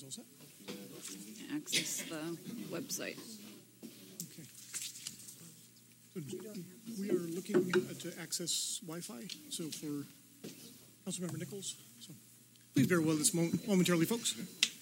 all set? Access the website. Okay. So we are looking to access Wi-Fi. So for Councilmember Nichols. So please bear with us momentarily, folks.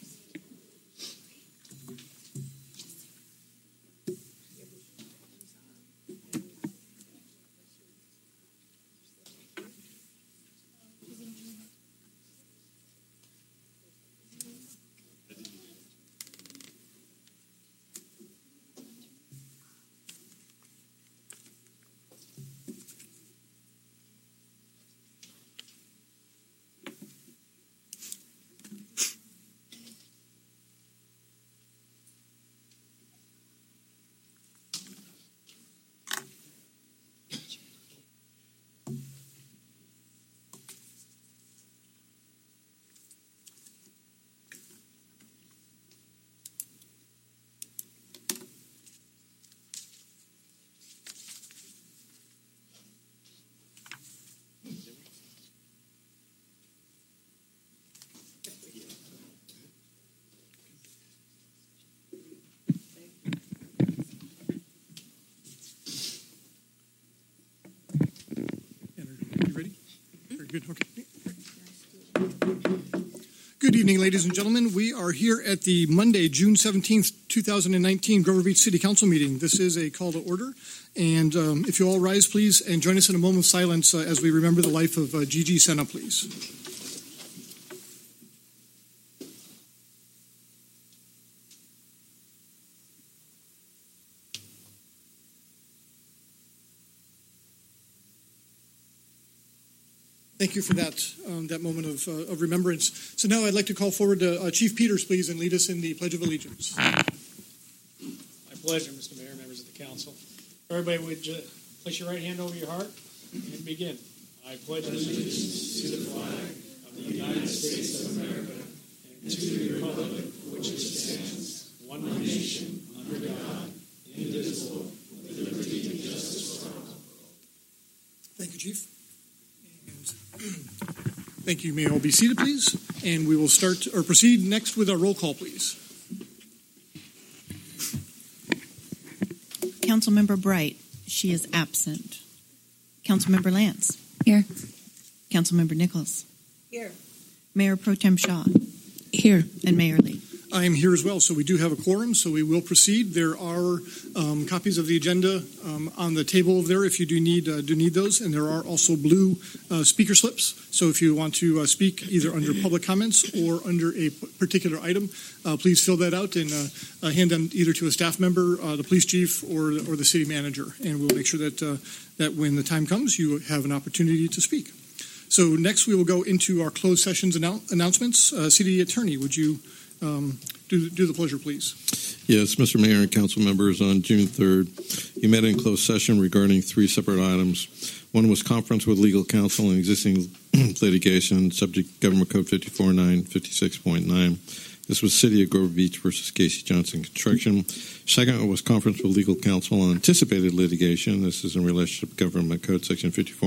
Good. Okay. Good evening, ladies and gentlemen. We are here at the Monday, June 17th, 2019 Grover Beach City Council meeting. This is a call to order. And if you all rise, please, and join us in a moment of silence as we remember the life of Gigi Sena, please. Thank you for that moment of remembrance. So now I'd like to call forward Chief Peters, please, and lead us in the Pledge of Allegiance. My pleasure, Mr. Mayor, members of the council. Everybody would place your right hand over your heart and begin. I pledge allegiance to the flag of the United States of America and to the republic for which it stands, one nation, under God, indivisible, with liberty and justice for all. Thank you, Chief. Thank you. May all be seated, please. And we will start or proceed next with our roll call, please. Councilmember Bright, she is absent. Councilmember Lance. Here. Councilmember Nichols. Here. Mayor Pro Tem Shaw. Here. And Mayor Lee. I am here as well, so we do have a quorum, so we will proceed. There are copies of the agenda on the table over there if you do need those, and there are also blue speaker slips. So if you want to speak either under public comments or under a particular item, please fill that out and hand them either to a staff member, the police chief, or the city manager, and we'll make sure that when the time comes, you have an opportunity to speak. So next, we will go into our closed sessions announcements. City Attorney, would you do the pleasure, please? Yes, Mr. Mayor and council members, on June 3rd, you met in closed session regarding three separate items. One was conference with legal counsel and existing litigation, subject Government Code 54.956.9. This was City of Grover Beach versus Casey Johnson Construction. Second was conference with legal counsel on anticipated litigation. This is in relationship to Government Code Section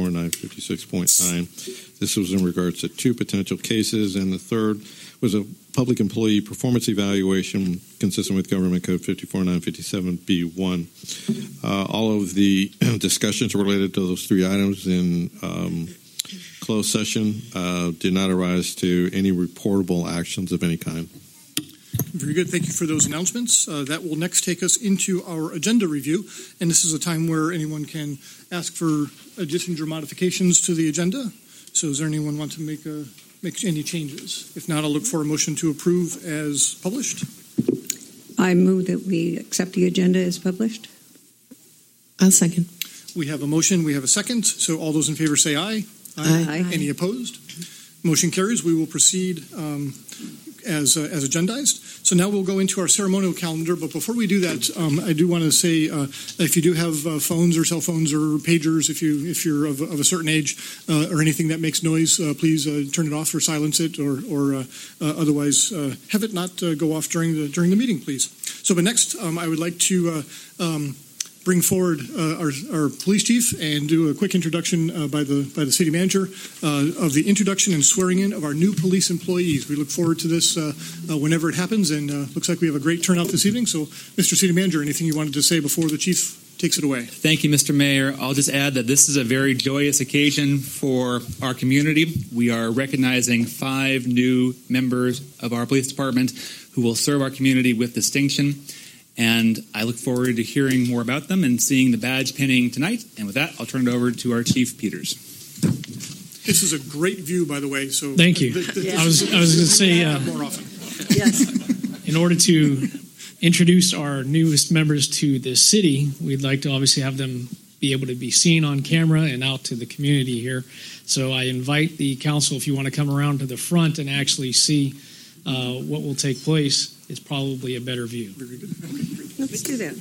54.956.9. This was in regards to two potential cases. And the third was a public employee performance evaluation consistent with Government Code 54.957B1. All of the discussions related to those three items in closed session did not arise to any reportable actions of any kind. Very good. Thank you for those announcements. That will next take us into our agenda review, and this is a time where anyone can ask for additions or modifications to the agenda. So does there anyone want to make any changes? If not, I'll look for a motion to approve as published. I move that we accept the agenda as published. I'll second. We have a motion. We have a second. So all those in favor say aye. Aye. Any opposed? Motion carries. We will proceed as agendized. So now we'll go into our ceremonial calendar. But before we do that, I do want to say if you do have phones or cell phones or pagers, if you're of a certain age or anything that makes noise, please turn it off or silence it, or otherwise have it not go off during the meeting, please. So, but next, I would like to bring forward our police chief and do a quick introduction by the city manager of the introduction and swearing in of our new police employees. We look forward to this whenever it happens, and looks like we have a great turnout this evening. So, Mr. City Manager, anything you wanted to say before the chief takes it away? Thank you, Mr. Mayor. I'll just add that this is a very joyous occasion for our community. We are recognizing 5 new members of our police department who will serve our community with distinction. And I look forward to hearing more about them and seeing the badge pinning tonight. And with that, I'll turn it over to our Chief Peters. This is a great view, by the way. So Thank you. I was going to say, more often. Yes. in order to introduce our newest members to the city, we'd like to obviously have them be able to be seen on camera and out to the community here. So I invite the council, if you want to come around to the front and actually see what will take place, it's probably a better view. Very good. Let's do that.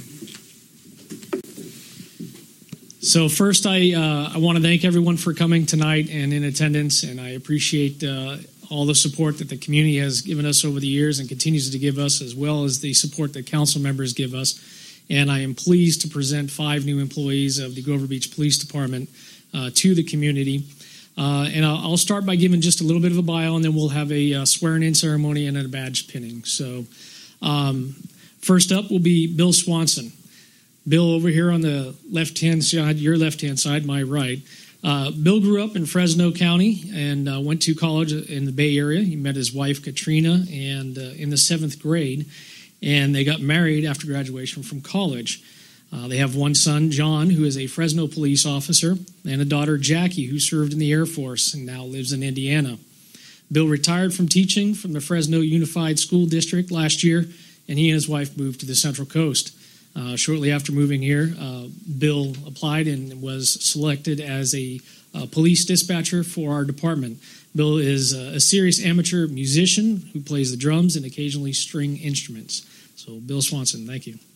So first, I want to thank everyone for coming tonight and in attendance, and I appreciate all the support that the community has given us over the years and continues to give us, as well as the support that council members give us. And I am pleased to present 5 new employees of the Grover Beach Police Department to the community. And I'll start by giving just a little bit of a bio, and then we'll have a swearing-in ceremony and a badge pinning. So first up will be Bill Swanson. Bill over here on the left-hand side, your left-hand side, my right. Bill grew up in Fresno County and went to college in the Bay Area. He met his wife, Katrina, and in the 7th grade, and they got married after graduation from college. They have one son, John, who is a Fresno police officer, and a daughter, Jackie, who served in the Air Force and now lives in Indiana. Bill retired from teaching from the Fresno Unified School District last year, and he and his wife moved to the Central Coast. Shortly after moving here, Bill applied and was selected as a police dispatcher for our department. Bill is a serious amateur musician who plays the drums and occasionally string instruments. So, Bill Swanson, thank you.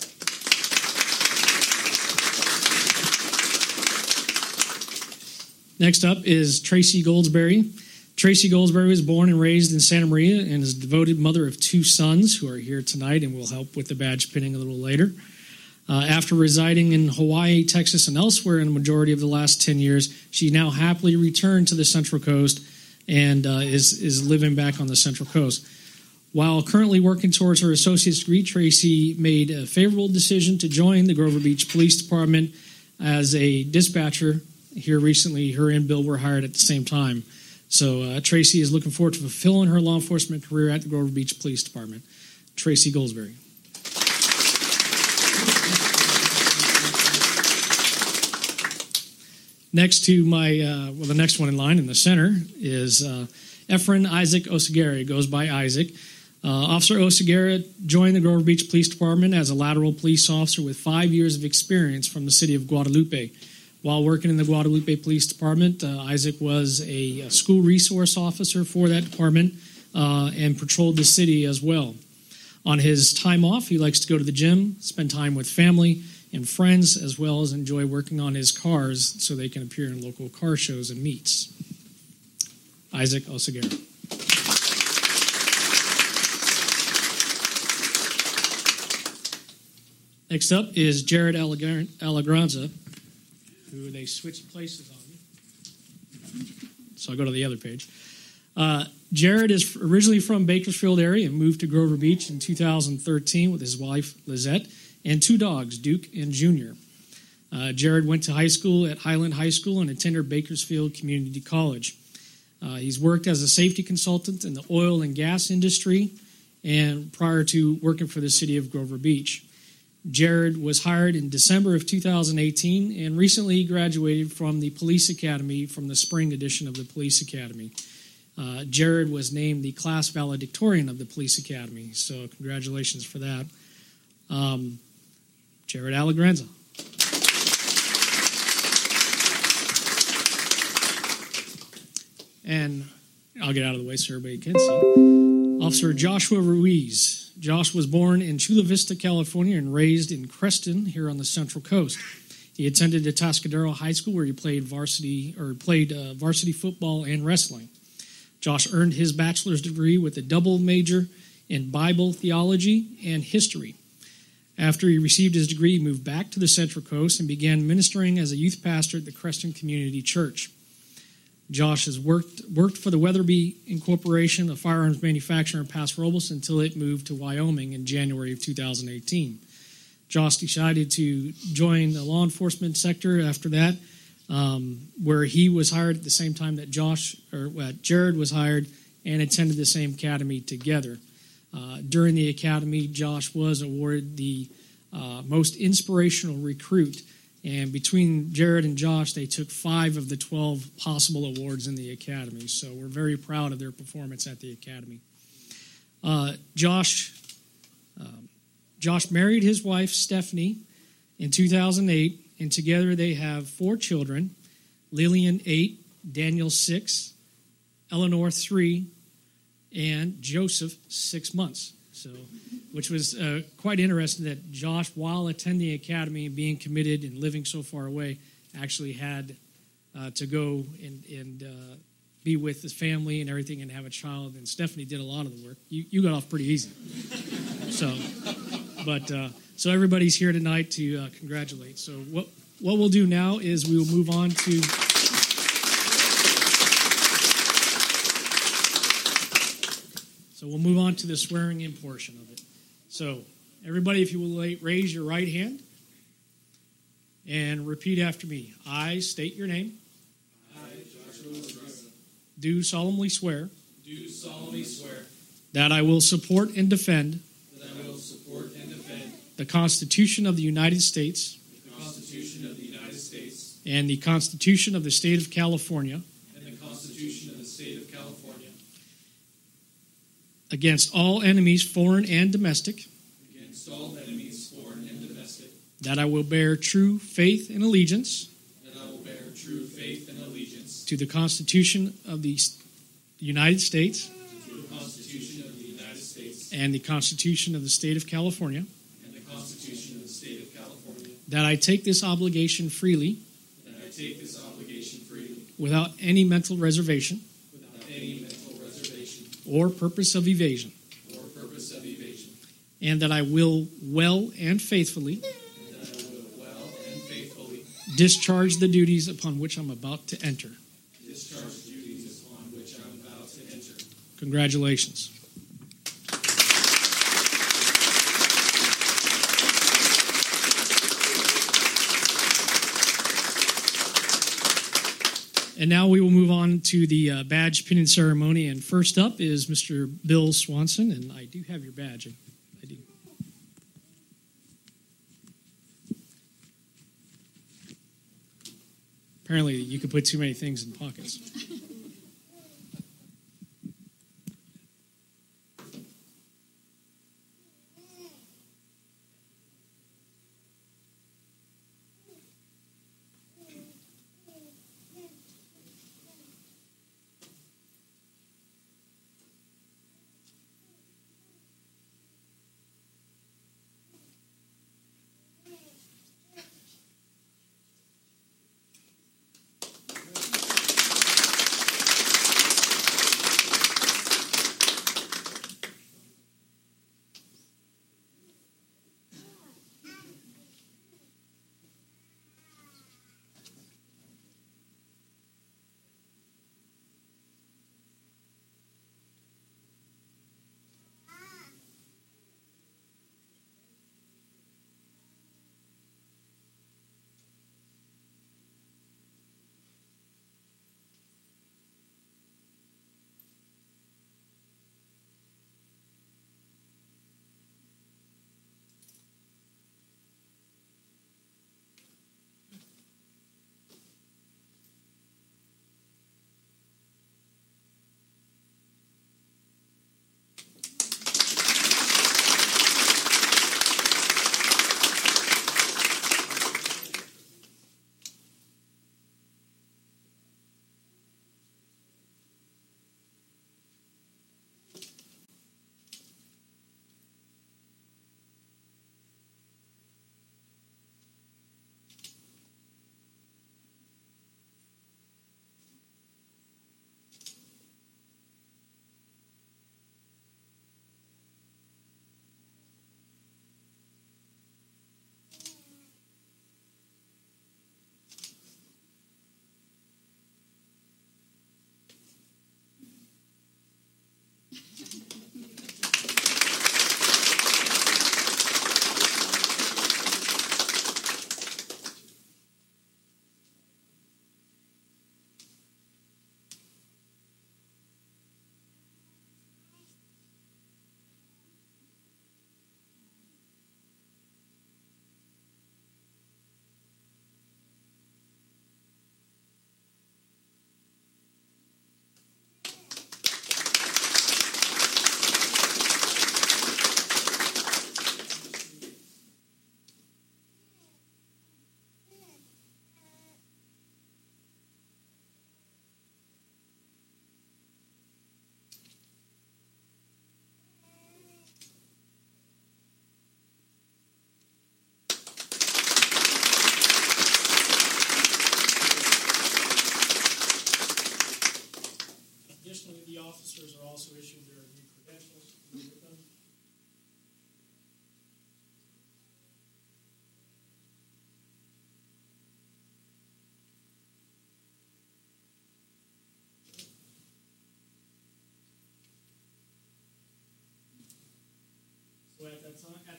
Next up is Tracy Goldsberry. Tracy Goldsberry was born and raised in Santa Maria and is a devoted mother of 2 sons who are here tonight and will help with the badge pinning a little later. After residing in Hawaii, Texas, and elsewhere in the majority of the last 10 years, she now happily returned to the Central Coast and is living back on the Central Coast. While currently working towards her associate's degree, Tracy made a favorable decision to join the Grover Beach Police Department as a dispatcher. Here recently, her and Bill were hired at the same time. So Tracy is looking forward to fulfilling her law enforcement career at the Grover Beach Police Department. Tracy Goldsberry. Next to the next one in line in the center is Efren Isaac Oseguera. Goes by Isaac. Officer Oseguera joined the Grover Beach Police Department as a lateral police officer with 5 years of experience from the city of Guadalupe. While working in the Guadalupe Police Department, Isaac was a school resource officer for that department and patrolled the city as well. On his time off, he likes to go to the gym, spend time with family and friends, as well as enjoy working on his cars so they can appear in local car shows and meets. Isaac Oseguera. Next up is Jared Allegranza, who they switched places on me. So I'll go to the other page. Jared is originally from Bakersfield area and moved to Grover Beach in 2013 with his wife, Lizette, and 2 dogs, Duke and Junior. Jared went to high school at Highland High School and attended Bakersfield Community College. He's worked as a safety consultant in the oil and gas industry and prior to working for the city of Grover Beach. Jared was hired in December of 2018 and recently graduated from the Police Academy from the spring edition of the Police Academy. Jared was named the class valedictorian of the Police Academy, so congratulations for that. Jared Allegranza. And I'll get out of the way so everybody can see. Officer Joshua Ruiz. Josh was born in Chula Vista, California, and raised in Creston here on the Central Coast. He attended Atascadero High School, where he played varsity football and wrestling. Josh earned his bachelor's degree with a double major in Bible theology and history. After he received his degree, he moved back to the Central Coast and began ministering as a youth pastor at the Creston Community Church. Josh has worked for the Weatherby Incorporation, a firearms manufacturer in Paso Robles, until it moved to Wyoming in January of 2018. Josh decided to join the law enforcement sector after that, where he was hired at the same time that Jared was hired, and attended the same academy together. During the academy, Josh was awarded the most inspirational recruit. And between Jared and Josh, they took 5 of the 12 possible awards in the academy. So we're very proud of their performance at the academy. Josh married his wife, Stephanie, in 2008, and together they have 4 children, Lillian 8, Daniel 6, Eleanor 3, and Joseph 6 months. So, which was quite interesting that Josh, while attending the academy and being committed and living so far away, actually had to go and be with his family and everything and have a child. And Stephanie did a lot of the work. You got off pretty easy. So everybody's here tonight to congratulate. So what we'll do now is we will move on to. So we'll move on to the swearing-in portion of it. So everybody, if you will raise your right hand and repeat after me. I state your name. I, Joshua Estrada, Do solemnly swear do solemnly swear that I will support and defend that I will support and defend the Constitution of the United States the Constitution of the United States and the Constitution of the State of California and the Constitution of the State of California against all enemies, foreign and domestic, against all enemies, foreign and domestic, that I will bear true faith and allegiance that I will bear true faith and allegiance to the Constitution of the United States to the Constitution of the United States and the Constitution of the State of California, and the Constitution of the State of California, that I take this obligation freely that I take this obligation freely without any mental reservation without any mental reservation or purpose of evasion, or purpose of evasion, and that I will well and faithfully and that I will well and faithfully discharge the duties upon which I'm about to enter. discharge duties upon which I am about to enter. Congratulations. And now we will move on to the badge pinning ceremony. And first up is Mr. Bill Swanson. And I do have your badge. I do. Apparently, you can put too many things in pockets.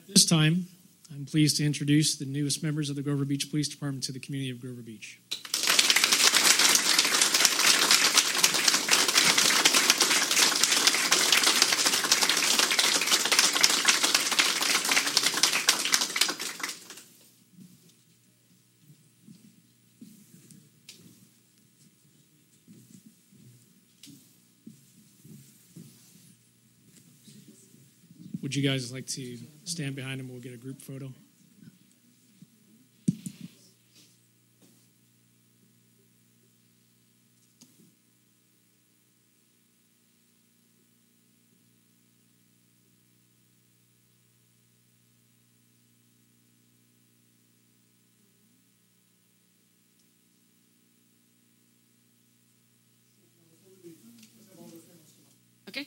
At this time, I'm pleased to introduce the newest members of the Grover Beach Police Department to the community of Grover Beach. Would you guys like to stand behind him? We'll get a group photo. Okay.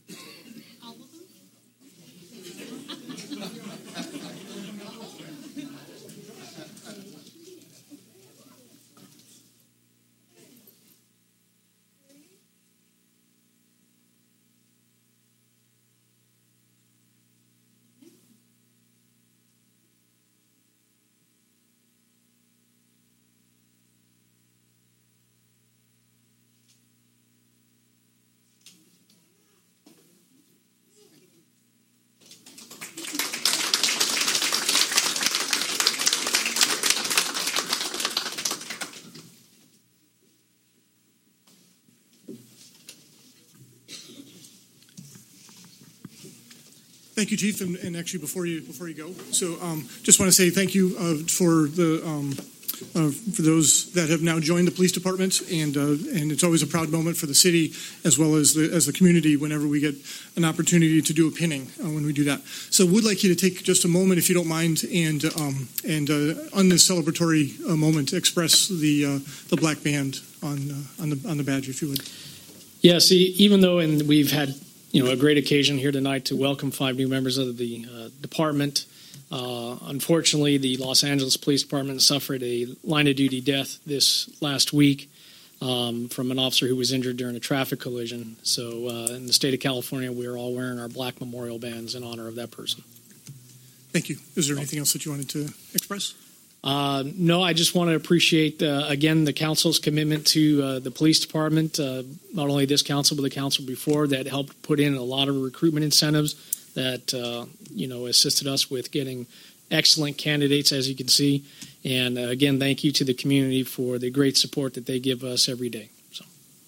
Thank you, Chief. And actually, before you go, so just want to say thank you for those that have now joined the police department, and it's always a proud moment for the city as well as the community whenever we get an opportunity to do a pinning when we do that. So, would like you to take just a moment, if you don't mind, and on this celebratory moment, express the black band on the badge, if you would. Yeah. See, even though we've had a great occasion here tonight to welcome 5 new members of the department. Unfortunately, the Los Angeles Police Department suffered a line-of-duty death this last week from an officer who was injured during a traffic collision. So in the state of California, we are all wearing our black memorial bands in honor of that person. Thank you. Is there anything else that you wanted to express? No, I just want to appreciate, again, the council's commitment to the police department, not only this council, but the council before that helped put in a lot of recruitment incentives that, assisted us with getting excellent candidates, as you can see. And, again, thank you to the community for the great support that they give us every day. So,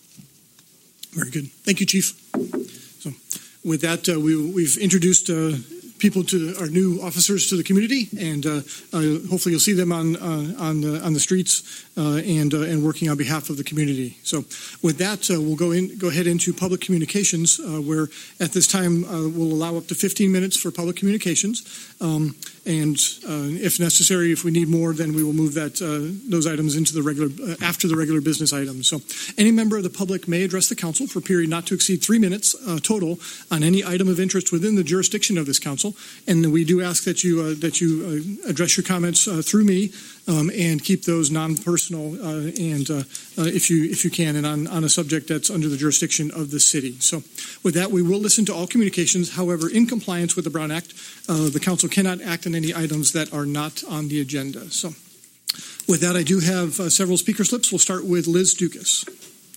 very good. Thank you, Chief. So with that, we've introduced people to our new officers to the community, and hopefully you'll see them on the streets and working on behalf of the community. So, with that, we'll go ahead into public communications, where at this time we'll allow up to 15 minutes for public communications, and if necessary, if we need more, then we will move those items into the regular after the regular business items. So, any member of the public may address the council for a period not to exceed 3 minutes total on any item of interest within the jurisdiction of this council. And we do ask that you address your comments through me and keep those non-personal and if you can, and on a subject that's under the jurisdiction of the city. So, with that, we will listen to all communications. However, in compliance with the Brown Act, the council cannot act on any items that are not on the agenda. So, with that, I do have several speaker slips. We'll start with Liz Dukas.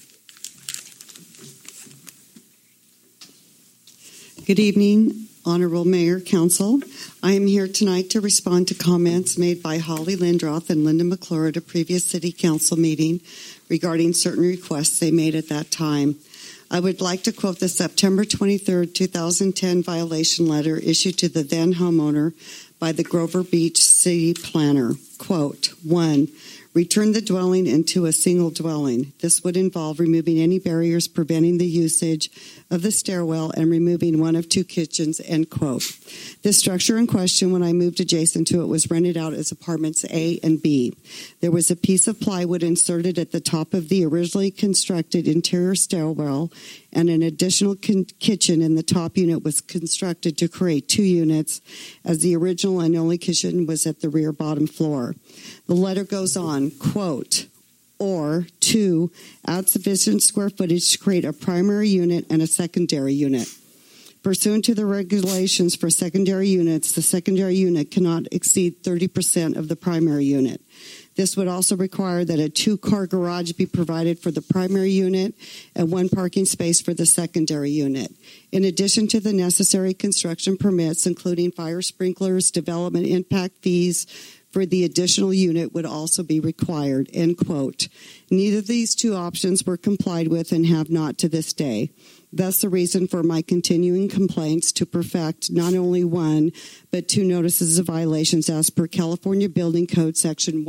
Good evening, Honorable Mayor, Council. I am here tonight to respond to comments made by Holly Lindroth and Linda McClure at a previous City Council meeting regarding certain requests they made at that time. I would like to quote the September 23, 2010 violation letter issued to the then homeowner by the Grover Beach City Planner. Quote, 1. Return the dwelling into a single dwelling. This would involve removing any barriers preventing the usage of the stairwell and removing one of 2 kitchens, end quote. This structure in question, when I moved adjacent to it, was rented out as apartments A and B. There was a piece of plywood inserted at the top of the originally constructed interior stairwell, and an additional kitchen in the top unit was constructed to create 2 units, as the original and only kitchen was at the rear bottom floor. The letter goes on, quote, or 2, add sufficient square footage to create a primary unit and a secondary unit. Pursuant to the regulations for secondary units, the secondary unit cannot exceed 30% of the primary unit. This would also require that a 2-car garage be provided for the primary unit and 1 parking space for the secondary unit. In addition to the necessary construction permits, including fire sprinklers, development impact fees for the additional unit would also be required, end quote. Neither of these 2 options were complied with and have not to this day. Thus, the reason for my continuing complaints to perfect not only 1, but 2 notices of violations as per California Building Code Section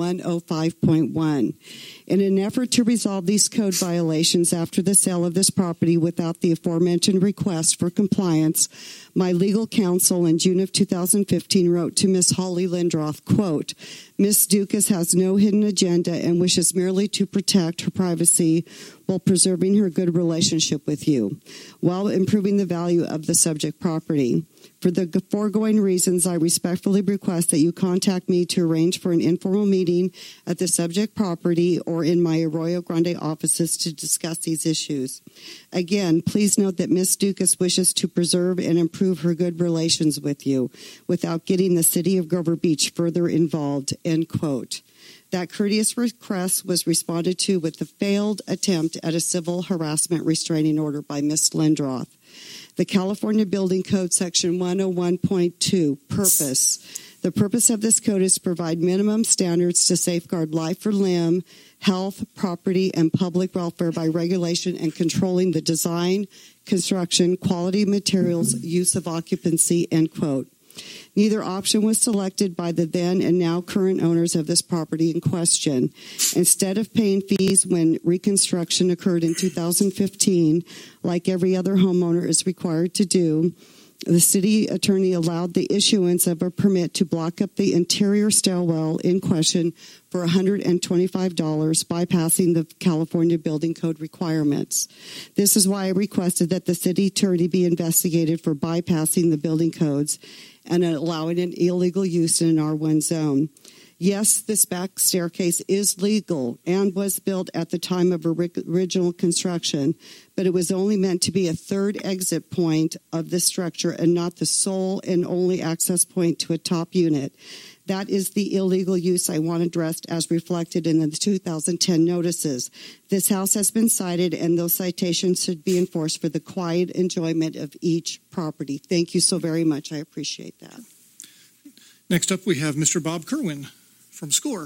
105.1. In an effort to resolve these code violations after the sale of this property without the aforementioned request for compliance, my legal counsel in June of 2015 wrote to Ms. Holly Lindroth, quote, Ms. Dukas has no hidden agenda and wishes merely to protect her privacy while preserving her good relationship with you, while improving the value of the subject property. For the foregoing reasons, I respectfully request that you contact me to arrange for an informal meeting at the subject property or in my Arroyo Grande offices to discuss these issues. Again, please note that Ms. Dukas wishes to preserve and improve her good relations with you without getting the city of Grover Beach further involved, end quote. That courteous request was responded to with the failed attempt at a civil harassment restraining order by Ms. Lindroth. The California Building Code Section 101.2, purpose. The purpose of this code is to provide minimum standards to safeguard life or limb, health, property, and public welfare by regulation and controlling the design, construction, quality of materials, use of occupancy, end quote. Neither option was selected by the then and now current owners of this property in question. Instead of paying fees when reconstruction occurred in 2015, like every other homeowner is required to do, the city attorney allowed the issuance of a permit to block up the interior stairwell in question for $125, bypassing the California Building Code requirements. This is why I requested that the city attorney be investigated for bypassing the building codes and allowing an illegal use in an R1 zone. Yes, this back staircase is legal and was built at the time of original construction, but it was only meant to be a third exit point of the structure and not the sole and only access point to a top unit. That is the illegal use I want addressed as reflected in the 2010 notices. This house has been cited, and those citations should be enforced for the quiet enjoyment of each property. Thank you so very much. I appreciate that. Next up, we have Mr. Bob Kerwin from SCORE.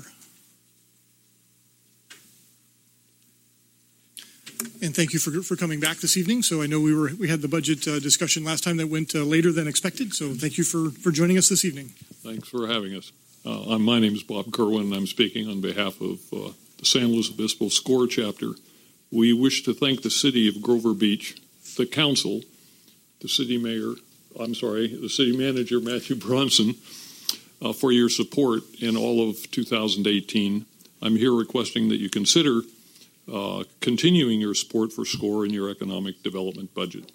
And thank you for coming back this evening. So I know we had the budget discussion last time that went later than expected. So thank you for joining us this evening. Thanks for having us. My name is Bob Kerwin, and I'm speaking on behalf of the San Luis Obispo SCORE chapter. We wish to thank the city of Grover Beach, the council, the city manager, Matthew Bronson, for your support in all of 2018. I'm here requesting that you consider continuing your support for SCORE in your economic development budget.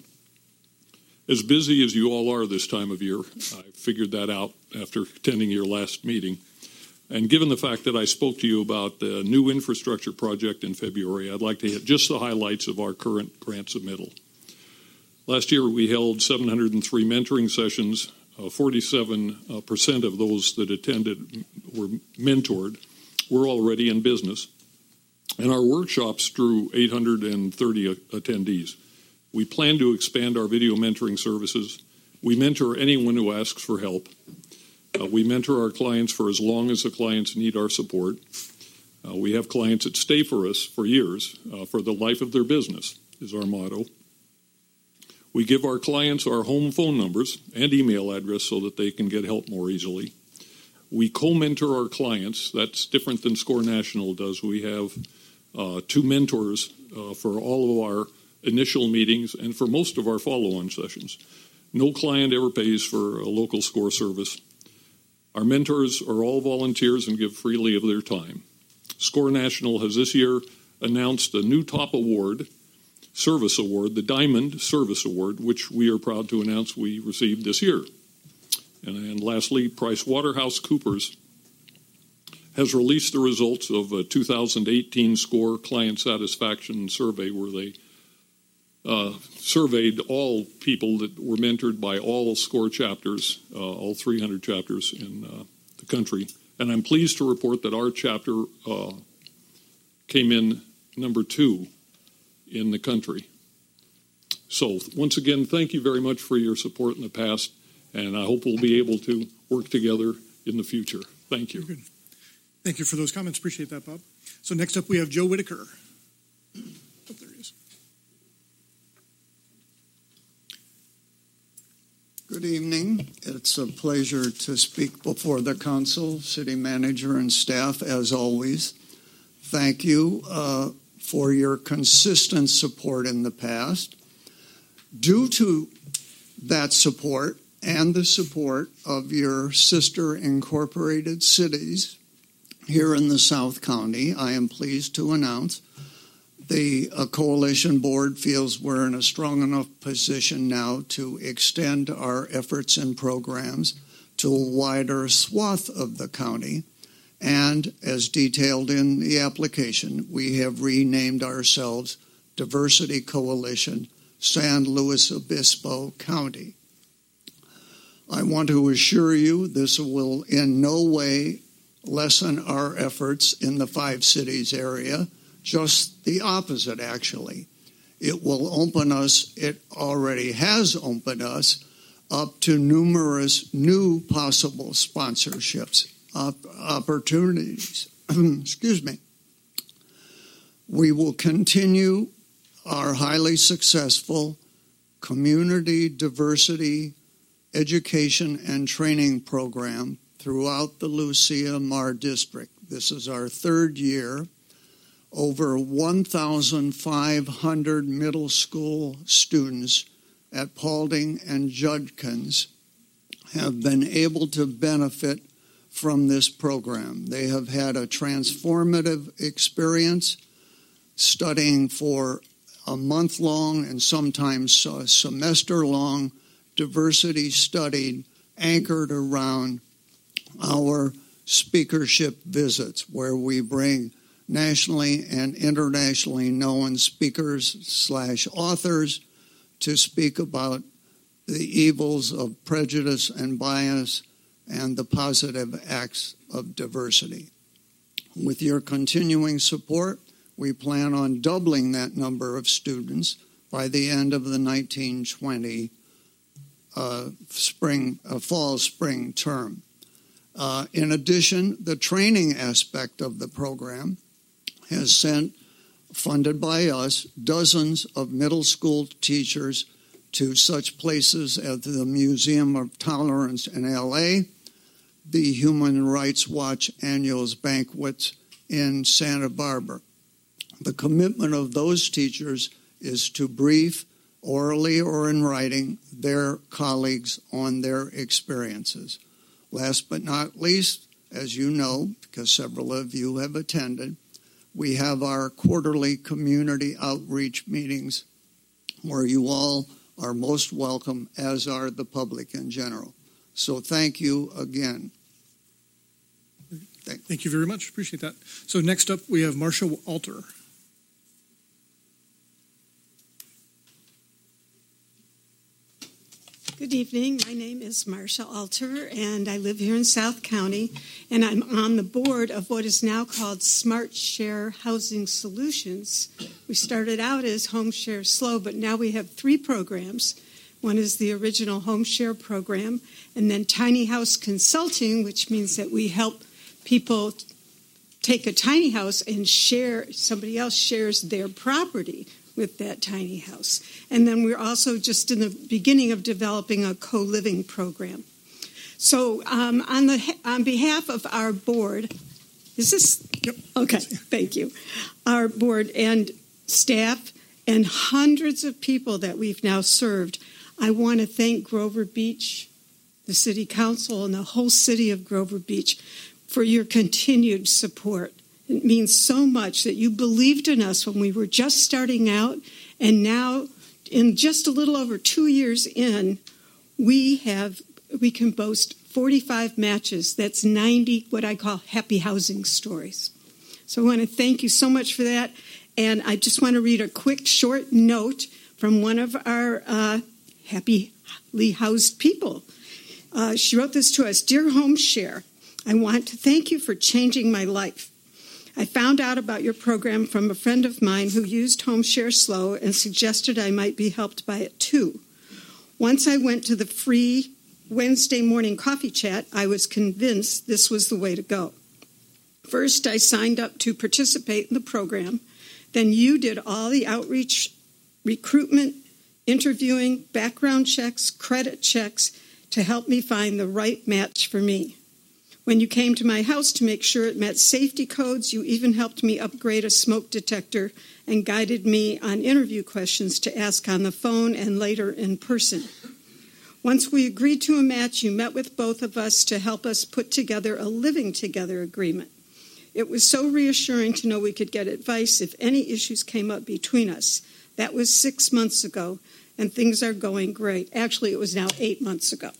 As busy as you all are this time of year, I figured that out after attending your last meeting. And given the fact that I spoke to you about the new infrastructure project in February, I'd like to hit just the highlights of our current grant submittal. Last year, we held 703 mentoring sessions. 47% of those that attended were mentored. We're already in business. And our workshops drew 830 attendees. We plan to expand our video mentoring services. We mentor anyone who asks for help. We mentor our clients for as long as the clients need our support. We have clients that stay for us for years, for the life of their business, is our motto. We give our clients our home phone numbers and email address so that they can get help more easily. We co-mentor our clients. That's different than SCORE National does. We have 2 mentors for all of our initial meetings and for most of our follow-on sessions. No client ever pays for a local SCORE service. Our mentors are all volunteers and give freely of their time. SCORE National has this year announced a new top award, service award, the Diamond Service Award, which we are proud to announce we received this year. And lastly, PricewaterhouseCoopers has released the results of a 2018 SCORE Client Satisfaction Survey where they surveyed all people that were mentored by all SCORE chapters, all 300 chapters in the country. And I'm pleased to report that our chapter came in number 2 in the country. So once again, thank you very much for your support in the past, and I hope we'll be able to work together in the future. Thank you. Good. Thank you for those comments. Appreciate that, Bob. So next up we have Joe Whitaker. Oh, there he is. Good evening. It's a pleasure to speak before the council, city manager, and staff, as always. Thank you for your consistent support in the past. Due to that support and the support of your sister incorporated cities here in the South County, I am pleased to announce the coalition board feels we're in a strong enough position now to extend our efforts and programs to a wider swath of the county. And as detailed in the application, we have renamed ourselves Diversity Coalition San Luis Obispo County. I want to assure you this will in no way lessen our efforts in the 5 cities area. Just the opposite, actually. It will open us, it already has opened us, up to numerous new possible sponsorships, opportunities. Excuse me. We will continue our highly successful community diversity education and training program throughout the Lucia Mar District. This is our 3rd year. Over 1,500 middle school students at Paulding and Judkins have been able to benefit from this program. They have had a transformative experience studying for a month-long and sometimes a semester-long diversity study anchored around our speakership visits, where we bring nationally and internationally known speakers/authors to speak about the evils of prejudice and bias and the positive acts of diversity. With your continuing support, we plan on doubling that number of students by the end of the 1920 fall-spring term. In addition, the training aspect of the program has sent, funded by us, dozens of middle school teachers to such places as the Museum of Tolerance in L.A., the Human Rights Watch Annuals Banquets in Santa Barbara. The commitment of those teachers is to brief, orally or in writing, their colleagues on their experiences. Last but not least, as you know, because several of you have attended, we have our quarterly community outreach meetings where you all are most welcome, as are the public in general. So thank you again. Thank you very much. Appreciate that. So next up, we have Marcia Alter. Good evening. My name is Marcia Alter, and I live here in South County, and I'm on the board of what is now called Smart Share Housing Solutions. We started out as Home Share Slow, but now we have 3 programs. One is the original Home Share program, and then Tiny House Consulting, which means that we help people take a tiny house and share, somebody else shares their property with that tiny house. And then we're also just in the beginning of developing a co-living program. So on behalf of our board, is this? Yep. Okay, thank you. Our board and staff and hundreds of people that we've now served, I want to thank Grover Beach, the city council, and the whole city of Grover Beach for your continued support. It means so much that you believed in us when we were just starting out, and now, in just a little over 2 years in, we can boast 45 matches. That's 90 what I call happy housing stories. So I want to thank you so much for that, and I just want to read a quick short note from one of our happily housed people. She wrote this to us. Dear Home Share, I want to thank you for changing my life. I found out about your program from a friend of mine who used Home Share Slow and suggested I might be helped by it too. Once I went to the free Wednesday morning coffee chat, I was convinced this was the way to go. First, I signed up to participate in the program. Then you did all the outreach, recruitment, interviewing, background checks, credit checks to help me find the right match for me. When you came to my house to make sure it met safety codes, you even helped me upgrade a smoke detector and guided me on interview questions to ask on the phone and later in person. Once we agreed to a match, you met with both of us to help us put together a living together agreement. It was so reassuring to know we could get advice if any issues came up between us. That was 6 months ago, and things are going great. Actually, it was now 8 months ago.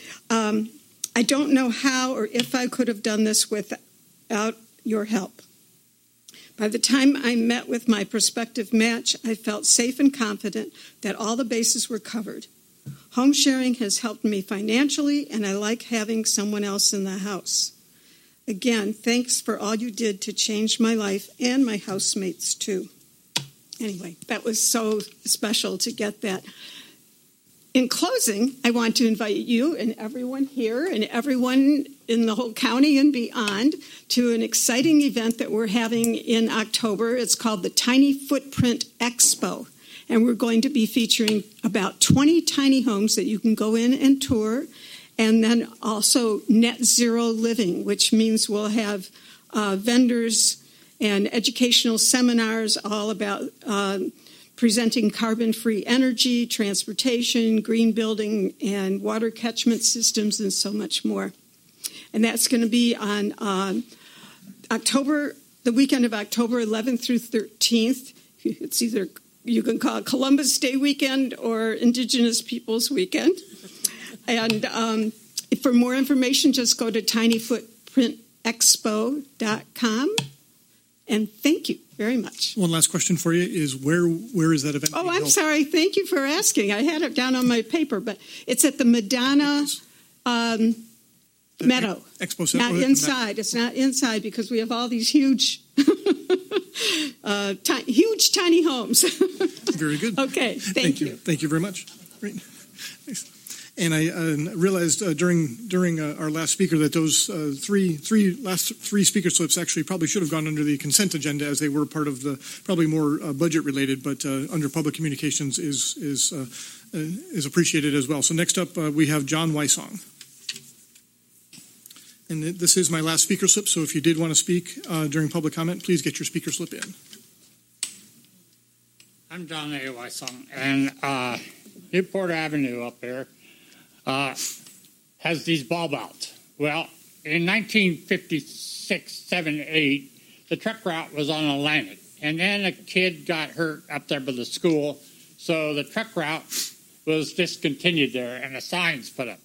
I don't know how or if I could have done this without your help. By the time I met with my prospective match, I felt safe and confident that all the bases were covered. Home sharing has helped me financially, and I like having someone else in the house. Again, thanks for all you did to change my life and my housemates, too. Anyway, that was so special to get that. In closing, I want to invite you and everyone here and everyone in the whole county and beyond to an exciting event that we're having in October. It's called the Tiny Footprint Expo. And we're going to be featuring about 20 tiny homes that you can go in and tour. And then also net zero living, which means we'll have vendors and educational seminars all about presenting carbon-free energy, transportation, green building, and water catchment systems, and so much more. And that's going to be on the weekend of October 11th through 13th. It's either, you can call it Columbus Day weekend or Indigenous Peoples Weekend. And for more information, just go to tinyfootprintexpo.com. And thank you very much. One last question for you is where is that event? Oh, I'm sorry. Thank you for asking. I had it down on my paper, but it's at the Madonna Meadow. Expo Center. Not inside. It's not inside because we have all these huge, huge tiny homes. Very good. Okay. Thank you. Thank you very much. Great. Thanks. And I realized during our last speaker that those last three speaker slips actually probably should have gone under the consent agenda as they were part of the probably more budget related, but under public communications is appreciated as well. So next up we have John Wysong. And this is my last speaker slip, so if you did want to speak during public comment, please get your speaker slip in. I'm John A. Wysong, and Newport Avenue up there has these bulb outs. Well, in 1956, 7, 8, the truck route was on Atlantic, and then a kid got hurt up there by the school, so the truck route was discontinued there, and the signs put up.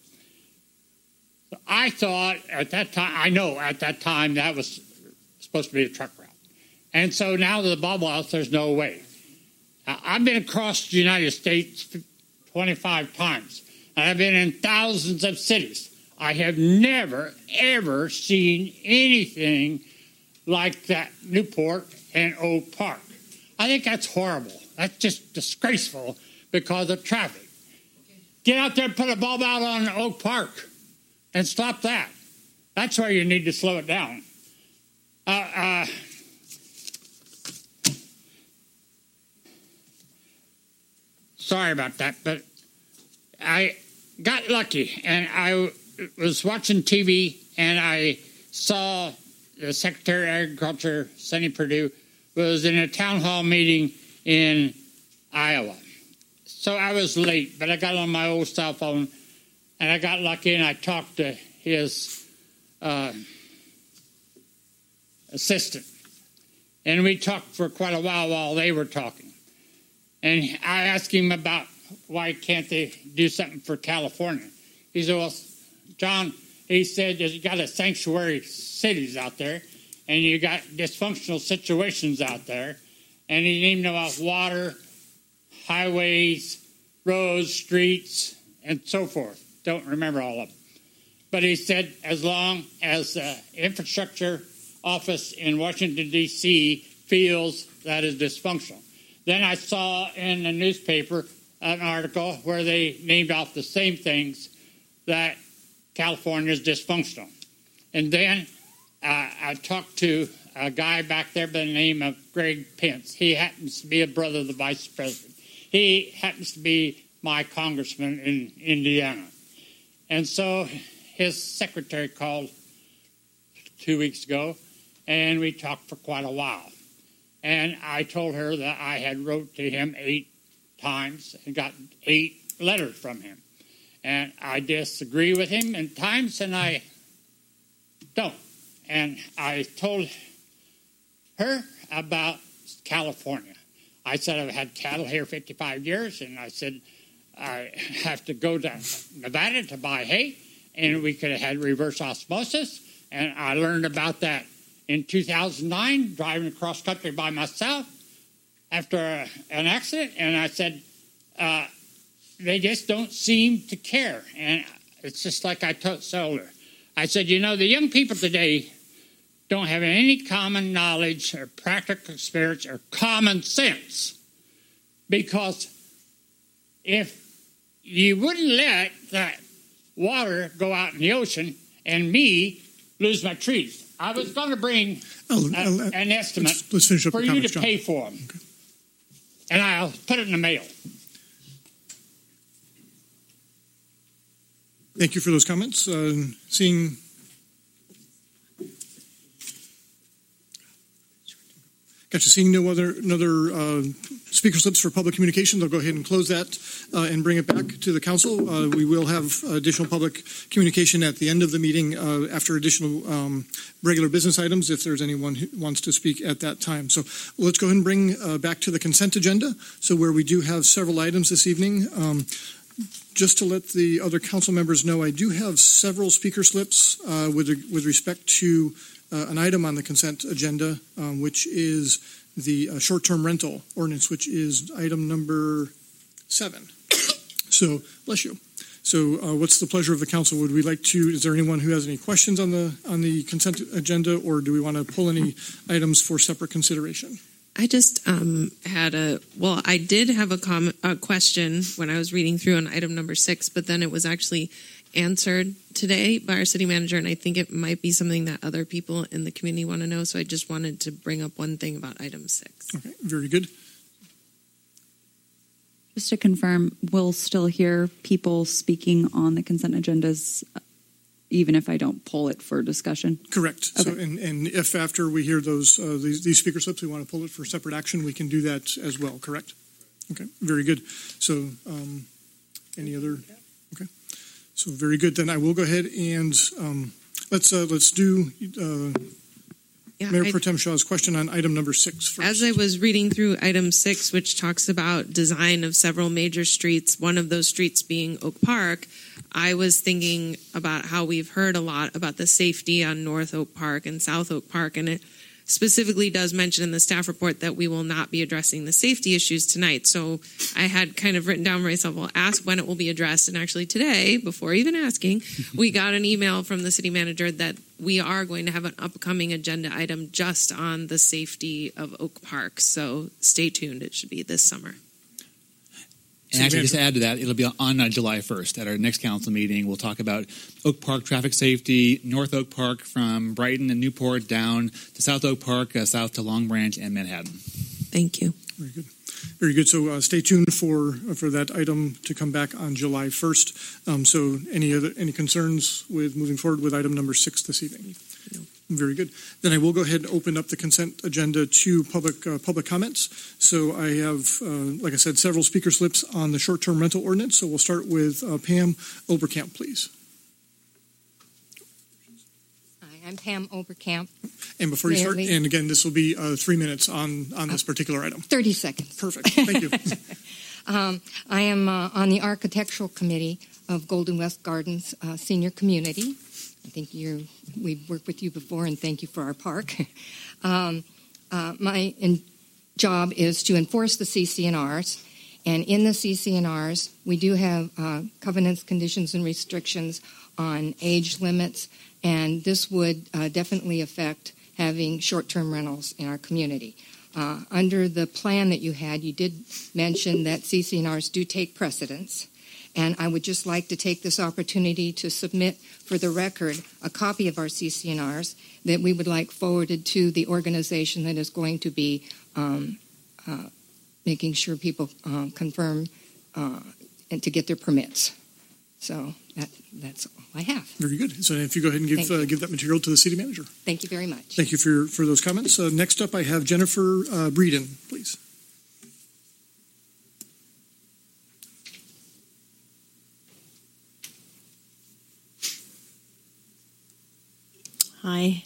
I thought at that time, that was supposed to be a truck route. And so now the bulb outs, there's no way. I've been across the United States 25 times, and I've been in thousands of cities. I have never, ever seen anything like that Newport and Oak Park. I think that's horrible. That's just disgraceful because of traffic. Get out there and put a bulb out on Oak Park and stop that. That's where you need to slow it down. Sorry about that, but I got lucky, and I was watching TV, and I saw the Secretary of Agriculture, Sonny Perdue, was in a town hall meeting in Iowa. So I was late, but I got on my old cell phone, and I got lucky, and I talked to his assistant. And we talked for quite a while they were talking. And I asked him about why can't they do something for California. He said, well, John, he said, you got a sanctuary cities out there, and you got dysfunctional situations out there, and he named about water, highways, roads, streets, and so forth. Don't remember all of them. But he said as long as the infrastructure office in Washington, D.C. feels that is dysfunctional. Then I saw in the newspaper an article where they named off the same things that California is dysfunctional. And then I talked to a guy back there by the name of Greg Pence. He happens to be a brother of the vice president. He happens to be my congressman in Indiana. And so his secretary called 2 weeks ago, and we talked for quite a while. And I told her that I had wrote to him 8 times and got 8 letters from him. And I disagree with him in times, and I don't. And I told her about California. I said I've had cattle here 55 years, and I said I have to go to Nevada to buy hay, and we could have had reverse osmosis. And I learned about that in 2009, driving across country by myself after an accident. And I said, they just don't seem to care. And it's just like I told her. I said, you know, the young people today don't have any common knowledge or practical experience or common sense. Because if you wouldn't let that water go out in the ocean and me lose my trees, I was going to bring an estimate let's finish up for your you comments, to John. pay for them. Okay. And I'll put it in the mail. Thank you for those comments. Seeing no other speaker slips for public communications, I'll go ahead and close that and bring it back to the council. We will have additional public communication at the end of the meeting after additional regular business items if there's anyone who wants to speak at that time. So let's go ahead and bring back to the consent agenda. So where we do have several items this evening, just to let the other council members know, I do have several speaker slips with respect to an item on the consent agenda, which is the short-term rental ordinance, which is item number 7. So, bless you. So, what's the pleasure of the council? Would we like to? Is there anyone who has any questions on the consent agenda, or do we want to pull any items for separate consideration? I just I did have a question when I was reading through on item number 6, but then it was actually answered today by our city manager, and I think it might be something that other people in the community want to know, so I just wanted to bring up one thing about item 6. Okay, very good. Just to confirm, we'll still hear people speaking on the consent agendas even if I don't pull it for discussion? Correct. Okay. So, and if after we hear those these speaker slips, we want to pull it for separate action, we can do that as well. Correct. Okay. Very good. So, any other? Okay. So very good. Then I will go ahead and let's do Mayor Pro Tem Shaw's question on item number 6 first. As I was reading through item 6, which talks about design of several major streets, one of those streets being Oak Park, I was thinking about how we've heard a lot about the safety on North Oak Park and South Oak Park, and it specifically does mention in the staff report that we will not be addressing the safety issues tonight. So I had kind of written down for myself, well, ask when it will be addressed. And actually today, before even asking, we got an email from the city manager that we are going to have an upcoming agenda item just on the safety of Oak Park. So stay tuned. It should be this summer. And actually, just to add to that, it'll be on July 1st at our next council meeting. We'll talk about Oak Park traffic safety, North Oak Park from Brighton and Newport down to South Oak Park, south to Long Branch and Manhattan. Thank you. Very good. Very good. So stay tuned for that item to come back on July 1st. So any concerns with moving forward with item number 6 this evening? No. Very good. Then I will go ahead and open up the consent agenda to public comments. So I have, like I said, several speaker slips on the short-term rental ordinance. So we'll start with Pam Oberkamp, please. Hi, I'm Pam Oberkamp. And before you start, and again, this will be 3 minutes on this particular item. 30 seconds. Perfect. Thank you. I am on the architectural committee of Golden West Gardens Senior Community. I think we've worked with you before, and thank you for our park. My job is to enforce the CC&Rs And in the CCNRs, we do have covenants, conditions, and restrictions on age limits, and this would definitely affect having short-term rentals in our community. Under the plan that you had, you did mention that CCNRs do take precedence, and I would just like to take this opportunity to submit for the record a copy of our CCNRs that we would like forwarded to the organization that is going to be making sure people confirm and to get their permits. So that's all I have. Very good. So if you go ahead and give that material to the city manager. Thank you very much. Thank you for those comments. Next up, I have Jennifer Breeden, please. Hi.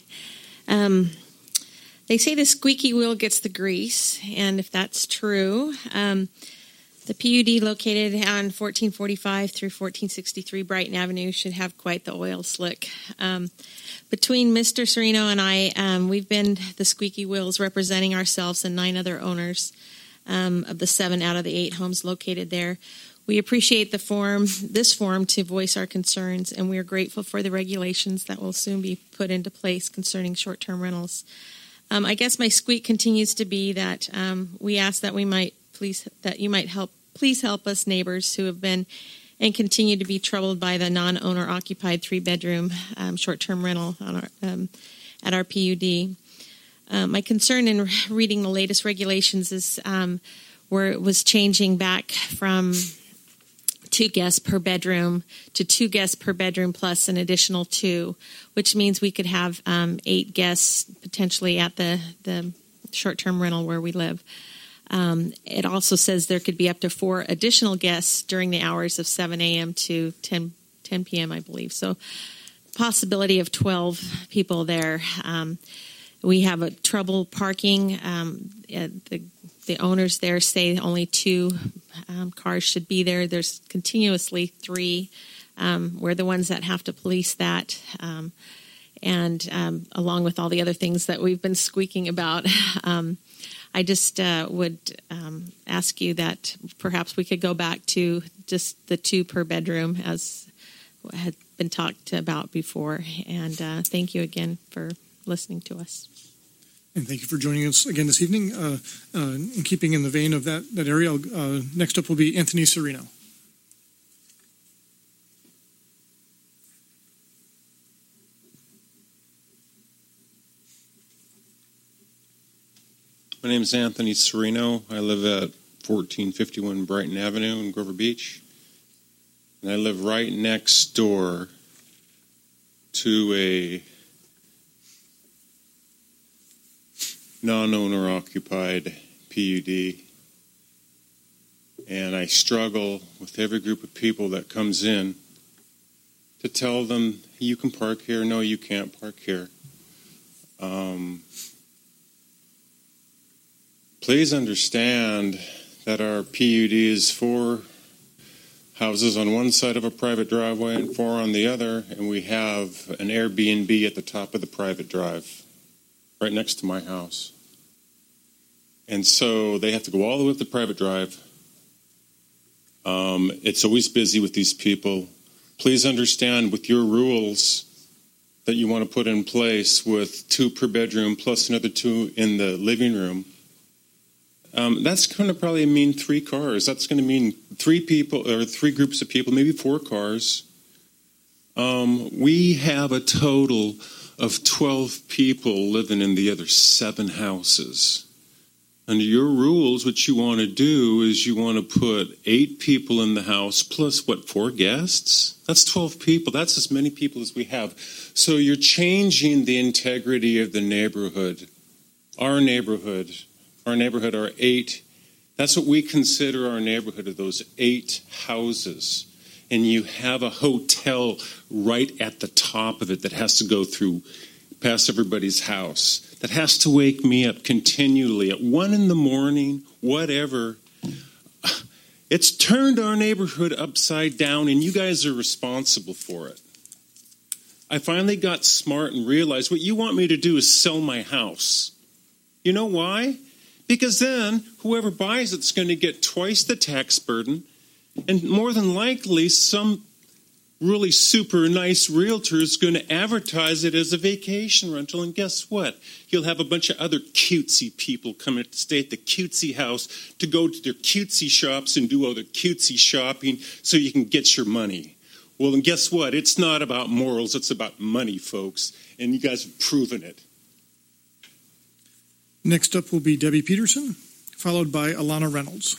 They say the squeaky wheel gets the grease, and if that's true, the PUD located on 1445 through 1463 Brighton Avenue should have quite the oil slick. Between Mr. Serino and I, we've been the squeaky wheels representing ourselves and 9 other owners of the 7 out of the 8 homes located there. We appreciate this forum to voice our concerns, and we are grateful for the regulations that will soon be put into place concerning short-term rentals. I guess my squeak continues to be that we ask that you might help us neighbors who have been and continue to be troubled by the non-owner occupied 3-bedroom short-term rental on at our PUD. My concern in reading the latest regulations is where it was changing back from 2 guests per bedroom to 2 guests per bedroom plus an additional 2, which means we could have 8 guests potentially at the short-term rental where we live. It also says there could be up to 4 additional guests during the hours of 7 a.m. to 10 p.m., I believe. So possibility of 12 people there. We have a trouble parking. The owners there say only 2 cars should be there. There's continuously 3. We're the ones that have to police that. And along with all the other things that we've been squeaking about, I just would ask you that perhaps we could go back to just the 2 per bedroom as had been talked about before. And thank you again for listening to us. And thank you for joining us again this evening. In keeping in the vein of that area, next up will be Anthony Serino. My name is Anthony Serino. I live at 1451 Brighton Avenue in Grover Beach. And I live right next door to a non-owner occupied PUD. And I struggle with every group of people that comes in to tell them, you can park here. No, you can't park here. Please understand that our PUD is 4 houses on one side of a private driveway and 4 on the other, and we have an Airbnb at the top of the private drive, right next to my house. And so they have to go all the way up the private drive. It's always busy with these people. Please understand with your rules that you want to put in place with 2 per bedroom plus another 2 in the living room, that's going to probably mean 3 cars. That's going to mean 3 people or 3 groups of people, maybe 4 cars. We have a total of 12 people living in the other 7 houses. Under your rules, what you want to do is you want to put 8 people in the house plus, 4 guests? That's 12 people. That's as many people as we have. So you're changing the integrity of the neighborhood. Our neighborhood, our 8. That's what we consider our neighborhood, of those 8 houses. And you have a hotel right at the top of it that has to go through past everybody's house, that has to wake me up continually at 1 a.m, whatever. It's turned our neighborhood upside down, and you guys are responsible for it. I finally got smart and realized what you want me to do is sell my house. You know why? because then whoever buys it's going to get twice the tax burden, and more than likely some really super nice realtor is going to advertise it as a vacation rental. And guess what? You'll have a bunch of other cutesy people coming to stay at the cutesy house to go to their cutesy shops and do all their cutesy shopping so you can get your money. Well, and guess what? It's not about morals. It's about money, folks. And you guys have proven it. Next up will be Debbie Peterson, followed by Alana Reynolds.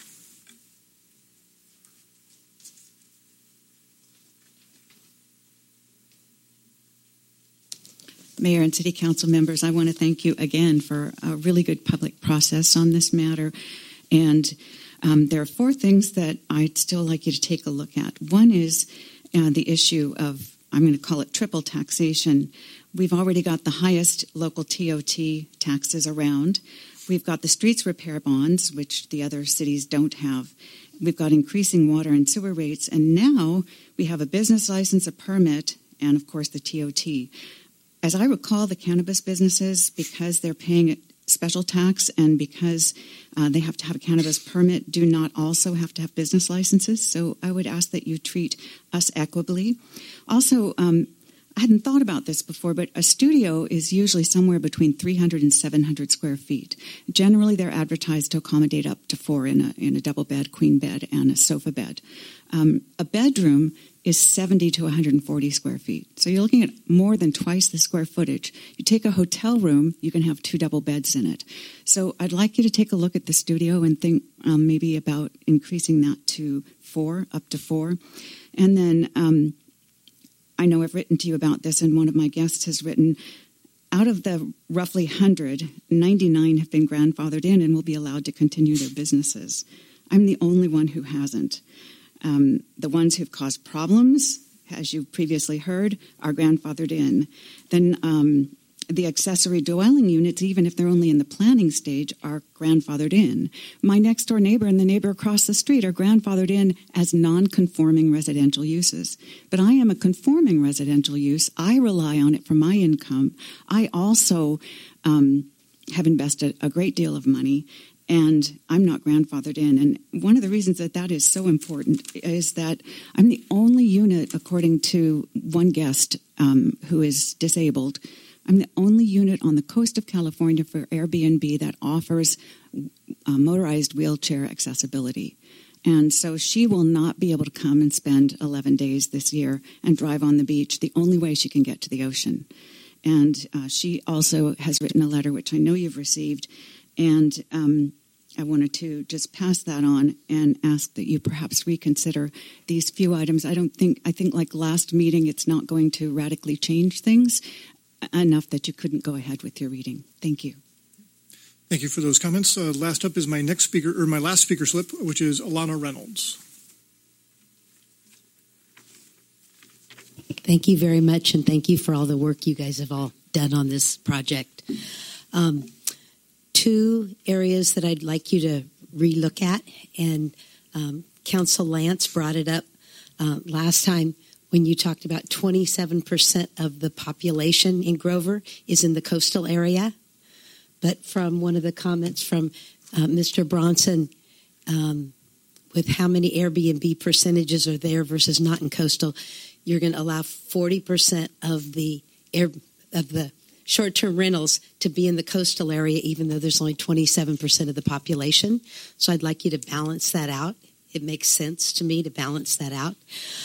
Mayor and City Council members, I want to thank you again for a really good public process on this matter. And there are 4 things that I'd still like you to take a look at. One is the issue of, I'm going to call it triple taxation. We've already got the highest local TOT taxes around. We've got the streets repair bonds, which the other cities don't have. We've got increasing water and sewer rates. And now we have a business license, a permit, and of course the TOT. As I recall, the cannabis businesses, because they're paying a special tax and because they have to have a cannabis permit, do not also have to have business licenses. So I would ask that you treat us equitably. Also, I hadn't thought about this before, but a studio is usually somewhere between 300 and 700 square feet. Generally, they're advertised to accommodate up to 4 in a double bed, queen bed, and a sofa bed. A bedroom is 70 to 140 square feet. So you're looking at more than twice the square footage. You take a hotel room, you can have 2 double beds in it. So I'd like you to take a look at the studio and think maybe about increasing that to 4, up to 4. And then I know I've written to you about this, and one of my guests has written, out of the roughly 100, 99 have been grandfathered in and will be allowed to continue their businesses. I'm the only one who hasn't. The ones who've caused problems, as you previously heard, are grandfathered in. Then the accessory dwelling units, even if they're only in the planning stage, are grandfathered in. My next door neighbor and the neighbor across the street are grandfathered in as non-conforming residential uses. But I am a conforming residential use. I rely on it for my income. I also have invested a great deal of money, and I'm not grandfathered in. And one of the reasons that is so important is that I'm the only unit, according to one guest who is disabled, I'm the only unit on the coast of California for Airbnb that offers motorized wheelchair accessibility. And so she will not be able to come and spend 11 days this year and drive on the beach, the only way she can get to the ocean. And she also has written a letter, which I know you've received, and I wanted to just pass that on and ask that you perhaps reconsider these few items. I think like last meeting, it's not going to radically change things enough that you couldn't go ahead with your reading. Thank you. Thank you for those comments. Last up is my last speaker slip, which is Alana Reynolds. Thank you very much, and thank you for all the work you guys have all done on this project. 2 areas that I'd like you to relook at, and Council Lance brought it up last time when you talked about 27% of the population in Grover is in the coastal area. But from one of the comments from Mr. Bronson, with how many Airbnb percentages are there versus not in coastal, you're going to allow 40% of the short-term rentals to be in the coastal area, even though there's only 27% of the population. So I'd like you to balance that out. It makes sense to me to balance that out.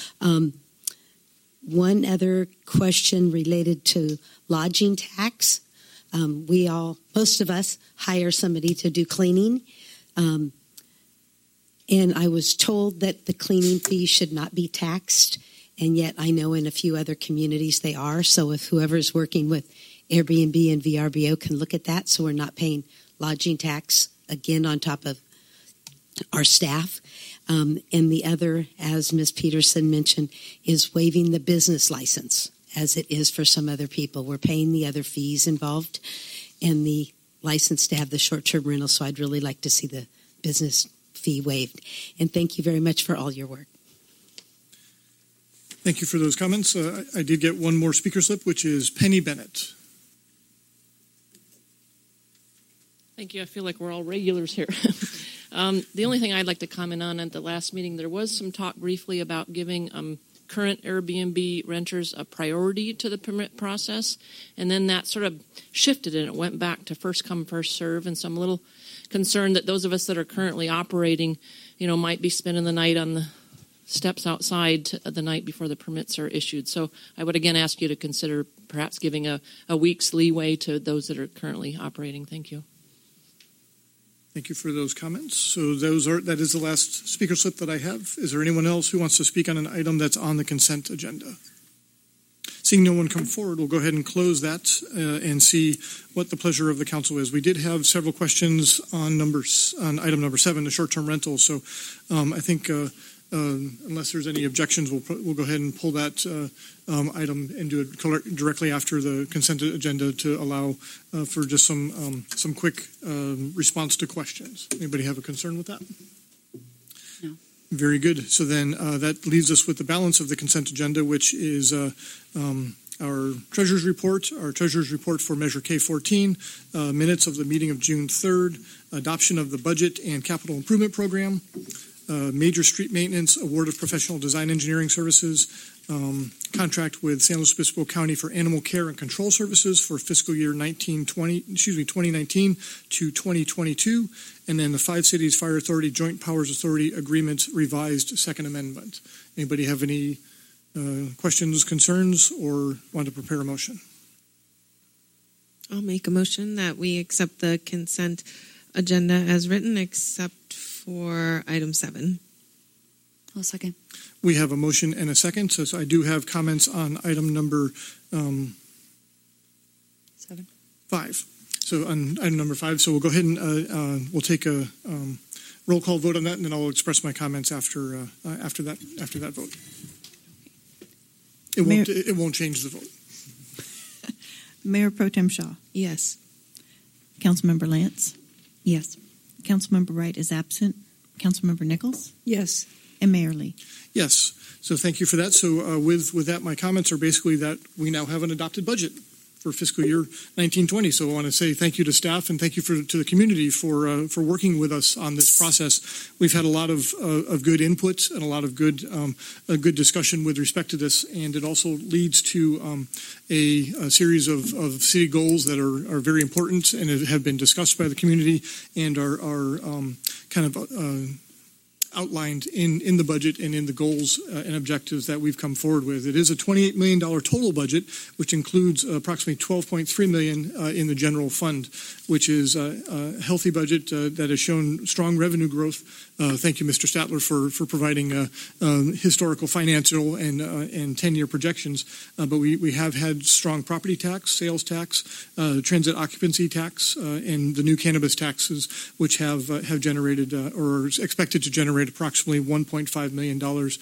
One other question related to lodging tax. Most of us hire somebody to do cleaning. And I was told that the cleaning fee should not be taxed. And yet I know in a few other communities they are. So if whoever's working with Airbnb and VRBO can look at that, so we're not paying lodging tax again on top of our staff. And the other, as Ms. Peterson mentioned, is waiving the business license, as it is for some other people. We're paying the other fees involved and the license to have the short-term rental, so I'd really like to see the business fee waived. And thank you very much for all your work. Thank you for those comments. I did get one more speaker slip, which is Penny Bennett. Thank you. I feel like we're all regulars here. The only thing I'd like to comment on at the last meeting, there was some talk briefly about giving current Airbnb renters a priority to the permit process, and then that sort of shifted and it went back to first come, first serve, and so I'm a little concerned that those of us that are currently operating, might be spending the night on the steps outside the night before the permits are issued. So I would again ask you to consider perhaps giving a week's leeway to those that are currently operating. Thank you. Thank you for those comments. So that is the last speaker slip that I have. Is there anyone else who wants to speak on an item that's on the consent agenda? Seeing no one come forward, we'll go ahead and close that and see what the pleasure of the council is. We did have several questions on item number 7, the short-term rental. So I think unless there's any objections, we'll go ahead and pull that item and do it directly after the consent agenda to allow for just some quick response to questions. Anybody have a concern with that? No. Very good. So then that leaves us with the balance of the consent agenda, which is our treasurer's report for Measure K14, minutes of the meeting of June 3rd, adoption of the budget and capital improvement program, major street maintenance, award of professional design engineering services, contract with San Luis Obispo County for animal care and control services for fiscal year 2019 to 2022, and then the Five Cities Fire Authority Joint Powers Authority Agreement revised Second Amendment. Anybody have any questions, concerns, or want to prepare a motion? I'll make a motion that we accept the consent agenda as written, except for item 7. I'll second. We have a motion and a second. So I do have comments on item number 5. So on item number 5, so we'll go ahead and we'll take a roll call vote on that, and then I'll express my comments after that vote. It won't change the vote. Mayor Pro Tem Shaw. Yes. Councilmember Lance. Yes. Councilmember Wright is absent. Councilmember Nichols. Yes. And Mayor Lee. Yes. So thank you for that. So with that, my comments are basically that we now have an adopted budget for fiscal year 1920. So I want to say thank you to staff and thank you to the community for working with us on this process. We've had a lot of good input and a lot of good discussion with respect to this, and it also leads to a series of city goals that are very important and have been discussed by the community and are kind of outlined in the budget and in the goals and objectives that we've come forward with. It is a $28 million total budget, which includes approximately $12.3 million in the general fund, which is a healthy budget that has shown strong revenue growth. Thank you, Mr. Statler, for providing historical financial and 10-year projections. But we have had strong property tax, sales tax, transit occupancy tax, and the new cannabis taxes, which have generated or are expected to generate approximately $1.5 million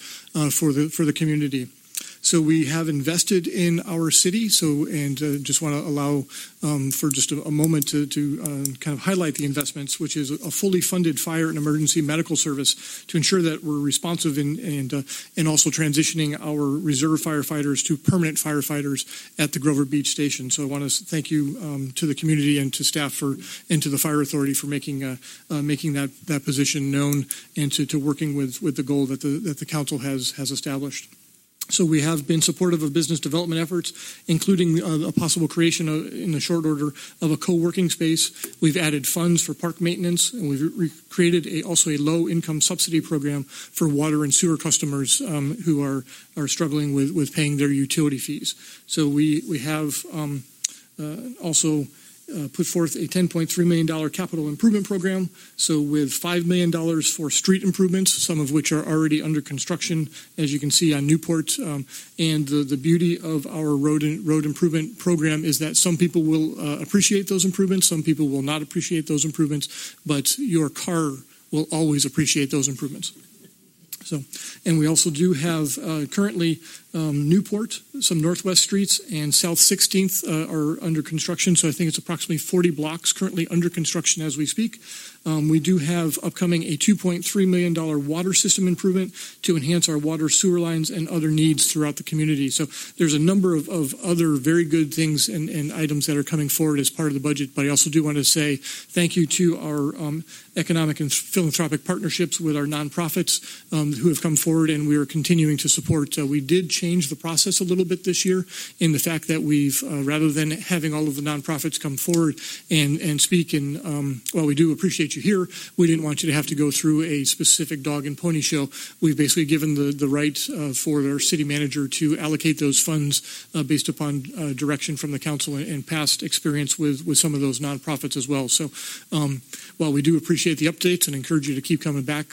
for the community. So we have invested in our city. Just want to allow for just a moment to kind of highlight the investments, which is a fully funded fire and emergency medical service to ensure that we're responsive and also transitioning our reserve firefighters to permanent firefighters at the Grover Beach Station. So I want to thank you to the community and to staff and to the fire authority for making that position known and to working with the goal that the council has established. So we have been supportive of business development efforts, including a possible creation in the short order of a co-working space. We've added funds for park maintenance, and we've created also a low-income subsidy program for water and sewer customers who are struggling with paying their utility fees. So we have also put forth a $10.3 million capital improvement program. So with $5 million for street improvements, some of which are already under construction, as you can see on Newport. And the beauty of our road improvement program is that some people will appreciate those improvements, some people will not appreciate those improvements, but your car will always appreciate those improvements. So, and we also do have currently Newport, some northwest streets, and South 16th are under construction. So I think it's approximately 40 blocks currently under construction as we speak. We do have upcoming a $2.3 million water system improvement to enhance our water sewer lines and other needs throughout the community. So there's a number of other very good things and items that are coming forward as part of the budget. But I also do want to say thank you to our economic and philanthropic partnerships with our nonprofits who have come forward, and we are continuing to support. We did change the process a little bit this year in the fact that we've, rather than having all of the nonprofits come forward and speak, and while we do appreciate you here, we didn't want you to have to go through a specific dog and pony show. We've basically given the right for our city manager to allocate those funds based upon direction from the council and past experience with some of those nonprofits as well. So while we do appreciate the updates and encourage you to keep coming back,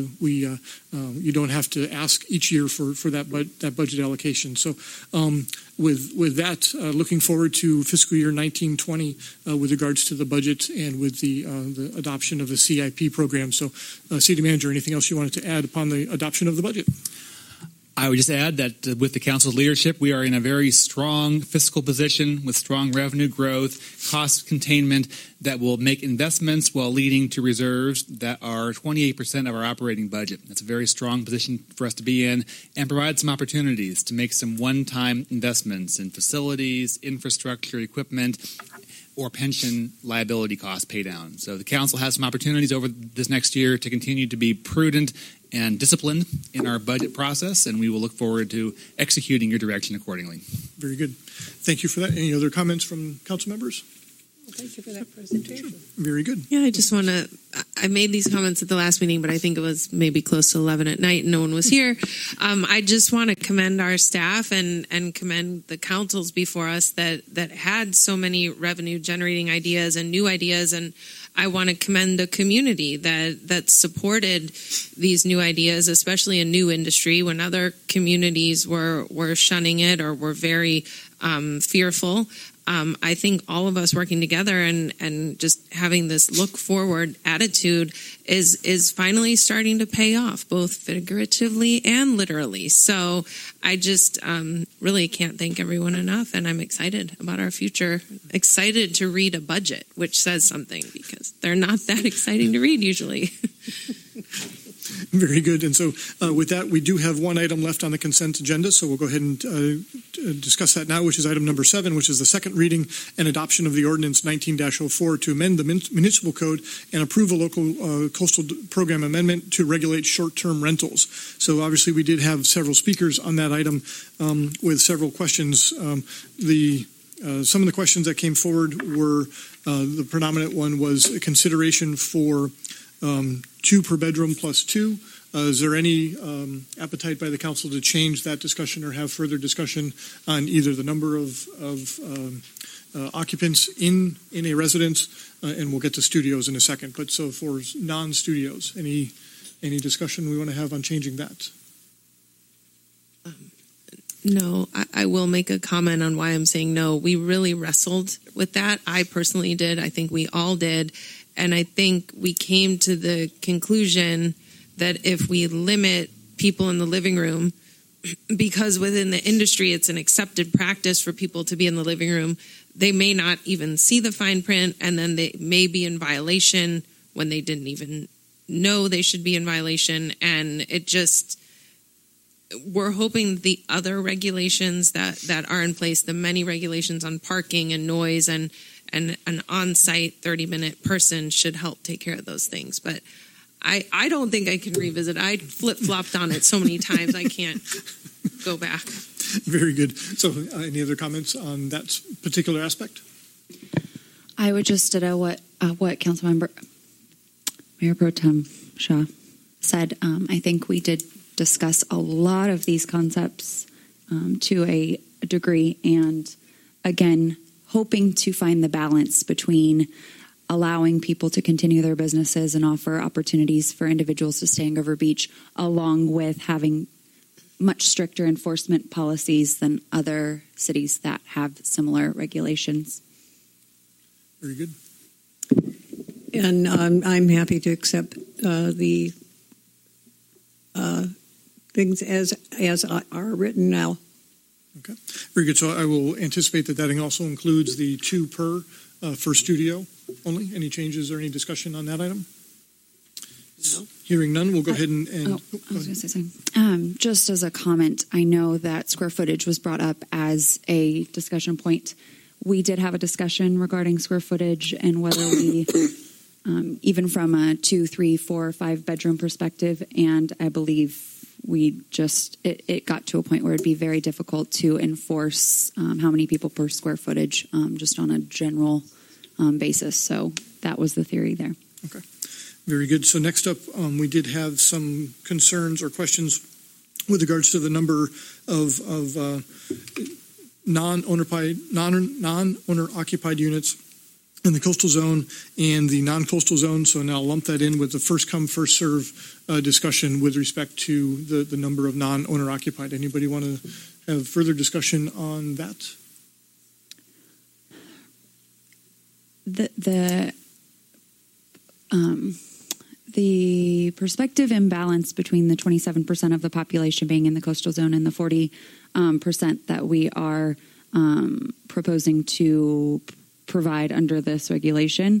you don't have to ask each year for that budget allocation. So with that, looking forward to fiscal year 1920 with regards to the budget and with the adoption of the CIP program. So City Manager, anything else you wanted to add upon the adoption of the budget? I would just add that with the council's leadership, we are in a very strong fiscal position with strong revenue growth, cost containment that will make investments while leading to reserves that are 28% of our operating budget. That's a very strong position for us to be in, and provide some opportunities to make some one-time investments in facilities, infrastructure, equipment, or pension liability cost pay down. So the council has some opportunities over this next year to continue to be prudent and disciplined in our budget process, and we will look forward to executing your direction accordingly. Very good. Thank you for that. Any other comments from council members? Thank you for that presentation. Sure. Very good. Yeah, I just want to, I made these comments at the last meeting, but I think it was maybe close to 11 at night and no one was here. I just want to commend our staff and commend the councils before us that had so many revenue generating ideas and new ideas. And I want to commend the community that supported these new ideas, especially a new industry when other communities were shunning it or were very fearful. I think all of us working together and just having this look forward attitude is finally starting to pay off, both figuratively and literally. So I just really can't thank everyone enough, and I'm excited about our future. Excited to read a budget, which says something, because they're not that exciting to read usually. Very good. And so with that, we do have one item left on the consent agenda, so we'll go ahead and discuss that now, which is item number 7, which is the second reading and adoption of the ordinance 19-04 to amend the municipal code and approve a local coastal program amendment to regulate short-term rentals. So obviously we did have several speakers on that item with several questions. Some of the questions that came forward were, the predominant one was a consideration for 2 per bedroom plus 2. Is there any appetite by the council to change that discussion or have further discussion on either the number of occupants in a residence, and we'll get to studios in a second. But so for non-studios, any discussion we want to have on changing that? No, I will make a comment on why I'm saying no. We really wrestled with that. I personally did. I think we all did. And I think we came to the conclusion that if we limit people in the living room, because within the industry it's an accepted practice for people to be in the living room, they may not even see the fine print, and then they may be in violation when they didn't even know they should be in violation. And it just, we're hoping the other regulations that are in place, the many regulations on parking and noise and an on-site 30-minute person should help take care of those things. But I don't think I can revisit. I flip-flopped on it so many times I can't go back. Very good. So any other comments on that particular aspect? I would just ditto what Councilmember Mayor Pro Tem Shaw said. I think we did discuss a lot of these concepts to a degree, and again, hoping to find the balance between allowing people to continue their businesses and offer opportunities for individuals to stay in Grover Beach, along with having much stricter enforcement policies than other cities that have similar regulations. Very good. And I'm happy to accept the things as are written now. Okay, very good. So I will anticipate that also includes the 2 per studio only. Any changes or any discussion on that item? No. Hearing none, we'll go ahead and I was going to say something. Just as a comment, I know that square footage was brought up as a discussion point. We did have a discussion regarding square footage and whether we, even from a 2, 3, 4, 5 bedroom perspective, and I believe it got to a point where it'd be very difficult to enforce how many people per square footage, just on a general basis. So that was the theory there. Okay. Very good. So next up, we did have some concerns or questions with regards to the number of non-owner occupied units in the coastal zone and the non-coastal zone. So now I'll lump that in with the first come, first serve discussion with respect to the number of non-owner occupied. Anybody want to have further discussion on that? The perspective imbalance between the 27% of the population being in the coastal zone and the 40% that we are proposing to provide under this regulation,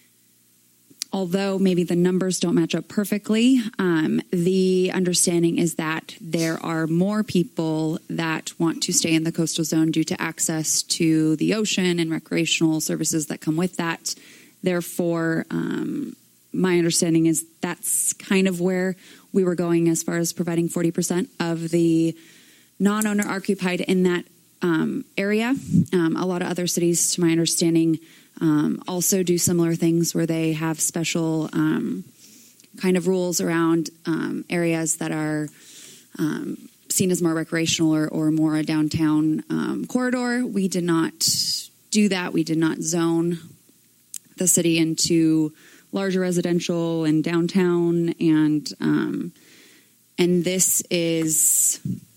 although maybe the numbers don't match up perfectly, the understanding is that there are more people that want to stay in the coastal zone due to access to the ocean and recreational services that come with that. Therefore, my understanding is that's kind of where we were going as far as providing 40% of the non-owner occupied in that area. A lot of other cities, to my understanding, also do similar things where they have special kind of rules around areas that are seen as more recreational or more a downtown corridor. We did not do that. We did not zone the city into larger residential and downtown, and this is,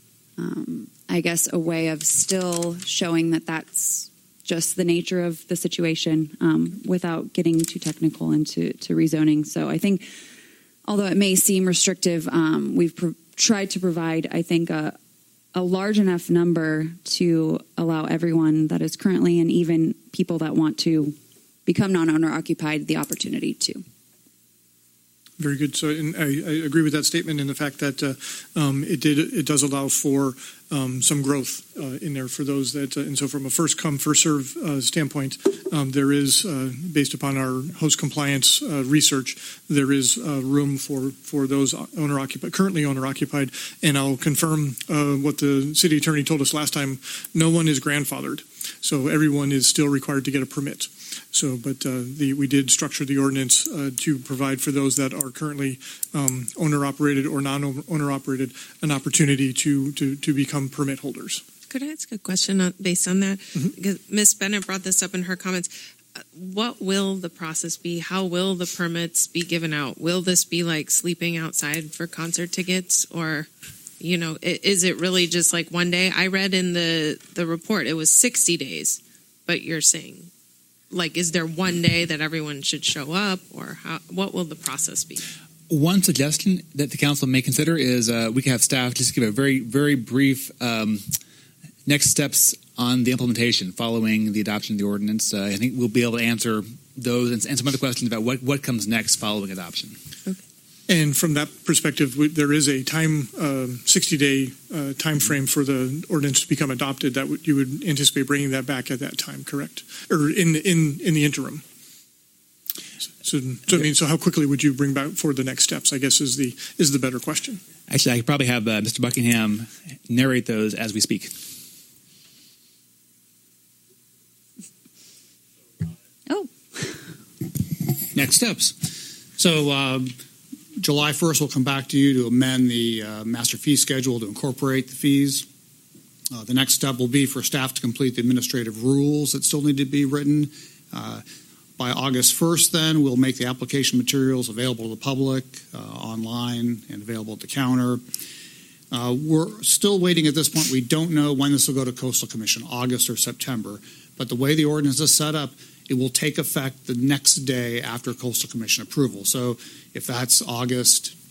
I guess, a way of still showing that that's just the nature of the situation, without getting too technical into rezoning. So I think, although it may seem restrictive, we've tried to provide, I think, a large enough number to allow everyone that is currently, and even people that want to become non-owner occupied, the opportunity to. Very good. So, and I agree with that statement and the fact that it does allow for some growth in there for those that, and so from a first come, first serve standpoint, there is, based upon our host compliance research, there is room for those currently owner occupied. And I'll confirm what the city attorney told us last time. No one is grandfathered, so everyone is still required to get a permit. So, but we did structure the ordinance to provide for those that are currently owner-operated or non-owner-operated an opportunity to become permit holders. Could I ask a question based on that? Mm-hmm. Because Ms. Bennett brought this up in her comments. What will the process be? How will the permits be given out? Will this be like sleeping outside for concert tickets, or, is it really just like one day? I read in the report it was 60 days, but you're saying, like, is there one day that everyone should show up, or what will the process be? One suggestion that the council may consider is we can have staff just give a very, very brief next steps on the implementation following the adoption of the ordinance. I think we'll be able to answer those and some other questions about what comes next following adoption. Okay. And from that perspective, there is a 60-day time frame for the ordinance to become adopted. That you would anticipate bringing that back at that time, correct? Or in the interim. So how quickly would you bring back for the next steps, I guess, is the better question. Actually, I could probably have Mr. Buckingham narrate those as we speak. Oh. Next steps. So July 1st, we'll come back to you to amend the master fee schedule to incorporate the fees. The next step will be for staff to complete the administrative rules that still need to be written. By August 1st, then, we'll make the application materials available to the public online and available at the counter. We're still waiting at this point. We don't know when this will go to Coastal Commission, August or September. But the way the ordinance is set up, it will take effect the next day after Coastal Commission approval. So if that's August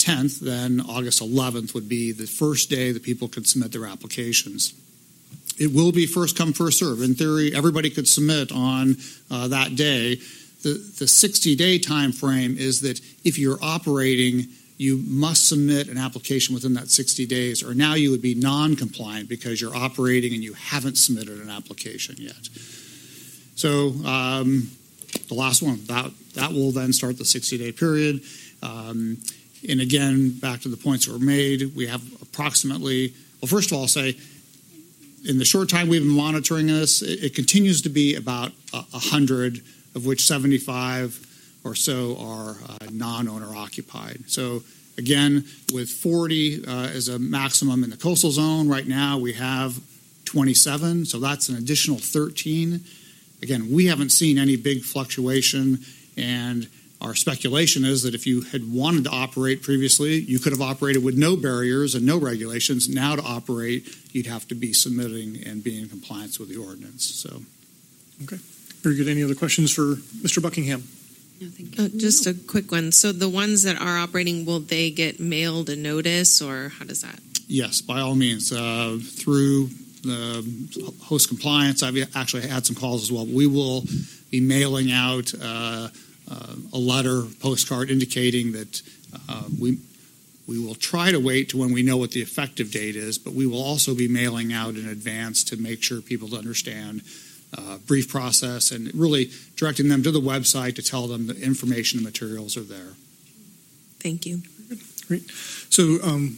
10th, then August 11th would be the first day that people could submit their applications. It will be first come, first serve. In theory, everybody could submit on that day. The 60-day time frame is that if you're operating, you must submit an application within that 60 days, or now you would be non-compliant because you're operating and you haven't submitted an application yet. So the last one, that will then start the 60-day period. And again, back to the points that were made, we have approximately, well, first of all, I'll say, in the short time we've been monitoring this, it continues to be about 100, of which 75 or so are non-owner occupied. So again, with 40 as a maximum in the coastal zone, right now we have 27, so that's an additional 13. Again, we haven't seen any big fluctuation, and our speculation is that if you had wanted to operate previously, you could have operated with no barriers and no regulations. Now to operate, you'd have to be submitting and be in compliance with the ordinance. So, okay, very good. Any other questions for Mr. Buckingham? No, thank you. Just a quick one. So the ones that are operating, will they get mailed a notice, or how does that? Yes, by all means, through the host compliance. I've actually had some calls as well. We will be mailing out a letter, postcard indicating that we will try to wait to when we know what the effective date is, but we will also be mailing out in advance to make sure people understand brief process and really directing them to the website to tell them the information and materials are there. Thank you. Great. So,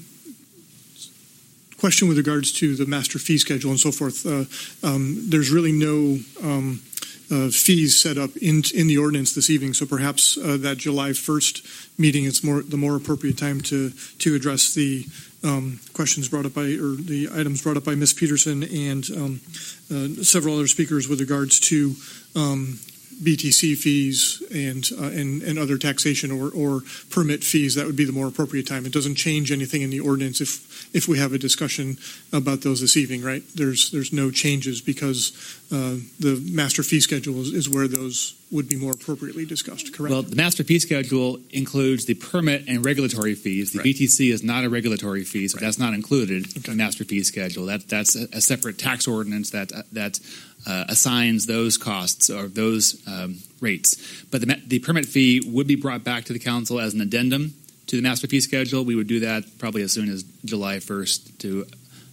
question with regards to the master fee schedule and so forth. There's really no fees set up in the ordinance this evening, so perhaps that July 1st meeting is the more appropriate time to address the questions brought up by, or the items brought up by Ms. Peterson and several other speakers with regards to BTC fees and other taxation or permit fees. That would be the more appropriate time. It doesn't change anything in the ordinance if we have a discussion about those this evening, right? There's no changes because the master fee schedule is where those would be more appropriately discussed, correct? Well, the master fee schedule includes the permit and regulatory fees. The BTC is not a regulatory fee, so that's not included in the master fee schedule. That's a separate tax ordinance that assigns those costs or those rates. But the permit fee would be brought back to the council as an addendum to the master fee schedule. We would do that probably as soon as July 1st to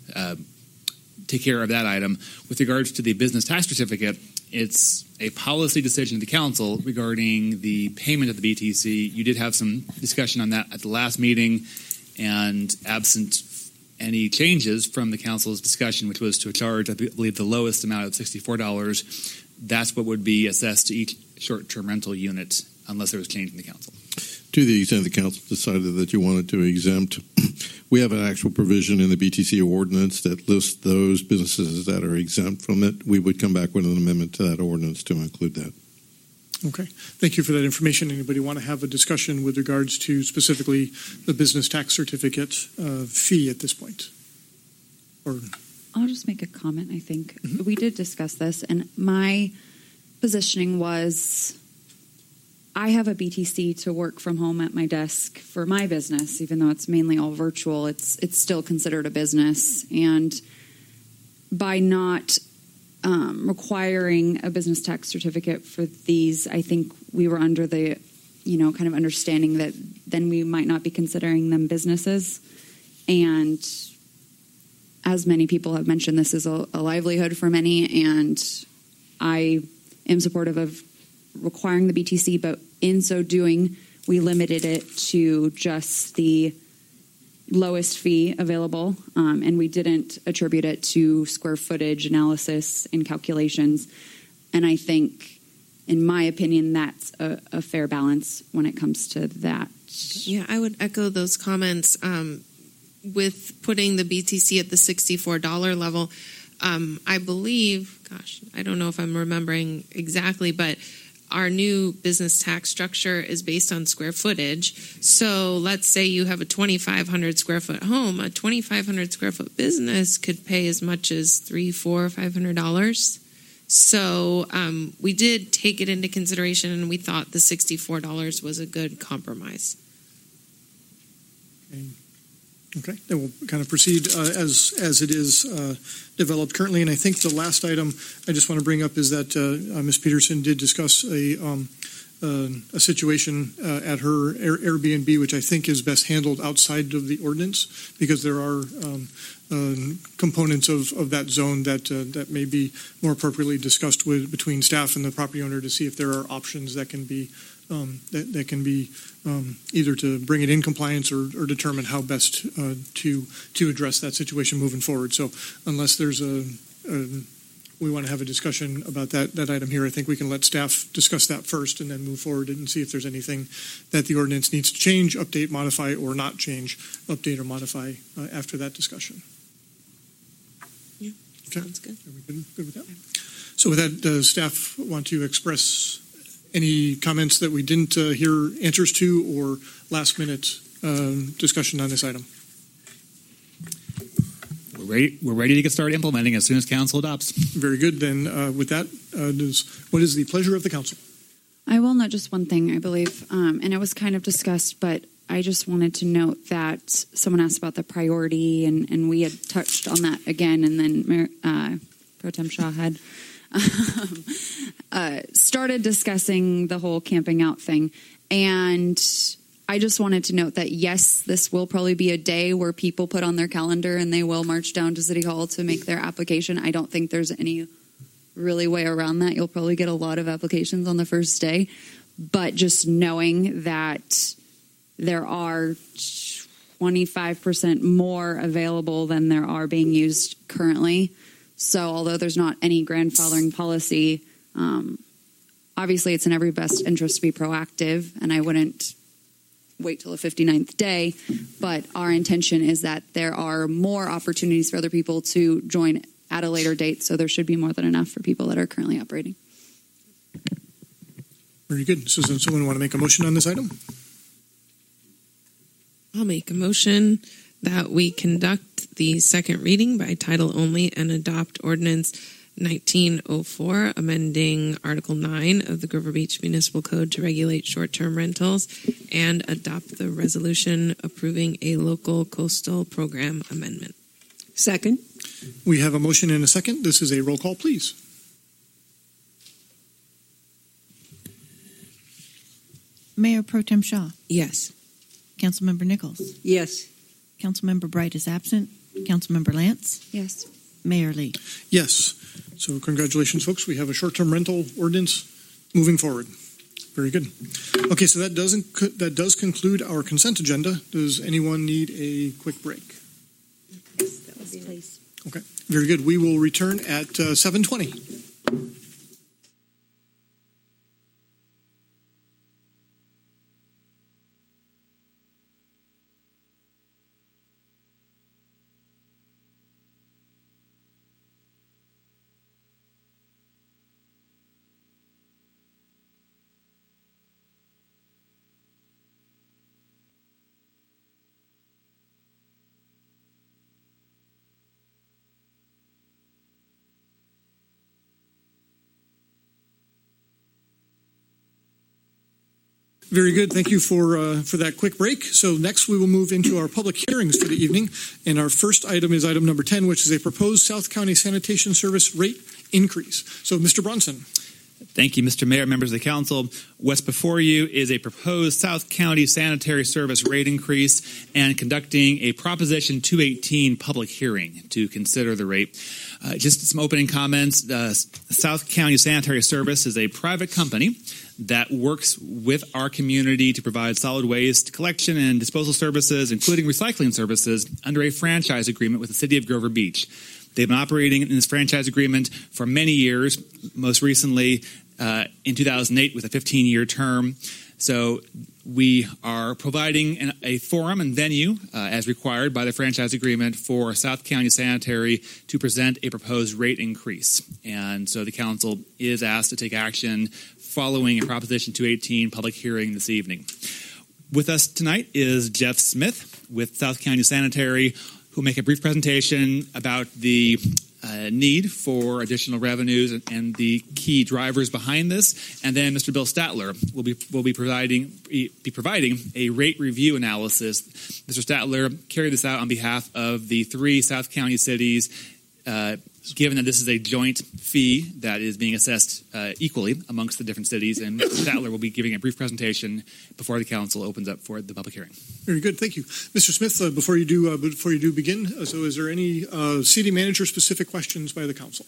take care of that item. With regards to the business tax certificate, it's a policy decision of the council regarding the payment of the BTC. You did have some discussion on that at the last meeting, and absent any changes from the council's discussion, which was to charge, I believe, the lowest amount of $64, that's what would be assessed to each short-term rental unit unless there was change in the council. To the extent the council decided that you wanted to exempt, we have an actual provision in the BTC ordinance that lists those businesses that are exempt from it. We would come back with an amendment to that ordinance to include that. Okay. Thank you for that information. Anybody want to have a discussion with regards to specifically the business tax certificate fee at this point? Or I'll just make a comment, I think. We did discuss this, and my positioning was I have a BTC to work from home at my desk for my business, even though it's mainly all virtual. It's still considered a business, and by not requiring a business tax certificate for these, I think we were under the, kind of understanding that then we might not be considering them businesses. And as many people have mentioned, this is a livelihood for many, and I am supportive of requiring the BTC, but in so doing, we limited it to just the lowest fee available, and we didn't attribute it to square footage analysis and calculations. And I think, in my opinion, that's a fair balance when it comes to that. Yeah, I would echo those comments. With putting the BTC at the $64 level, I believe, I don't know if I'm remembering exactly, but our new business tax structure is based on square footage. So let's say you have a 2,500 square foot home. A 2,500 square foot business could pay as much as $300, $400, $500. So we did take it into consideration, and we thought the $64 was a good compromise. Okay, then we'll kind of proceed as it is developed currently. And I think the last item I just want to bring up is that Ms. Peterson did discuss a situation at her Airbnb, which I think is best handled outside of the ordinance, because there are components of that zone that may be more appropriately discussed between staff and the property owner to see if there are options that can be either to bring it in compliance or determine how best to address that situation moving forward. So unless there's we want to have a discussion about that item here, I think we can let staff discuss that first and then move forward and see if there's anything that the ordinance needs to change, update, modify, or not change, update or modify after that discussion. Yeah, okay. Sounds good. Are we good with that? So with that, does staff want to express any comments that we didn't hear answers to, or last-minute discussion on this item? We're ready to get started implementing as soon as council adopts. Very good. Then with that, what is the pleasure of the council? I will note just one thing, I believe, and it was kind of discussed, but I just wanted to note that someone asked about the priority, and we had touched on that again, and then Pro Tem Shaw had started discussing the whole camping out thing. And I just wanted to note that, yes, this will probably be a day where people put on their calendar and they will march down to City Hall to make their application. I don't think there's any really way around that. You'll probably get a lot of applications on the first day. But just knowing that there are 25% more available than there are being used currently. So although there's not any grandfathering policy, obviously it's in every best interest to be proactive, and I wouldn't wait till the 59th day, but our intention is that there are more opportunities for other people to join at a later date, so there should be more than enough for people that are currently operating. Very good. So does someone want to make a motion on this item? I'll make a motion that we conduct the second reading by title only and adopt ordinance 1904, amending Article 9 of the Grover Beach Municipal Code to regulate short-term rentals, and adopt the resolution approving a local coastal program amendment. Second. We have a motion and a second. This is a roll call, please. Mayor Pro Tem Shaw. Yes. Councilmember Nichols. Yes. Councilmember Bright is absent. Councilmember Lance. Yes. Mayor Lee. Yes. So congratulations, folks. We have a short-term rental ordinance moving forward. Very good. Okay, so that does conclude our consent agenda. Does anyone need a quick break? Yes, please. Okay, very good. We will return at 7:20. Very good. Thank you for that quick break. So next we will move into our public hearings for the evening. And our first item is item number 10, which is a proposed South County Sanitation Service rate increase. So Mr. Bronson. Thank you, Mr. Mayor, members of the council. What's before you is a proposed South County Sanitary Service rate increase and conducting a Proposition 218 public hearing to consider the rate. Just some opening comments. South County Sanitary Service is a private company that works with our community to provide solid waste collection and disposal services, including recycling services, under a franchise agreement with the city of Grover Beach. They've been operating in this franchise agreement for many years, most recently in 2008 with a 15-year term. So we are providing a forum and venue, as required by the franchise agreement, for South County Sanitary to present a proposed rate increase. And so the council is asked to take action following a Proposition 218 public hearing this evening. With us tonight is Jeff Smith with South County Sanitary, who will make a brief presentation about the need for additional revenues and the key drivers behind this. And then Mr. Bill Statler will be providing a rate review analysis. Mr. Statler carried this out on behalf of the 3 South County cities, given that this is a joint fee that is being assessed equally amongst the different cities. And Mr. Statler will be giving a brief presentation before the council opens up for the public hearing. Very good, thank you, Mr. Smith. Before you do begin, so is there any city manager specific questions by the council?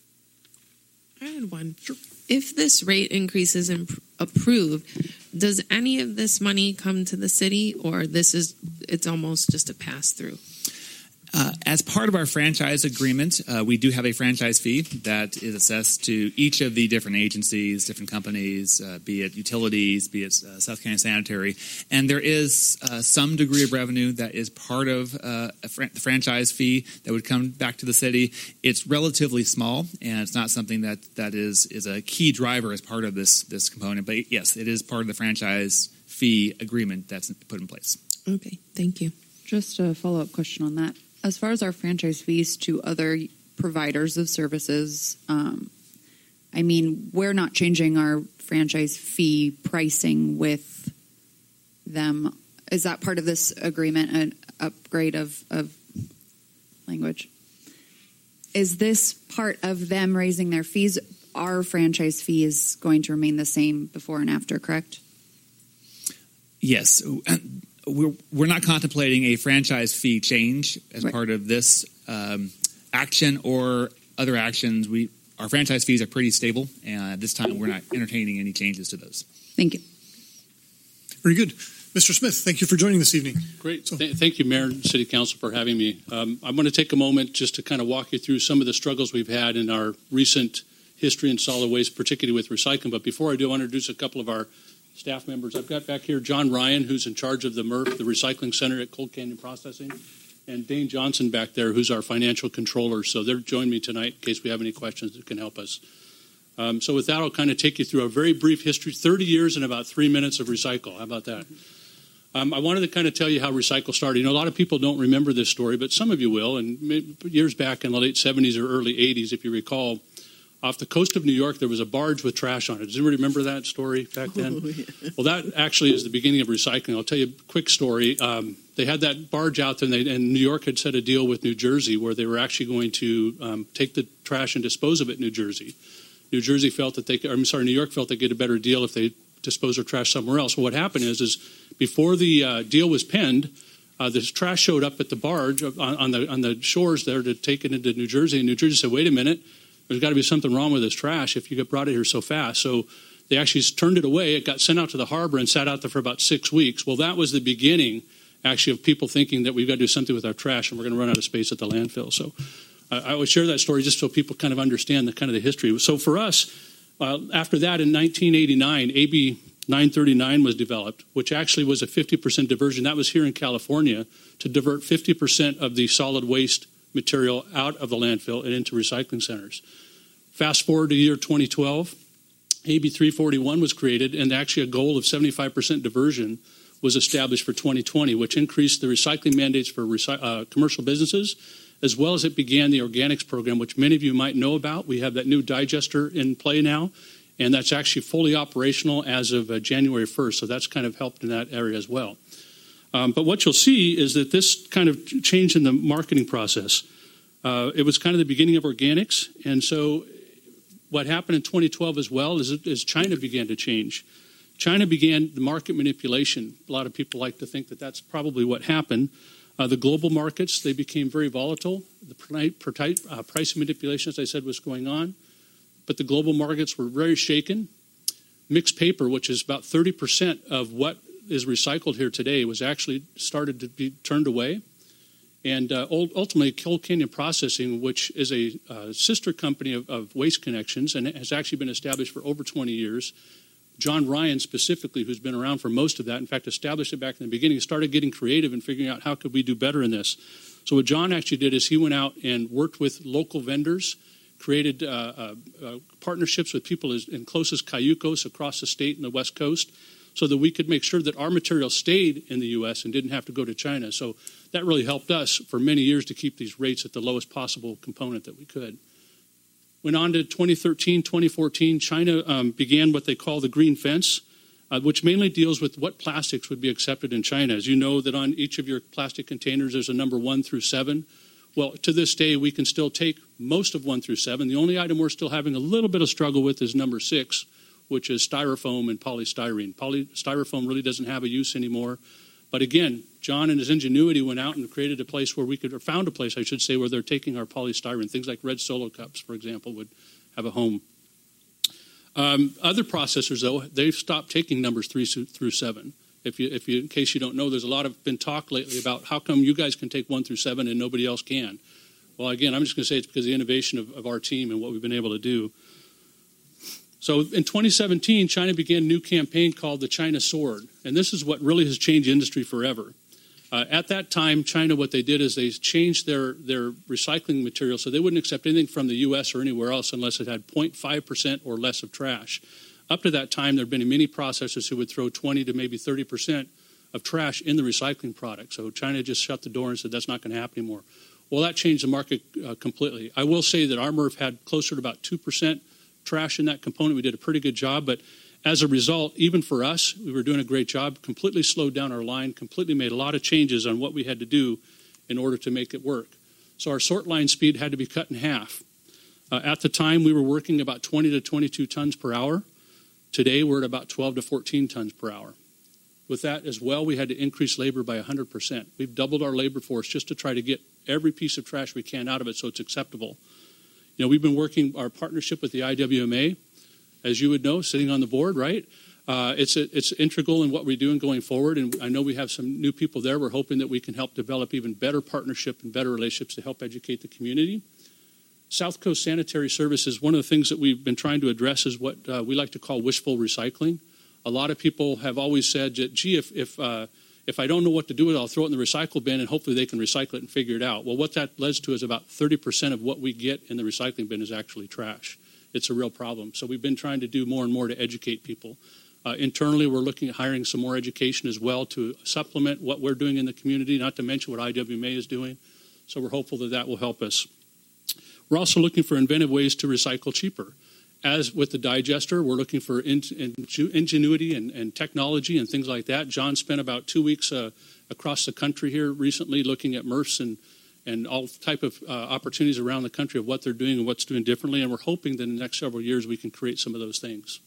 I had one. Sure. If this rate increase is approved, does any of this money come to the city, or it's almost just a pass through? As part of our franchise agreement, we do have a franchise fee that is assessed to each of the different agencies, different companies, be it utilities, be it South County Sanitary. And there is some degree of revenue that is part of the franchise fee that would come back to the city. It's relatively small, and it's not something that is a key driver as part of this component. But yes, it is part of the franchise fee agreement that's put in place. Okay, thank you. Just a follow-up question on that. As far as our franchise fees to other providers of services, we're not changing our franchise fee pricing with them. Is that part of this agreement, an upgrade of language? Is this part of them raising their fees? Our franchise fee is going to remain the same before and after, correct? Yes. We're not contemplating a franchise fee change as part of this action or other actions. Our franchise fees are pretty stable, and at this time we're not entertaining any changes to those. Thank you. Very good. Mr. Smith, thank you for joining this evening. Great. Thank you, Mayor and City Council, for having me. I want to take a moment just to kind of walk you through some of the struggles we've had in our recent history in solid waste, particularly with recycling. But before I do, I want to introduce a couple of our staff members. I've got back here John Ryan, who's in charge of the MRF, the Recycling Center at Cold Canyon Processing, and Dane Johnson back there, who's our financial controller. So they're joining me tonight in case we have any questions that can help us. So with that, I'll kind of take you through a very brief history, 30 years and about 3 minutes of Recycle. How about that? I wanted to kind of tell you how Recycle started. A lot of people don't remember this story, but some of you will. And years back in the late 70s or early 80s, if you recall, off the coast of New York, there was a barge with trash on it. Does anybody remember that story back then? Oh, yeah. Well, that actually is the beginning of recycling. I'll tell you a quick story. They had that barge out there, and New York had set a deal with New Jersey where they were actually going to take the trash and dispose of it in New Jersey. New York felt they could get a better deal if they disposed their trash somewhere else. Well, what happened is before the deal was penned, this trash showed up at the barge on the shores there to take it into New Jersey. And New Jersey said, wait a minute, there's got to be something wrong with this trash if you brought it here so fast. So they actually turned it away. It got sent out to the harbor and sat out there for about 6 weeks. Well, that was the beginning, actually, of people thinking that we've got to do something with our trash and we're going to run out of space at the landfill. So I would share that story just so people kind of understand the history. So for us, after that, in 1989, AB 939 was developed, which actually was a 50% diversion. That was here in California to divert 50% of the solid waste material out of the landfill and into recycling centers. Fast forward to year 2012, AB 341 was created, and actually a goal of 75% diversion was established for 2020, which increased the recycling mandates for commercial businesses, as well as it began the organics program, which many of you might know about. We have that new digester in play now, and that's actually fully operational as of January 1st, so that's kind of helped in that area as well. But what you'll see is that this kind of change in the marketing process, it was kind of the beginning of organics. And so what happened in 2012 as well is China began to change. China began the market manipulation. A lot of people like to think that that's probably what happened. The global markets, they became very volatile. The price manipulation, as I said, was going on. But the global markets were very shaken. Mixed paper, which is about 30% of what is recycled here today, was actually started to be turned away. And ultimately, Cold Canyon Processing, which is a sister company of Waste Connections and has actually been established for over 20 years, John Ryan specifically, who's been around for most of that, in fact, established it back in the beginning, started getting creative and figuring out how could we do better in this. So what John actually did is he went out and worked with local vendors, created partnerships with people in close as Cayucos across the state and the West Coast, so that we could make sure that our material stayed in the U.S. and didn't have to go to China. So that really helped us for many years to keep these rates at the lowest possible component that we could. Went on to 2013, 2014, China began what they call the green fence, which mainly deals with what plastics would be accepted in China. As you know, that on each of your plastic containers there's a number 1 through 7. Well, to this day, we can still take most of 1 through 7. The only item we're still having a little bit of struggle with is number 6, which is styrofoam and polystyrene. Styrofoam really doesn't have a use anymore. But again, John and his ingenuity went out and created a place where we could, or found a place, I should say, where they're taking our polystyrene. Things like Red Solo cups, for example, would have a home. Other processors, though, they've stopped taking numbers 3 through 7. If you, in case you don't know, there's a lot of been talk lately about how come you guys can take 1 through 7 and nobody else can. Well, again, I'm just going to say it's because of the innovation of our team and what we've been able to do. So in 2017, China began a new campaign called the China Sword, and this is what really has changed the industry forever. At that time, China, what they did is they changed their recycling material so they wouldn't accept anything from the U.S. or anywhere else unless it had 0.5% or less of trash. Up to that time, there have been many processors who would throw 20 to maybe 30% of trash in the recycling product. So China just shut the door and said that's not going to happen anymore. Well, that changed the market completely. I will say that our MRF had closer to about 2% trash in that component. We did a pretty good job, but as a result, even for us, we were doing a great job, completely slowed down our line, completely made a lot of changes on what we had to do in order to make it work. So our sort line speed had to be cut in half. At the time, we were working about 20 to 22 tons per hour. Today, we're at about 12 to 14 tons per hour. With that as well, we had to increase labor by 100%. We've doubled our labor force just to try to get every piece of trash we can out of it so it's acceptable. You know, we've been working our partnership with the IWMA, as you would know, sitting on the board, right? It's integral in what we're doing going forward, and I know we have some new people there. We're hoping that we can help develop even better partnership and better relationships to help educate the community. South Coast Sanitary Services, one of the things that we've been trying to address is what we like to call wishful recycling. A lot of people have always said, gee, if I don't know what to do with it, I'll throw it in the recycle bin and hopefully they can recycle it and figure it out. Well, what that leads to is about 30% of what we get in the recycling bin is actually trash. It's a real problem. So we've been trying to do more and more to educate people. Internally, we're looking at hiring some more education as well to supplement what we're doing in the community, not to mention what IWMA is doing. So we're hopeful that that will help us. We're also looking for inventive ways to recycle cheaper. As with the digester, we're looking for ingenuity and technology and things like that. John spent about 2 weeks across the country here recently looking at MRFs and all type of opportunities around the country of what they're doing and what's doing differently. And we're hoping that in the next several years we can create some of those things.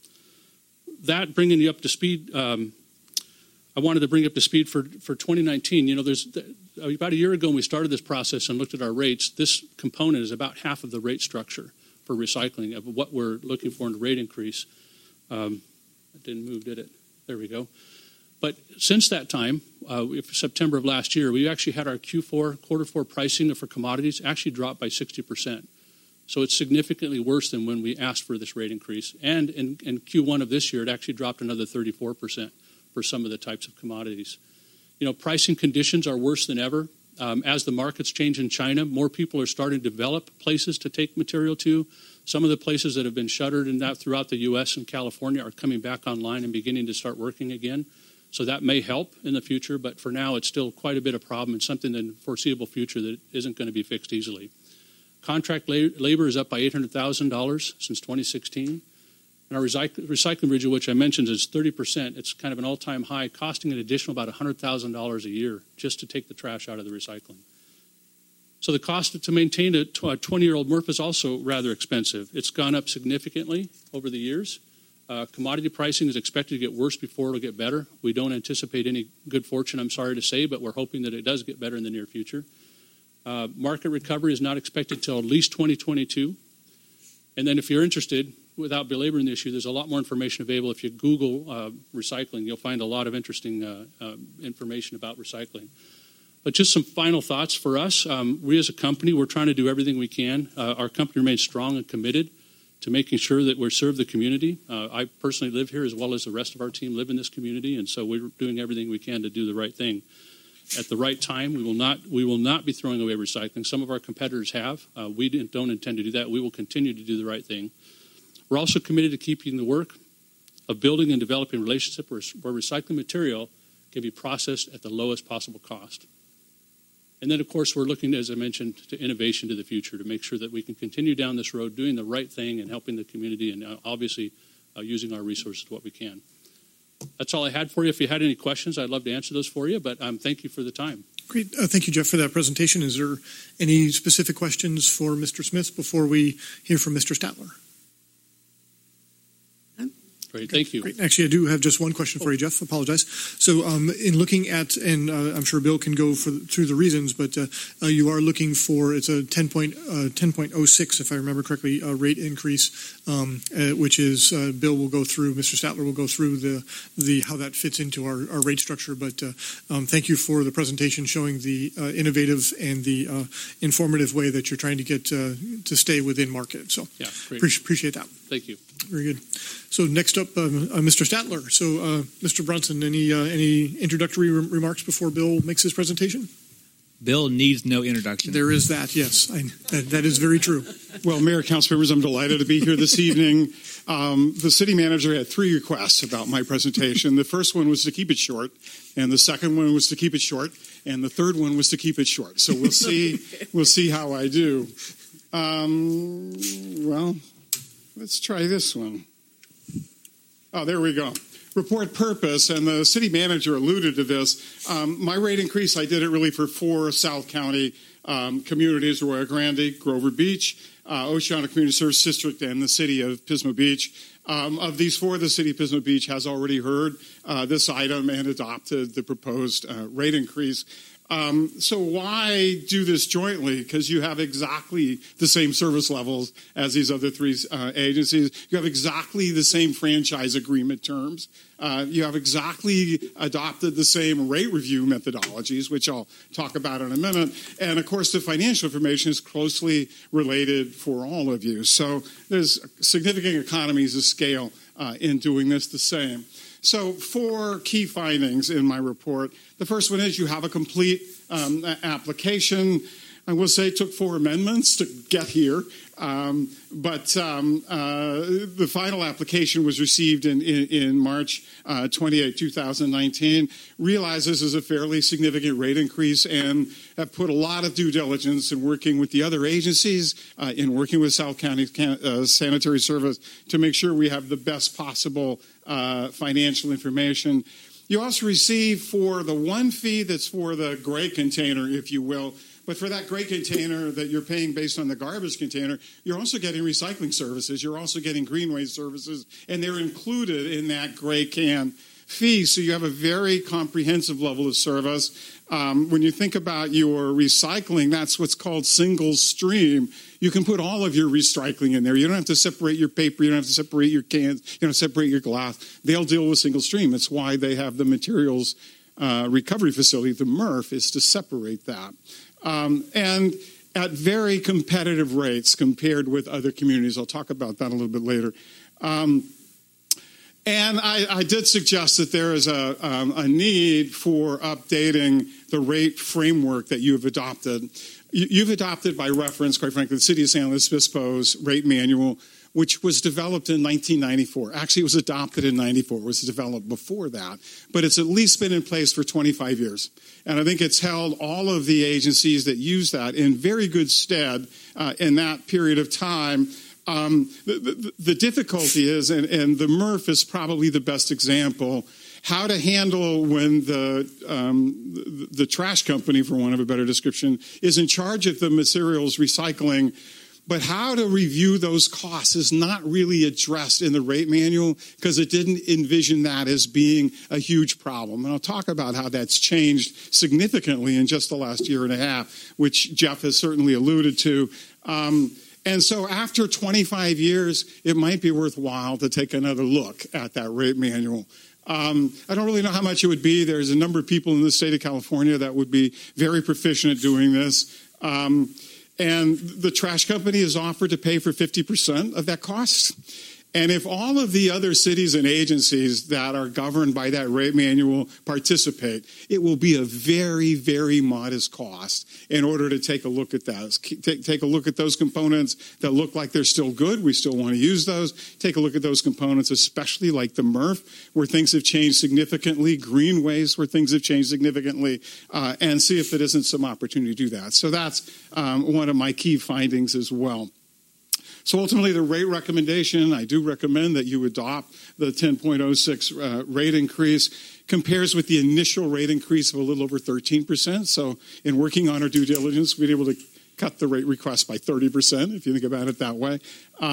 That bringing you up to speed, I wanted to bring up to speed for 2019. You know, there's about a year ago when we started this process and looked at our rates, this component is about half of the rate structure for recycling of what we're looking for in the rate increase. It didn't move, did it? There we go. But since that time, September of last year, we actually had our quarter four pricing for commodities actually dropped by 60%. So it's significantly worse than when we asked for this rate increase. And in Q1 of this year, it actually dropped another 34% for some of the types of commodities. You know, pricing conditions are worse than ever. As the markets change in China, more people are starting to develop places to take material to. Some of the places that have been shuttered throughout the U.S. and California are coming back online and beginning to start working again. So that may help in the future, but for now it's still quite a bit of problem and something in the foreseeable future that isn't going to be fixed easily. Contract labor is up by $800,000 since 2016. And our recycling residual, which I mentioned, is 30%. It's kind of an all-time high, costing an additional about $100,000 a year just to take the trash out of the recycling. So the cost to maintain a 20-year-old MRF is also rather expensive. It's gone up significantly over the years. Commodity pricing is expected to get worse before it'll get better. We don't anticipate any good fortune, I'm sorry to say, but we're hoping that it does get better in the near future. Market recovery is not expected until at least 2022. And then if you're interested, without belaboring the issue, there's a lot more information available. If you Google recycling, you'll find a lot of interesting information about recycling. But just some final thoughts for us. We as a company, we're trying to do everything we can. Our company remains strong and committed to making sure that we serve the community. I personally live here as well as the rest of our team live in this community, and so we're doing everything we can to do the right thing. At the right time, we will not be throwing away recycling. Some of our competitors have. We don't intend to do that. We will continue to do the right thing. We're also committed to keeping the work of building and developing relationships where recycling material can be processed at the lowest possible cost. And then, of course, we're looking, as I mentioned, to innovation to the future to make sure that we can continue down this road doing the right thing and helping the community and obviously using our resources to what we can. That's all I had for you. If you had any questions, I'd love to answer those for you, but thank you for the time. Great. Thank you, Jeff, for that presentation. Is there any specific questions for Mr. Smith before we hear from Mr. Statler? Great, thank you. Great. Actually, I do have just one question for you, Jeff. Apologize. So in looking at, and I'm sure Bill can go through the reasons, but you are looking for, it's a 10.06, if I remember correctly, rate increase, which is, Bill will go through, Mr. Statler will go through the how that fits into our rate structure. But thank you for the presentation showing the innovative and the informative way that you're trying to get to stay within market. So yeah, great. Appreciate that. Thank you. Very good. So next up, Mr. Statler. So, Mr. Brunson, any introductory remarks before Bill makes his presentation? Bill needs no introduction. There is that, yes. That is very true. Well, Mayor, council members, I'm delighted to be here this evening. The city manager had 3 requests about my presentation. The first one was to keep it short, and the second one was to keep it short, and the third one was to keep it short. So we'll see how I do. Well, let's try this one. Oh, there we go. Report purpose, and the city manager alluded to this. My rate increase, I did it really for 4 South County communities: Arroyo Grande, Grover Beach, Oceana Community Service District, and the city of Pismo Beach. Of these 4, the city of Pismo Beach has already heard this item and adopted the proposed rate increase. So why do this jointly? Because you have exactly the same service levels as these other 3 agencies. You have exactly the same franchise agreement terms. You have exactly adopted the same rate review methodologies, which I'll talk about in a minute. And, of course, the financial information is closely related for all of you. So there's significant economies of scale in doing this the same. So 4 key findings in my report. The first one is you have a complete application. I will say it took 4 amendments to get here, but the final application was received in March 28, 2019. Realize this is a fairly significant rate increase and have put a lot of due diligence in working with the other agencies, in working with South County Sanitary Service to make sure we have the best possible financial information. You also receive for the one fee that's for the gray container, if you will. But for that gray container that you're paying based on the garbage container, you're also getting recycling services. You're also getting green waste services, and they're included in that gray can fee. So you have a very comprehensive level of service. When you think about your recycling, that's what's called single stream. You can put all of your recycling in there. You don't have to separate your paper. You don't have to separate your cans. You don't have to separate your glass. They'll deal with single stream. That's why they have the materials recovery facility, the MRF, is to separate that. And at very competitive rates compared with other communities. I'll talk about that a little bit later. And I did suggest that there is a need for updating the rate framework that you've adopted. You've adopted by reference, quite frankly, the City of San Luis Obispo's rate manual, which was developed in 1994. Actually, it was adopted in 94. It was developed before that. But it's at least been in place for 25 years. And I think it's held all of the agencies that use that in very good stead in that period of time. The difficulty is, and the MRF is probably the best example, how to handle when the trash company, for want of a better description, is in charge of the materials recycling. But how to review those costs is not really addressed in the rate manual because it didn't envision that as being a huge problem. And I'll talk about how that's changed significantly in just the last year and a half, which Jeff has certainly alluded to. And so after 25 years, it might be worthwhile to take another look at that rate manual. I don't really know how much it would be. There's a number of people in the state of California that would be very proficient at doing this. And the trash company is offered to pay for 50% of that cost. And if all of the other cities and agencies that are governed by that rate manual participate, it will be a very, very modest cost in order to take a look at those. Take a look at those components that look like they're still good. We still want to use those. Take a look at those components, especially like the MRF, where things have changed significantly, green waste, where things have changed significantly, and see if it isn't some opportunity to do that. So that's one of my key findings as well. So ultimately, the rate recommendation, I do recommend that you adopt the 10.06 rate increase, compares with the initial rate increase of a little over 13%. So in working on our due diligence, we've been able to cut the rate request by 30%, if you think about it that way.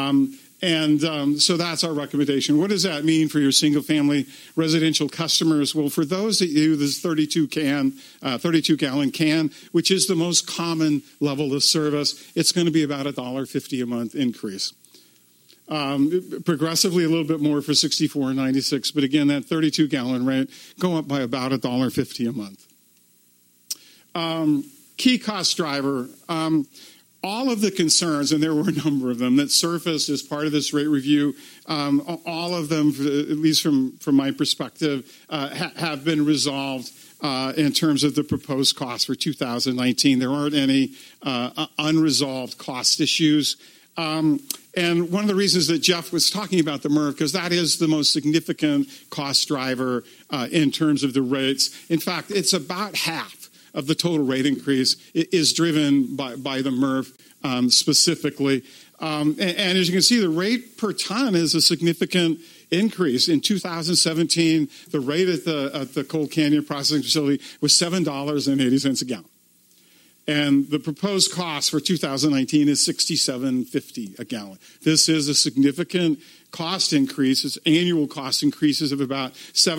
So that's our recommendation. What does that mean for your single-family residential customers? Well, for those that use this 32-gallon can, which is the most common level of service, it's going to be about $1.50 a month increase. Progressively a little bit more for 64 and 96, but again, that 32-gallon rate go up by about $1.50 a month. Key cost driver. All of the concerns, and there were a number of them, that surfaced as part of this rate review, all of them, at least from my perspective, have been resolved in terms of the proposed costs for 2019. There aren't any unresolved cost issues. And one of the reasons that Jeff was talking about the MRF, because that is the most significant cost driver in terms of the rates. In fact, it's about half of the total rate increase is driven by the MRF specifically. And as you can see, the rate per ton is a significant increase. In 2017, the rate at the Coal Canyon processing facility was $7.80 a gallon. And the proposed cost for 2019 is $67.50 a gallon. This is a significant cost increase. It's annual cost increases of about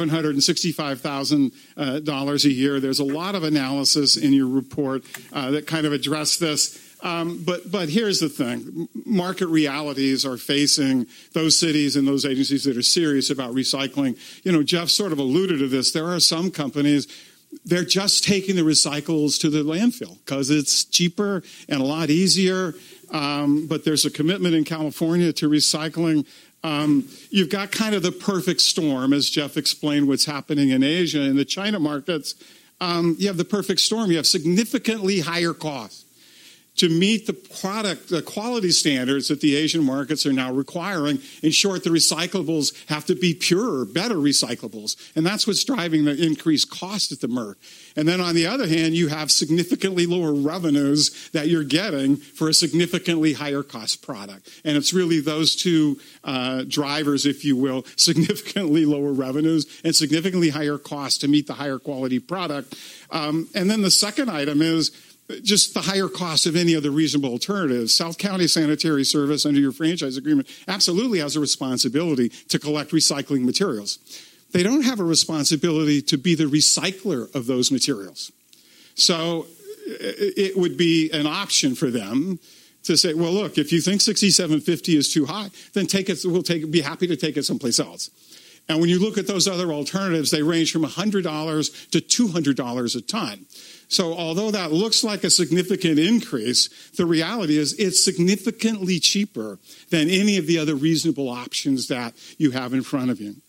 $765,000 a year. There's a lot of analysis in your report that kind of address this. But here's the thing. Market realities are facing those cities and those agencies that are serious about recycling. You know, Jeff sort of alluded to this. There are some companies, they're just taking the recyclables to the landfill because it's cheaper and a lot easier. But there's a commitment in California to recycling. You've got kind of the perfect storm, as Jeff explained what's happening in Asia. In the China markets, you have the perfect storm. You have significantly higher costs to meet the quality standards that the Asian markets are now requiring. In short, the recyclables have to be purer, better recyclables. And that's what's driving the increased cost at the MRF. And then on the other hand, you have significantly lower revenues that you're getting for a significantly higher cost product. And it's really those two drivers, if you will, significantly lower revenues and significantly higher cost to meet the higher quality product. And then the second item is just the higher cost of any other reasonable alternatives. South County Sanitary Service, under your franchise agreement, absolutely has a responsibility to collect recycling materials. They don't have a responsibility to be the recycler of those materials. So it would be an option for them to say, well, look, if you think $67.50 is too high, then be happy to take it someplace else. And when you look at those other alternatives, they range from $100 to $200 a ton. So although that looks like a significant increase, the reality is it's significantly cheaper than any of the other reasonable options that you have in front of you.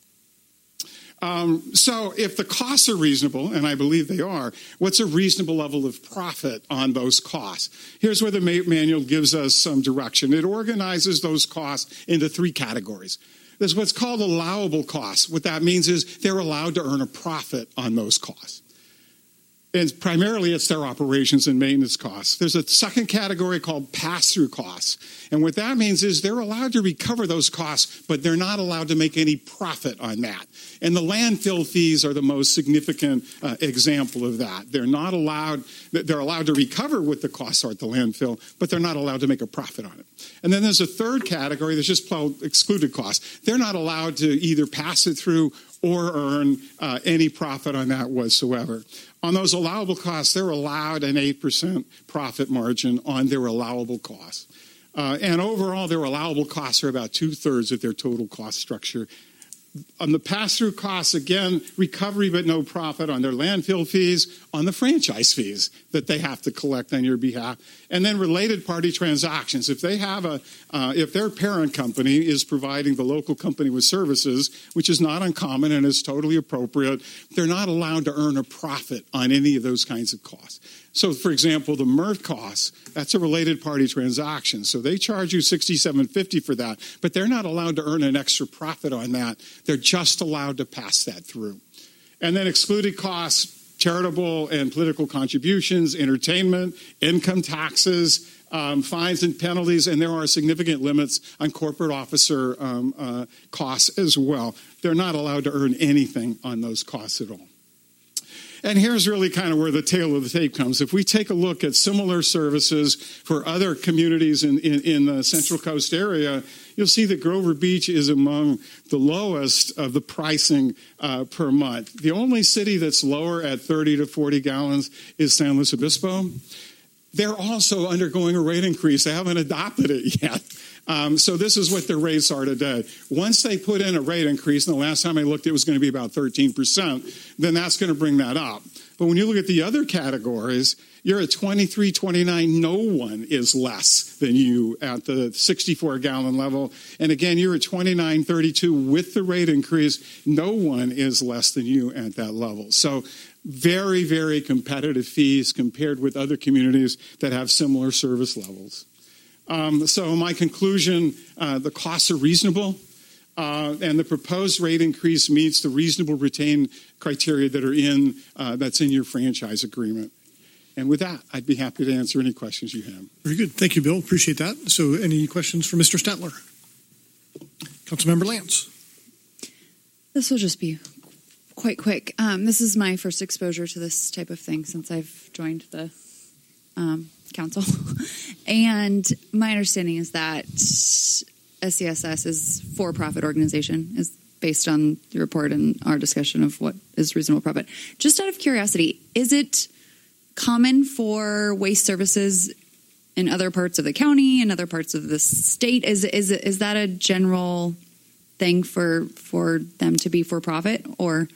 So if the costs are reasonable, and I believe they are, what's a reasonable level of profit on those costs? Here's where the manual gives us some direction. It organizes those costs into three categories. There's what's called allowable costs. What that means is they're allowed to earn a profit on those costs. And primarily, it's their operations and maintenance costs. There's a second category called pass-through costs. And what that means is they're allowed to recover those costs, but they're not allowed to make any profit on that. And the landfill fees are the most significant example of that. They're allowed to recover what the costs are at the landfill, but they're not allowed to make a profit on it. And then there's a third category that's just called excluded costs. They're not allowed to either pass it through or earn any profit on that whatsoever. On those allowable costs, they're allowed an 8% profit margin on their allowable costs. And overall, their allowable costs are about 2/3 of their total cost structure. On the pass-through costs, again, recovery but no profit on their landfill fees, on the franchise fees that they have to collect on your behalf, and then related party transactions. If they have if their parent company is providing the local company with services, which is not uncommon and is totally appropriate, they're not allowed to earn a profit on any of those kinds of costs. So, for example, the MRF costs, that's a related party transaction. So they charge you $67.50 for that, but they're not allowed to earn an extra profit on that. They're just allowed to pass that through. And then excluded costs, charitable and political contributions, entertainment, income taxes, fines and penalties, and there are significant limits on corporate officer costs as well. They're not allowed to earn anything on those costs at all. And here's really kind of where the tail of the tape comes. If we take a look at similar services for other communities in the Central Coast area, you'll see that Grover Beach is among the lowest of the pricing per month. The only city that's lower at 30 to 40 gallons is San Luis Obispo. They're also undergoing a rate increase. They haven't adopted it yet. So this is what their rates are today. Once they put in a rate increase, and the last time I looked, it was going to be about 13%, then that's going to bring that up. But when you look at the other categories, you're at 23, 29. No one is less than you at the 64-gallon level. And again, you're at 29, 32 with the rate increase. No one is less than you at that level. So very, very competitive fees compared with other communities that have similar service levels. So my conclusion, the costs are reasonable, and the proposed rate increase meets the reasonable retained criteria that are that's in your franchise agreement. And with that, I'd be happy to answer any questions you have. Very good. Thank you, Bill. Appreciate that. So any questions for Mr. Statler? Councilmember Lance. This will just be quite quick. This is my first exposure to this type of thing since I've joined the council. And my understanding is that SCSS is a for-profit organization, is based on the report and our discussion of what is reasonable profit. Just out of curiosity, is it common for waste services in other parts of the county and other parts of the state? Is that a general thing for them to be for profit? Or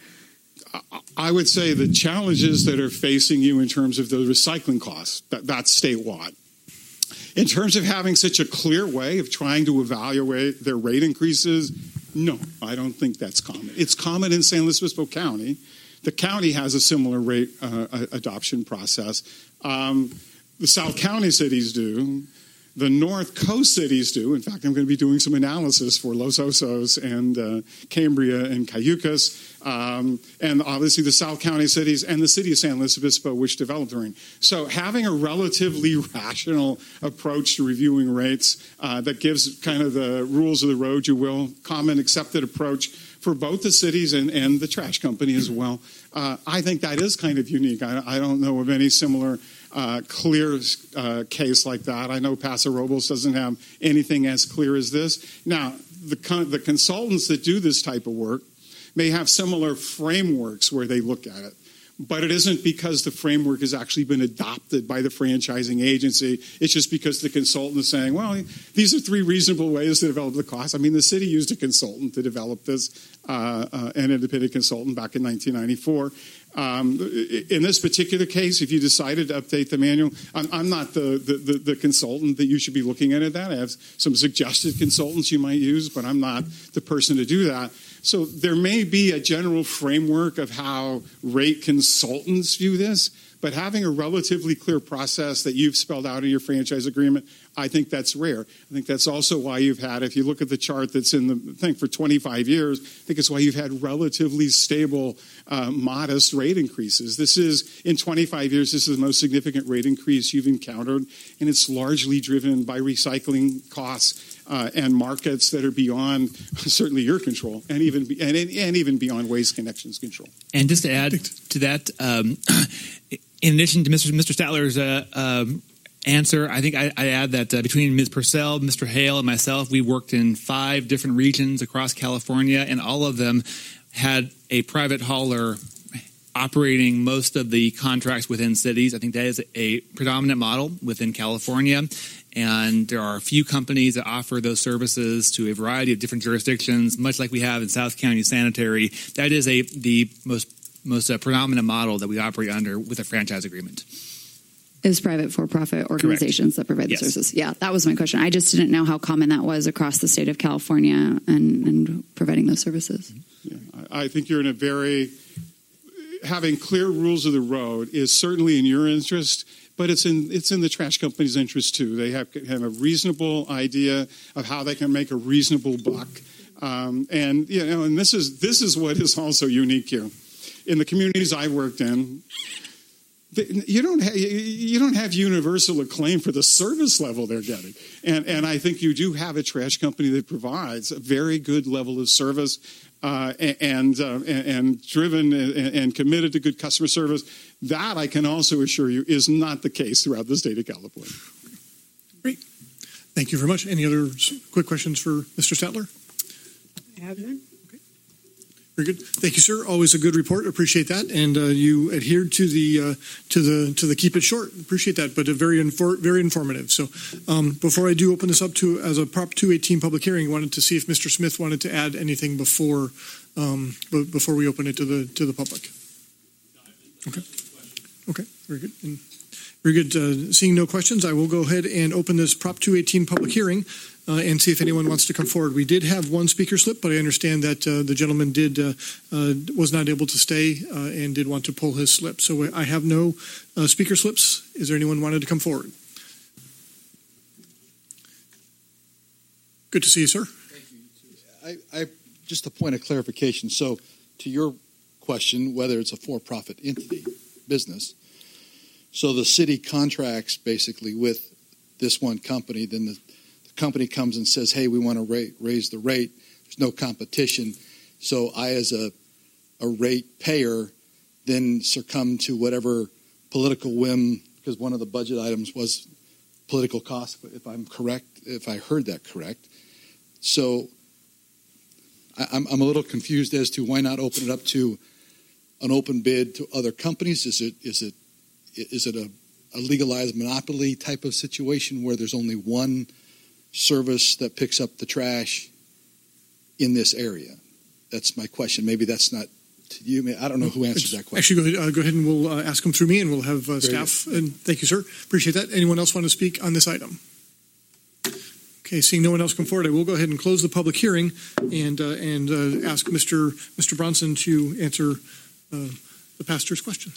I would say the challenges that are facing you in terms of the recycling costs, that's statewide. In terms of having such a clear way of trying to evaluate their rate increases, no, I don't think that's common. It's common in San Luis Obispo County. The county has a similar rate adoption process. The South County cities do. The North Coast cities do. In fact, I'm going to be doing some analysis for Los Osos and Cambria and Cayucas, and obviously the South County cities and the city of San Luis Obispo, which developed the ring. So having a relatively rational approach to reviewing rates that gives kind of the rules of the road, you will, common accepted approach for both the cities and the trash company as well. I think that is kind of unique. I don't know of any similar clear case like that. I know Paso Robles doesn't have anything as clear as this. Now, the consultants that do this type of work may have similar frameworks where they look at it, but it isn't because the framework has actually been adopted by the franchising agency. It's just because the consultant is saying, well, these are three reasonable ways to develop the cost. I mean, the city used a consultant to develop this, an independent consultant back in 1994. In this particular case, if you decided to update the manual, I'm not the consultant that you should be looking at that. I have some suggested consultants you might use, but I'm not the person to do that. So there may be a general framework of how rate consultants view this, but having a relatively clear process that you've spelled out in your franchise agreement, I think that's rare. I think that's also why you've had, if you look at the chart that's in the thing for 25 years, I think it's why you've had relatively stable, modest rate increases. This is, in 25 years, this is the most significant rate increase you've encountered, and it's largely driven by recycling costs and markets that are beyond certainly your control, and even beyond Waste Connections control. And just to add to that, in addition to Mr. Statler's answer, I think I'd add that between Ms. Purcell, Mr. Hale, and myself, we worked in 5 different regions across California, and all of them had a private hauler operating most of the contracts within cities. I think that is a predominant model within California. And there are a few companies that offer those services to a variety of different jurisdictions, much like we have in South County Sanitary. That is the most predominant model that we operate under with a franchise agreement. Is private for-profit organizations that provide the services. Yeah, that was my question. I just didn't know how common that was across the state of California and providing those services. Yeah, I think you're in a very, having clear rules of the road is certainly in your interest, but it's in the trash company's interest too. They have a reasonable idea of how they can make a reasonable buck, and this is what is also unique here in the communities I worked in. You don't have universal acclaim for the service level they're getting, and I think you do have a trash company that provides a very good level of service, and driven and committed to good customer service. That I can also assure you is not the case throughout the state of California. Great, thank you very much. Any other quick questions for Mr. Statler? I have none. Very good. Thank you, sir. Always a good report. Appreciate that. And you adhered to the keep it short. Appreciate that, but very informative. So before I do open this up to as a Prop 218 public hearing, I wanted to see if Mr. Smith wanted to add anything before we open it to the public. Okay. Very good. Very good. Seeing no questions, I will go ahead and open this Prop 218 public hearing and see if anyone wants to come forward. We did have one speaker slip, but I understand that the gentleman was not able to stay and did want to pull his slip. So I have no speaker slips. Is there anyone who wanted to come forward? Good to see you, sir. Thank you. I just a point of clarification. So to your question, whether it's a for-profit entity, business, so the city contracts basically with this one company, then the company comes and says, hey, we want to raise the rate. There's no competition. So I, as a rate payer, then succumb to whatever political whim, because one of the budget items was political cost, if I'm correct, if I heard that correct. So I'm a little confused as to why not open it up to an open bid to other companies. Is it a legalized monopoly type of situation where there's only one service that picks up the trash in this area? That's my question. Maybe that's not to you. I don't know who answers that question. Actually, go ahead and we'll ask them through me, and we'll have staff. And thank you, sir. Appreciate that. Anyone else want to speak on this item? Okay, seeing no one else come forward, I will go ahead and close the public hearing and ask Mr. Bronson to answer the pastor's question.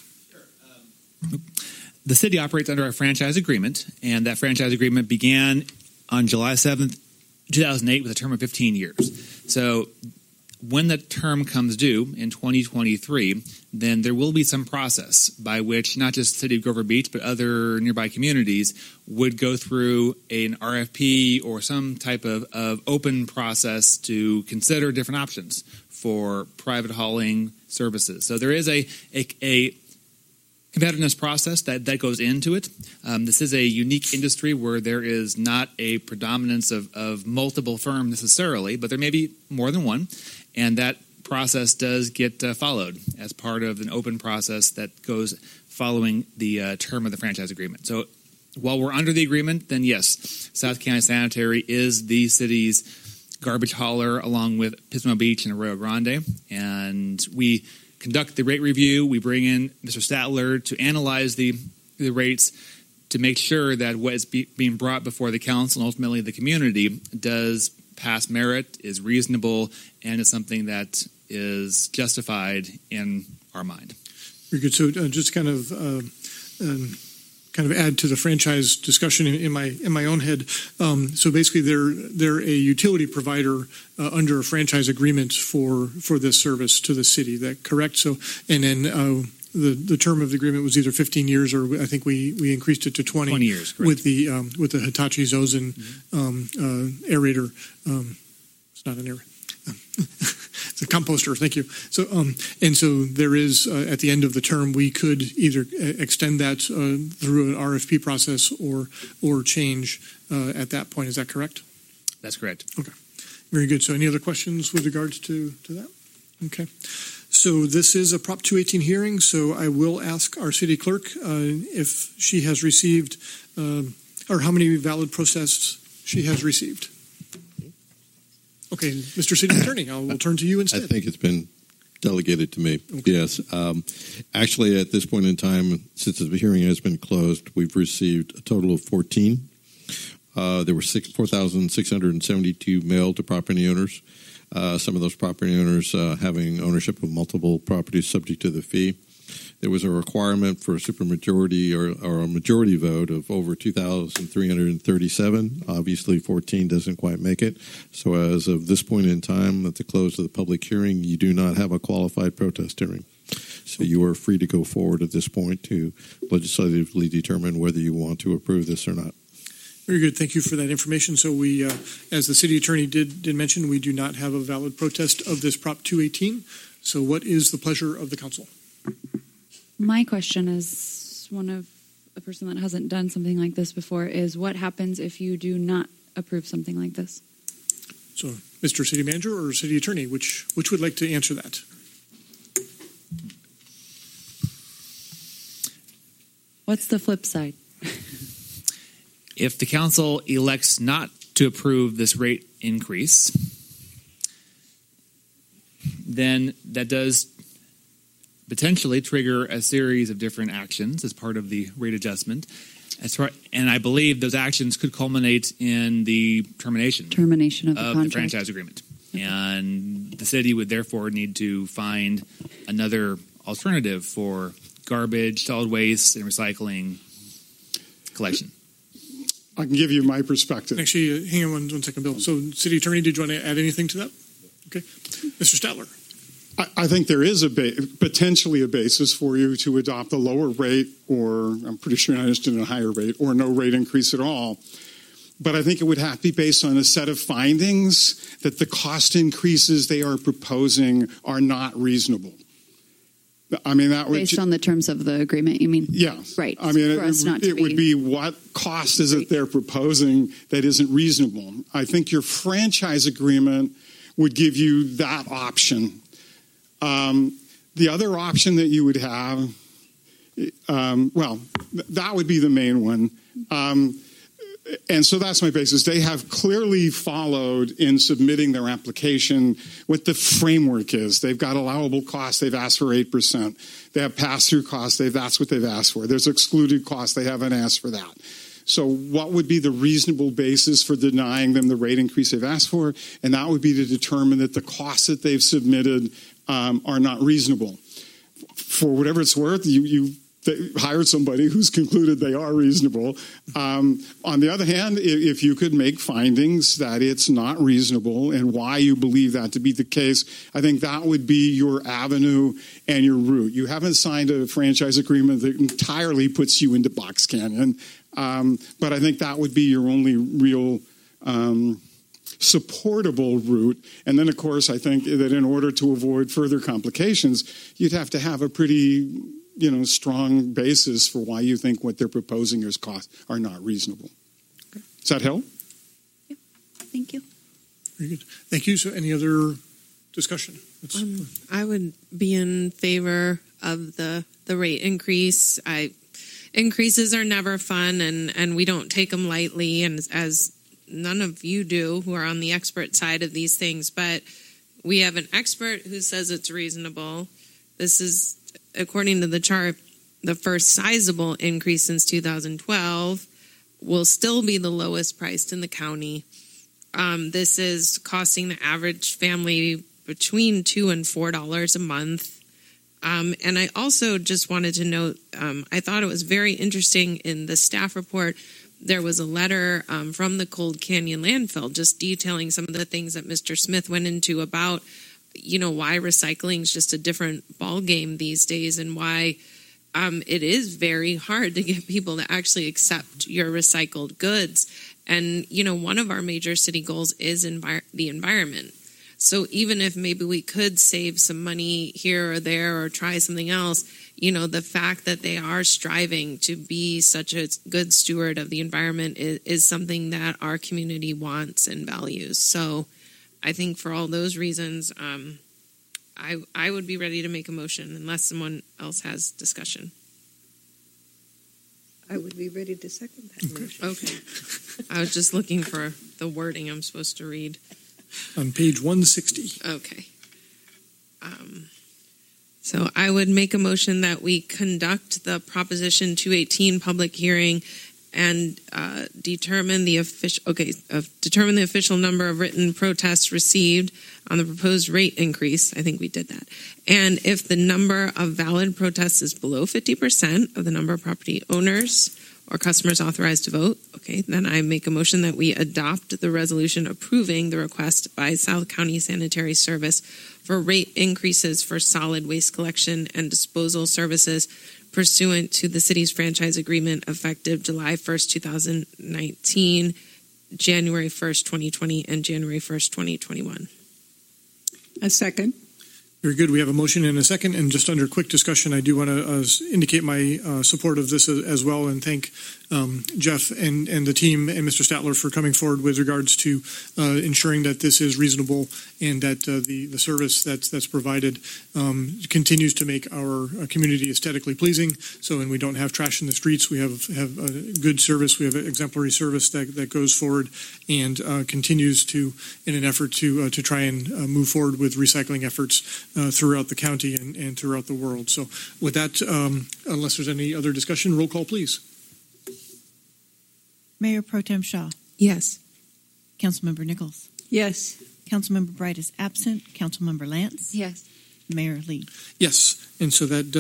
The city operates under a franchise agreement, and that franchise agreement began on July 7th, 2008 with a term of 15 years. So when the term comes due in 2023, then there will be some process by which not just the city of Grover Beach, but other nearby communities would go through an RFP or some type of open process to consider different options for private hauling services. So there is a competitiveness process that goes into it. This is a unique industry where there is not a predominance of multiple firms necessarily, but there may be more than one, and that process does get followed as part of an open process that goes following the term of the franchise agreement. So while we're under the agreement, then yes, South County Sanitary is the city's garbage hauler along with Pismo Beach and Arroyo Grande, and we conduct the rate review. We bring in Mr. Statler to analyze the rates to make sure that what is being brought before the council and ultimately the community does pass merit, is reasonable, and is something that is justified in our mind. Very good. So just kind of add to the franchise discussion in my own head. So basically, they're a utility provider under a franchise agreement for this service to the city. That correct? So and then the term of the agreement was either 15 years or I think we increased it to 20 years. Correct. With the Hitachi Zosen aerator. It's not an aerator. It's a composter. Thank you. So, and so there is at the end of the term, we could either extend that through an RFP process or change at that point. Is that correct? That's correct. Okay. Very good. So, any other questions with regards to that? Okay. So this is a Prop 218 hearing, so I will ask our city clerk if she has received, or how many valid protests she has received. Okay, Mr. City Attorney, I will turn to you instead. I think it's been delegated to me. Okay. Yes. Actually, at this point in time, since the hearing has been closed, we've received a total of 14. There were 4,672 mailed to property owners. Some of those property owners having ownership of multiple properties subject to the fee. There was a requirement for a supermajority or a majority vote of over 2,337. Obviously, 14 doesn't quite make it. So as of this point in time, at the close of the public hearing, you do not have a qualified protest hearing. So you are free to go forward at this point to legislatively determine whether you want to approve this or not. Very good. Thank you for that information. So we, as the city attorney did mention, we do not have a valid protest of this Prop 218. So what is the pleasure of the council? My question is one of a person that hasn't done something like this before is what happens if you do not approve something like this? So Mr. City Manager or City Attorney, which would like to answer that? What's the flip side? If the council elects not to approve this rate increase, then that does potentially trigger a series of different actions as part of the rate adjustment. And I believe those actions could culminate in the termination of the franchise agreement. Okay. And the city would therefore need to find another alternative for garbage, solid waste, and recycling collection. I can give you my perspective. Actually, hang on one second, Bill. So, City Attorney, did you want to add anything to that? Okay. Mr. Statler. I think there is potentially a basis for you to adopt a lower rate, or I'm pretty sure not interested in a higher rate, or no rate increase at all. But I think it would have to be based on a set of findings that the cost increases they are proposing are not reasonable. I mean, that would based on the terms of the agreement, you mean? Yeah. Right. I mean, it would be what cost is it they're proposing that isn't reasonable. I think your franchise agreement would give you that option. The other option that you would have, that would be the main one. And so that's my basis. They have clearly followed in submitting their application what the framework is. They've got allowable costs. They've asked for 8%. They have pass-through costs. That's what they've asked for. There's excluded costs. They haven't asked for that. So what would be the reasonable basis for denying them the rate increase they've asked for? And that would be to determine that the costs that they've submitted are not reasonable. For whatever it's worth, you hired somebody who's concluded they are reasonable. On the other hand, if you could make findings that it's not reasonable and why you believe that to be the case, I think that would be your avenue and your route. You haven't signed a franchise agreement that entirely puts you into Box Canyon, but I think that would be your only real supportable route. And then, of course, I think that in order to avoid further complications, you'd have to have a pretty strong basis for why you think what they're proposing as costs are not reasonable. Okay. Does that help? Yeah. Thank you. Very good. Thank you. So any other discussion? I would be in favor of the rate increase. Increases are never fun, and we don't take them lightly, and as none of you do who are on the expert side of these things, but we have an expert who says it's reasonable. This is, according to the chart, the first sizable increase since 2012, will still be the lowest priced in the county. This is costing the average family between $2 and $4 a month. And I also just wanted to note, I thought it was very interesting in the staff report, there was a letter from the Cold Canyon landfill just detailing some of the things that Mr. Smith went into about why recycling is just a different ball game these days, and why it is very hard to get people to actually accept your recycled goods. And, one of our major city goals is the environment. So even if maybe we could save some money here or there or try something else, the fact that they are striving to be such a good steward of the environment is something that our community wants and values. So I think for all those reasons, I would be ready to make a motion unless someone else has discussion. I would be ready to second that motion. Okay. I was just looking for the wording I'm supposed to read. On page 160. Okay. So I would make a motion that we conduct the Proposition 218 public hearing and determine the official number of written protests received on the proposed rate increase. I think we did that. And if the number of valid protests is below 50% of the number of property owners or customers authorized to vote, then I make a motion that we adopt the resolution approving the request by South County Sanitary Service for rate increases for solid waste collection and disposal services pursuant to the city's franchise agreement effective July 1st, 2019, January 1st, 2020, and January 1st, 2021. A second. Very good. We have a motion and a second, and just under quick discussion, I do want to indicate my support of this as well, and thank Jeff and the team and Mr. Statler for coming forward with regards to ensuring that this is reasonable and that the service that's provided continues to make our community aesthetically pleasing. So, and we don't have trash in the streets. We have a good service. We have an exemplary service that goes forward and continues to, in an effort to try and move forward with recycling efforts throughout the county and throughout the world. So with that, unless there's any other discussion, roll call, please. Mayor Pro Tem Shaw. Yes. Councilmember Nichols. Yes. Councilmember Bright is absent. Councilmember Lance. Yes. Mayor Lee. Yes, and so that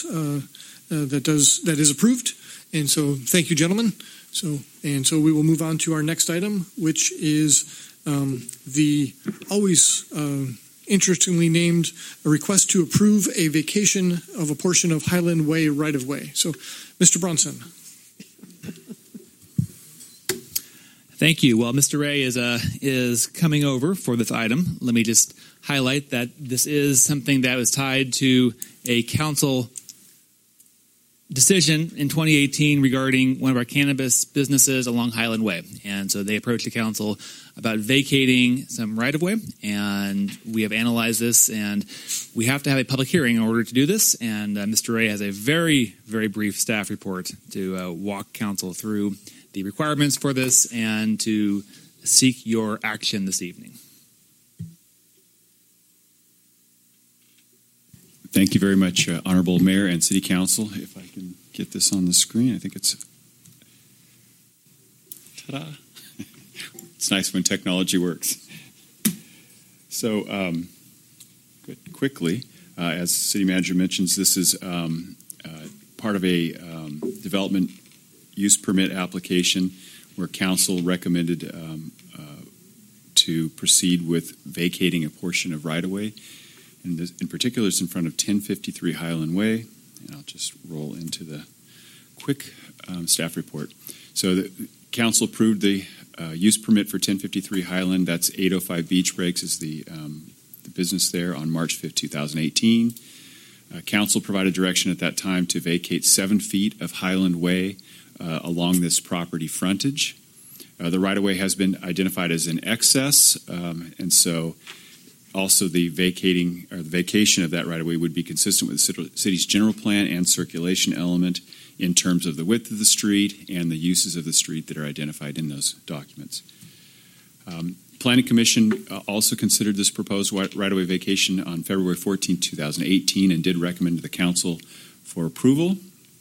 is approved. And so thank you, gentlemen. So we will move on to our next item, which is the always interestingly named a request to approve a vacation of a portion of Highland Way right-of-way. So, Mr. Bronson. Thank you. Well, Mr. Ray is coming over for this item. Let me just highlight that this is something that was tied to a council decision in 2018 regarding one of our cannabis businesses along Highland Way. And so they approached the council about vacating some right-of-way, and we have analyzed this, and we have to have a public hearing in order to do this. And Mr. Ray has a very, very brief staff report to walk council through the requirements for this and to seek your action this evening. Thank you very much, Honorable Mayor and City Council. If I can get this on the screen, I think it's... Ta-da! It's nice when technology works. So, quickly, as the City Manager mentions, this is part of a development use permit application where Council recommended to proceed with vacating a portion of right-of-way. In particular, it's in front of 1053 Highland Way, and I'll just roll into the quick staff report. So the Council approved the use permit for 1053 Highland. That's 805 Beach Breaks is the business there on March 5th, 2018. Council provided direction at that time to vacate 7 feet of Highland Way along this property frontage. The right-of-way has been identified as in excess, and so also the vacation of that right-of-way would be consistent with the city's general plan and circulation element in terms of the width of the street and the uses of the street that are identified in those documents. Planning Commission also considered this proposed right-of-way vacation on February 14, 2018, and did recommend to the Council for approval.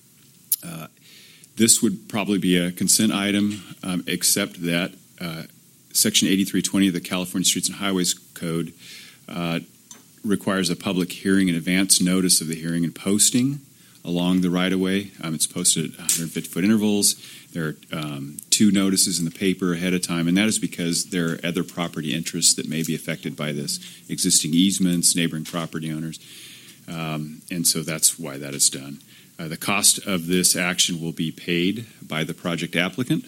This would probably be a consent item, except that Section 8320 of the California Streets and Highways Code requires a public hearing in advance notice of the hearing and posting along the right-of-way. It's posted at 150-foot intervals. There are 2 notices in the paper ahead of time, and that is because there are other property interests that may be affected by this, existing easements, neighboring property owners, and so that's why that is done. The cost of this action will be paid by the project applicant.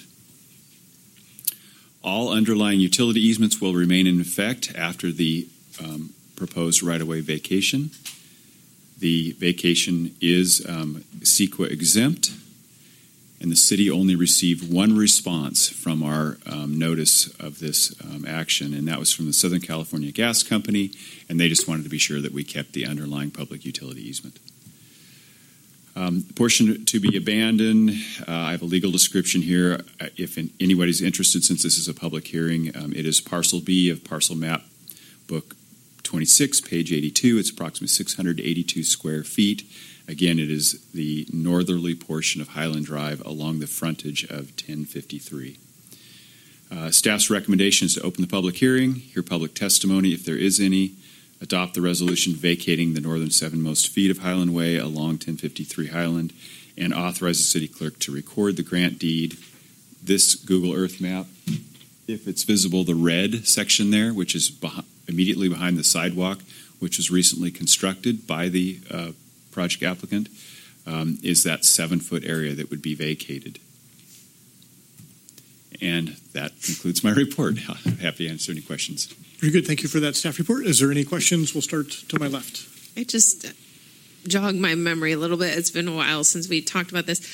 All underlying utility easements will remain in effect after the proposed right-of-way vacation. The vacation is CEQA exempt, And the city only received one response from our notice of this action, and that was from the Southern California Gas Company, and they just wanted to be sure that we kept the underlying public utility easement. The portion to be abandoned, I have a legal description here. If anybody's interested, since this is a public hearing, it is Parcel B of Parcel Map Book 26, page 82. It's approximately 682 square feet. Again, it is the northerly portion of Highland Drive along the frontage of 1053. Staff's recommendation is to open the public hearing, hear public testimony if there is any, adopt the resolution vacating the northern 7 feet of Highland Way along 1053 Highland, and authorize the city clerk to record the grant deed. This Google Earth map, if it's visible, the red section there, which is immediately behind the sidewalk, which was recently constructed by the project applicant, is that 7-foot area that would be vacated. And that concludes my report. Happy to answer any questions. Very good. Thank you for that staff report. Is there any questions? We'll start to my left. It just jogged my memory a little bit. It's been a while since we talked about this.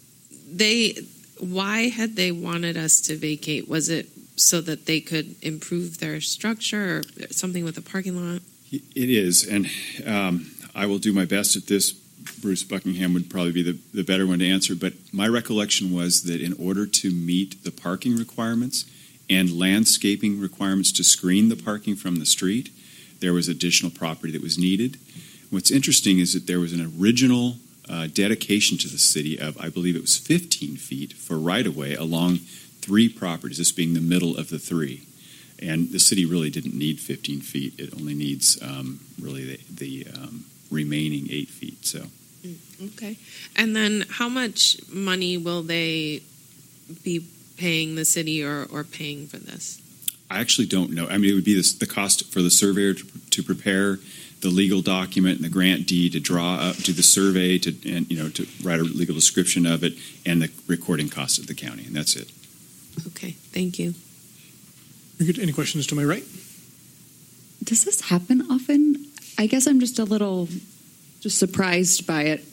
Why had they wanted us to vacate? Was it so that they could improve their structure or something with the parking lot? It is, and I will do my best at this. Bruce Buckingham would probably be the better one to answer, but my recollection was that in order to meet the parking requirements and landscaping requirements to screen the parking from the street, there was additional property that was needed. What's interesting is that there was an original dedication to the city of, I believe it was 15 feet for right-of-way along 3 properties, this being the middle of the 3. And the city really didn't need 15 feet. It only needs really the remaining 8 feet. So, okay. And then how much money will they be paying the city or paying for this? I actually don't know. I mean, it would be the cost for the surveyor to prepare the legal document and the grant deed to draw up, do the survey, to write a legal description of it, and the recording cost of the county, and that's it. Okay, thank you. Very good. Any questions to my right? Does this happen often? I guess I'm just a little surprised by it.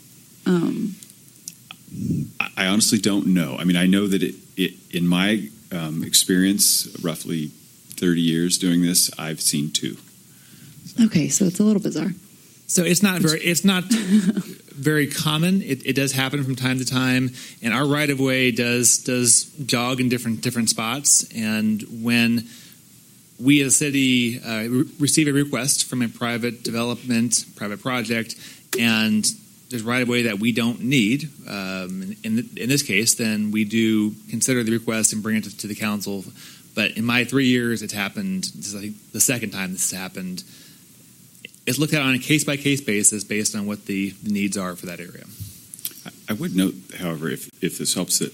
I honestly don't know. I mean, I know that it in my experience, roughly 30 years doing this, I've seen 2. Okay, so it's a little bizarre. So it's not very common. It does happen from time to time, and our right of way does jog in different spots. And when we as a city receive a request from a private development, private project, and there's right of way that we don't need, in this case, then we do consider the request and bring it to the council. But in my 3 years, it's happened. This is, I think, the second time this has happened. It's looked at on a case-by-case basis based on what the needs are for that area. I would note, however, if this helps, that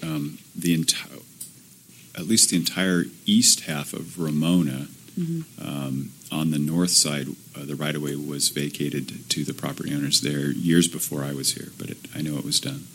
at least the entire east half of Ramona, on the north side, the right-of-way was vacated to the property owners there years before I was here, but I know it was done.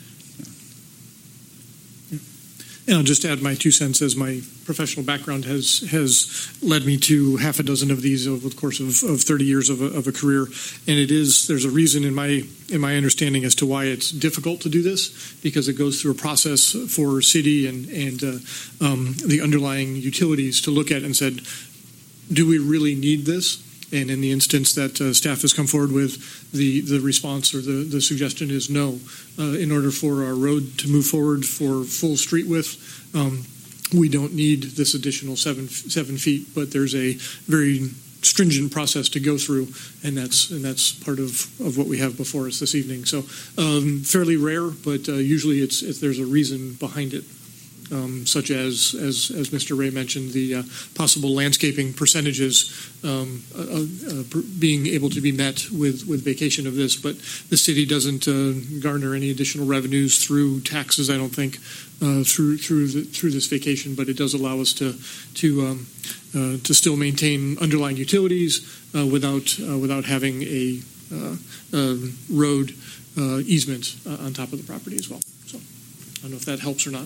And I'll just add my 2 cents, as my professional background has led me to half a dozen of these over the course of 30 years of a career. And there's a reason in my understanding as to why it's difficult to do this, because it goes through a process for city and the underlying utilities to look at and said, do we really need this? And in the instance that staff has come forward with, the response or the suggestion is no. In order for our road to move forward for full street width, we don't need this additional 7 feet, but there's a very stringent process to go through, and that's part of what we have before us this evening. So fairly rare, but usually it's there's a reason behind it. Such as Mr. Ray mentioned, the possible landscaping percentages being able to be met with vacation of this, but the city doesn't garner any additional revenues through taxes, I don't think, through this vacation, but it does allow us to still maintain underlying utilities without having a road easement on top of the property as well. So I don't know if that helps or not.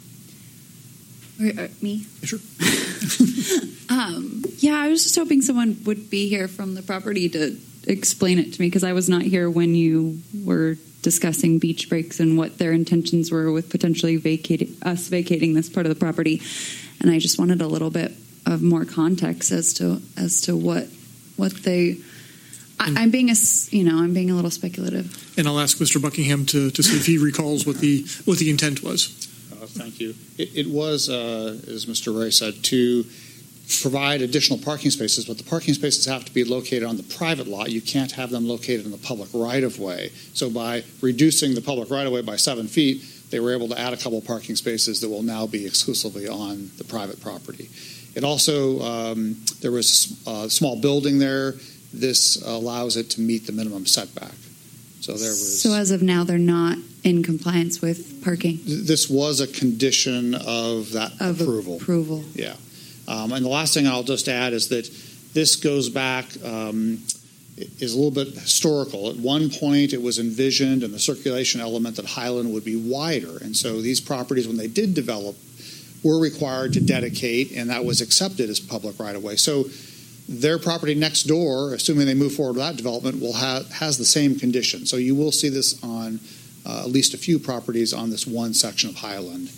Me? Sure. Yeah, I was just hoping someone would be here from the property to explain it to me, because I was not here when you were discussing beach breaks and what their intentions were with potentially vacating this part of the property. And I just wanted a little bit of more context as to what they. I'm being a little speculative. And I'll ask Mr. Buckingham to see if he recalls what the intent was. Thank you. It was, as Mr. Ray said, to provide additional parking spaces, but the parking spaces have to be located on the private lot. You can't have them located in the public right-of-way. So by reducing the public right-of-way by 7 feet, they were able to add a couple parking spaces that will now be exclusively on the private property. It also, there was a small building there. This allows it to meet the minimum setback. So there was. So as of now, they're not in compliance with parking. This was a condition of that approval. Yeah. And the last thing I'll just add is that this goes back, is a little bit historical. At one point, it was envisioned in the circulation element that Highland would be wider. And so these properties, when they did develop, were required to dedicate, and that was accepted as public right-of-way. So their property next door, assuming they move forward with that development, has the same condition. So you will see this on at least a few properties on this one section of Highland.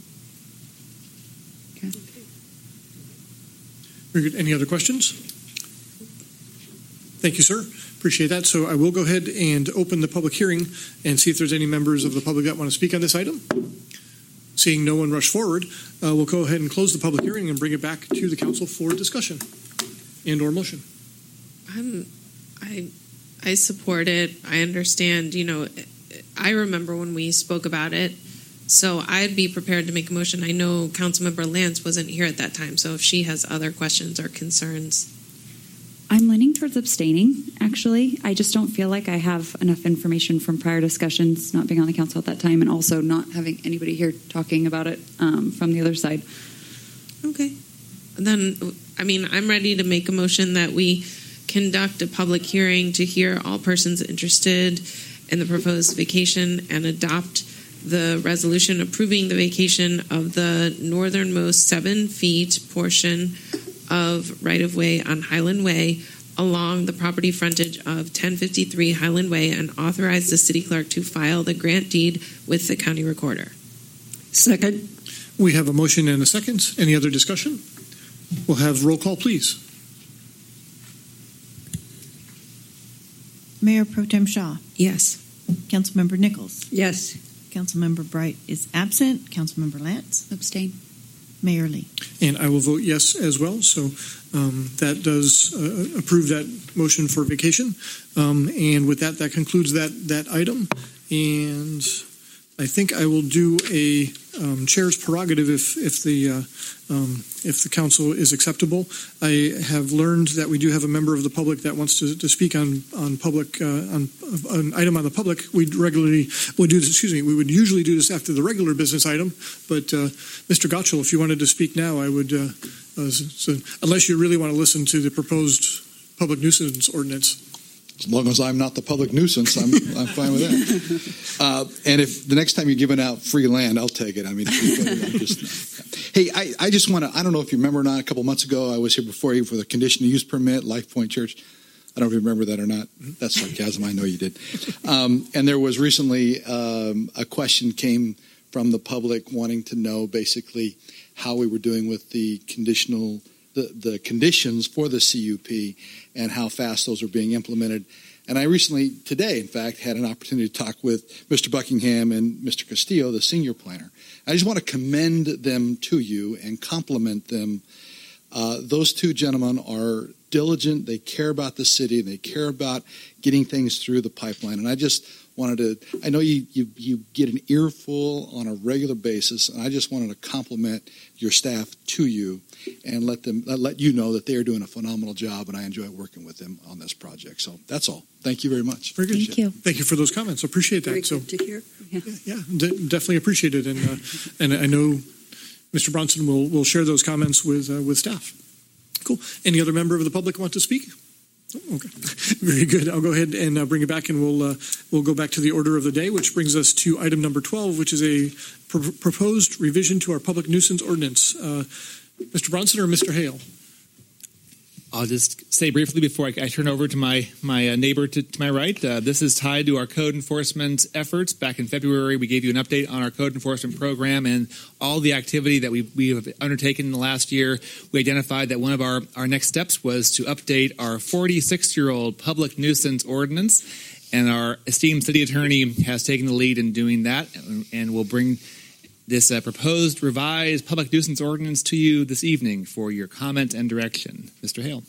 Okay. Very good. Any other questions? Thank you, sir. Appreciate that. So I will go ahead and open the public hearing and see if there's any members of the public that want to speak on this item. Seeing no one rush forward, we'll go ahead and close the public hearing and bring it back to the council for discussion and or motion. I support it. I understand, I remember when we spoke about it, so I'd be prepared to make a motion. I know Councilmember Lance wasn't here at that time, so if she has other questions or concerns. I'm leaning towards abstaining, actually. I just don't feel like I have enough information from prior discussions, not being on the council at that time, and also not having anybody here talking about it from the other side. Okay. Then, I'm ready to make a motion that we conduct a public hearing to hear all persons interested in the proposed vacation and adopt the resolution approving the vacation of the northernmost 7 feet portion of right-of-way on Highland Way along the property frontage of 1053 Highland Way and authorize the city clerk to file the grant deed with the county recorder. Second. We have a motion and a second. Any other discussion? We'll have roll call, please. Mayor Pro Tem Shaw. Yes. Councilmember Nichols. Yes. Councilmember Bright is absent. Councilmember Lance. Abstain. Mayor Lee. And I will vote yes as well. So that does approve that motion for vacation. And with that concludes that item. And I think I will do a chair's prerogative if the council is acceptable. I have learned that we do have a member of the public that wants to speak on public on an item on the public. We would usually do this after the regular business item, but Mr. Gottschall, if you wanted to speak now, I would. Unless you really want to listen to the proposed public nuisance ordinance. As long as I'm not the public nuisance, I'm fine with that. And if the next time you're giving out free land, I'll take it. Hey, I just want to, I don't know if you remember or not, a couple months ago, I was here before you for the conditional use permit, Life Point Church. I don't know if you remember that or not. That's sarcasm. I know you did. And there was recently a question came from the public wanting to know basically how we were doing with the conditional the conditions for the CUP and how fast those are being implemented. And I recently, today, in fact, had an opportunity to talk with Mr. Buckingham and Mr. Castillo, the senior planner. I just want to commend them to you and compliment them. Those two gentlemen are diligent. They care about the city. They care about getting things through the pipeline. And I just wanted to, I know you get an earful on a regular basis, and I just wanted to compliment your staff to you and let you know that they are doing a phenomenal job, and I enjoy working with them on this project. So that's all. Thank you very much. Very good. Thank you. Thank you for those comments. Appreciate that. Very good to hear. Yeah, definitely appreciate it. And I know Mr. Bronson will share those comments with staff. Cool. Any other member of the public want to speak? Okay. Very good. I'll go ahead and bring it back, and we'll go back to the order of the day, which brings us to item number 12, which is a proposed revision to our public nuisance ordinance. Mr. Bronson or Mr. Hale? I'll just say briefly before I turn over to my neighbor to my right. This is tied to our code enforcement efforts. Back in February, we gave you an update on our code enforcement program and all the activity that we have undertaken in the last year. We identified that one of our next steps was to update our 46-year-old public nuisance ordinance, and our esteemed city attorney has taken the lead in doing that, and will bring this proposed revised public nuisance ordinance to you this evening for your comment and direction. Mr. Hale.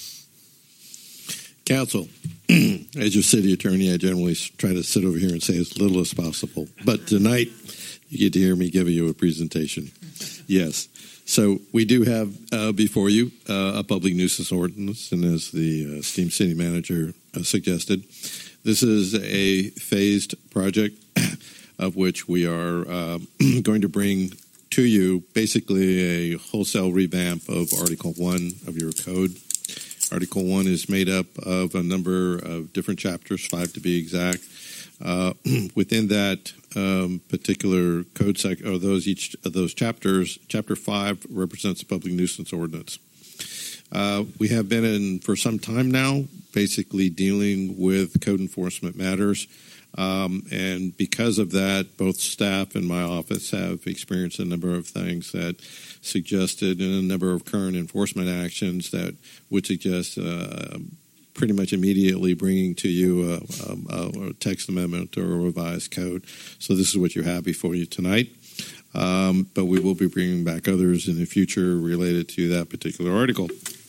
Council, as your city attorney, I generally try to sit over here and say as little as possible. But tonight, you get to hear me give you a presentation. Yes. So we do have before you a public nuisance ordinance, and as the esteemed city manager suggested, this is a phased project of which we are going to bring to you basically a wholesale revamp of Article 1 of your code. Article 1 is made up of a number of different chapters, 5 to be exact. Within that particular code each of those chapters, Chapter 5 represents a public nuisance ordinance. We have been for some time now basically dealing with code enforcement matters. And because of that, both staff and my office have experienced a number of things that suggested in a number of current enforcement actions that would suggest pretty much immediately bringing to you a text amendment or a revised code. So this is what you have before you tonight. But we will be bringing back others in the future related to that particular article.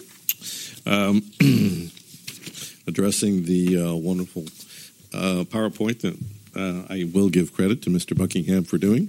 Addressing the wonderful PowerPoint that I will give credit to Mr. Buckingham for doing.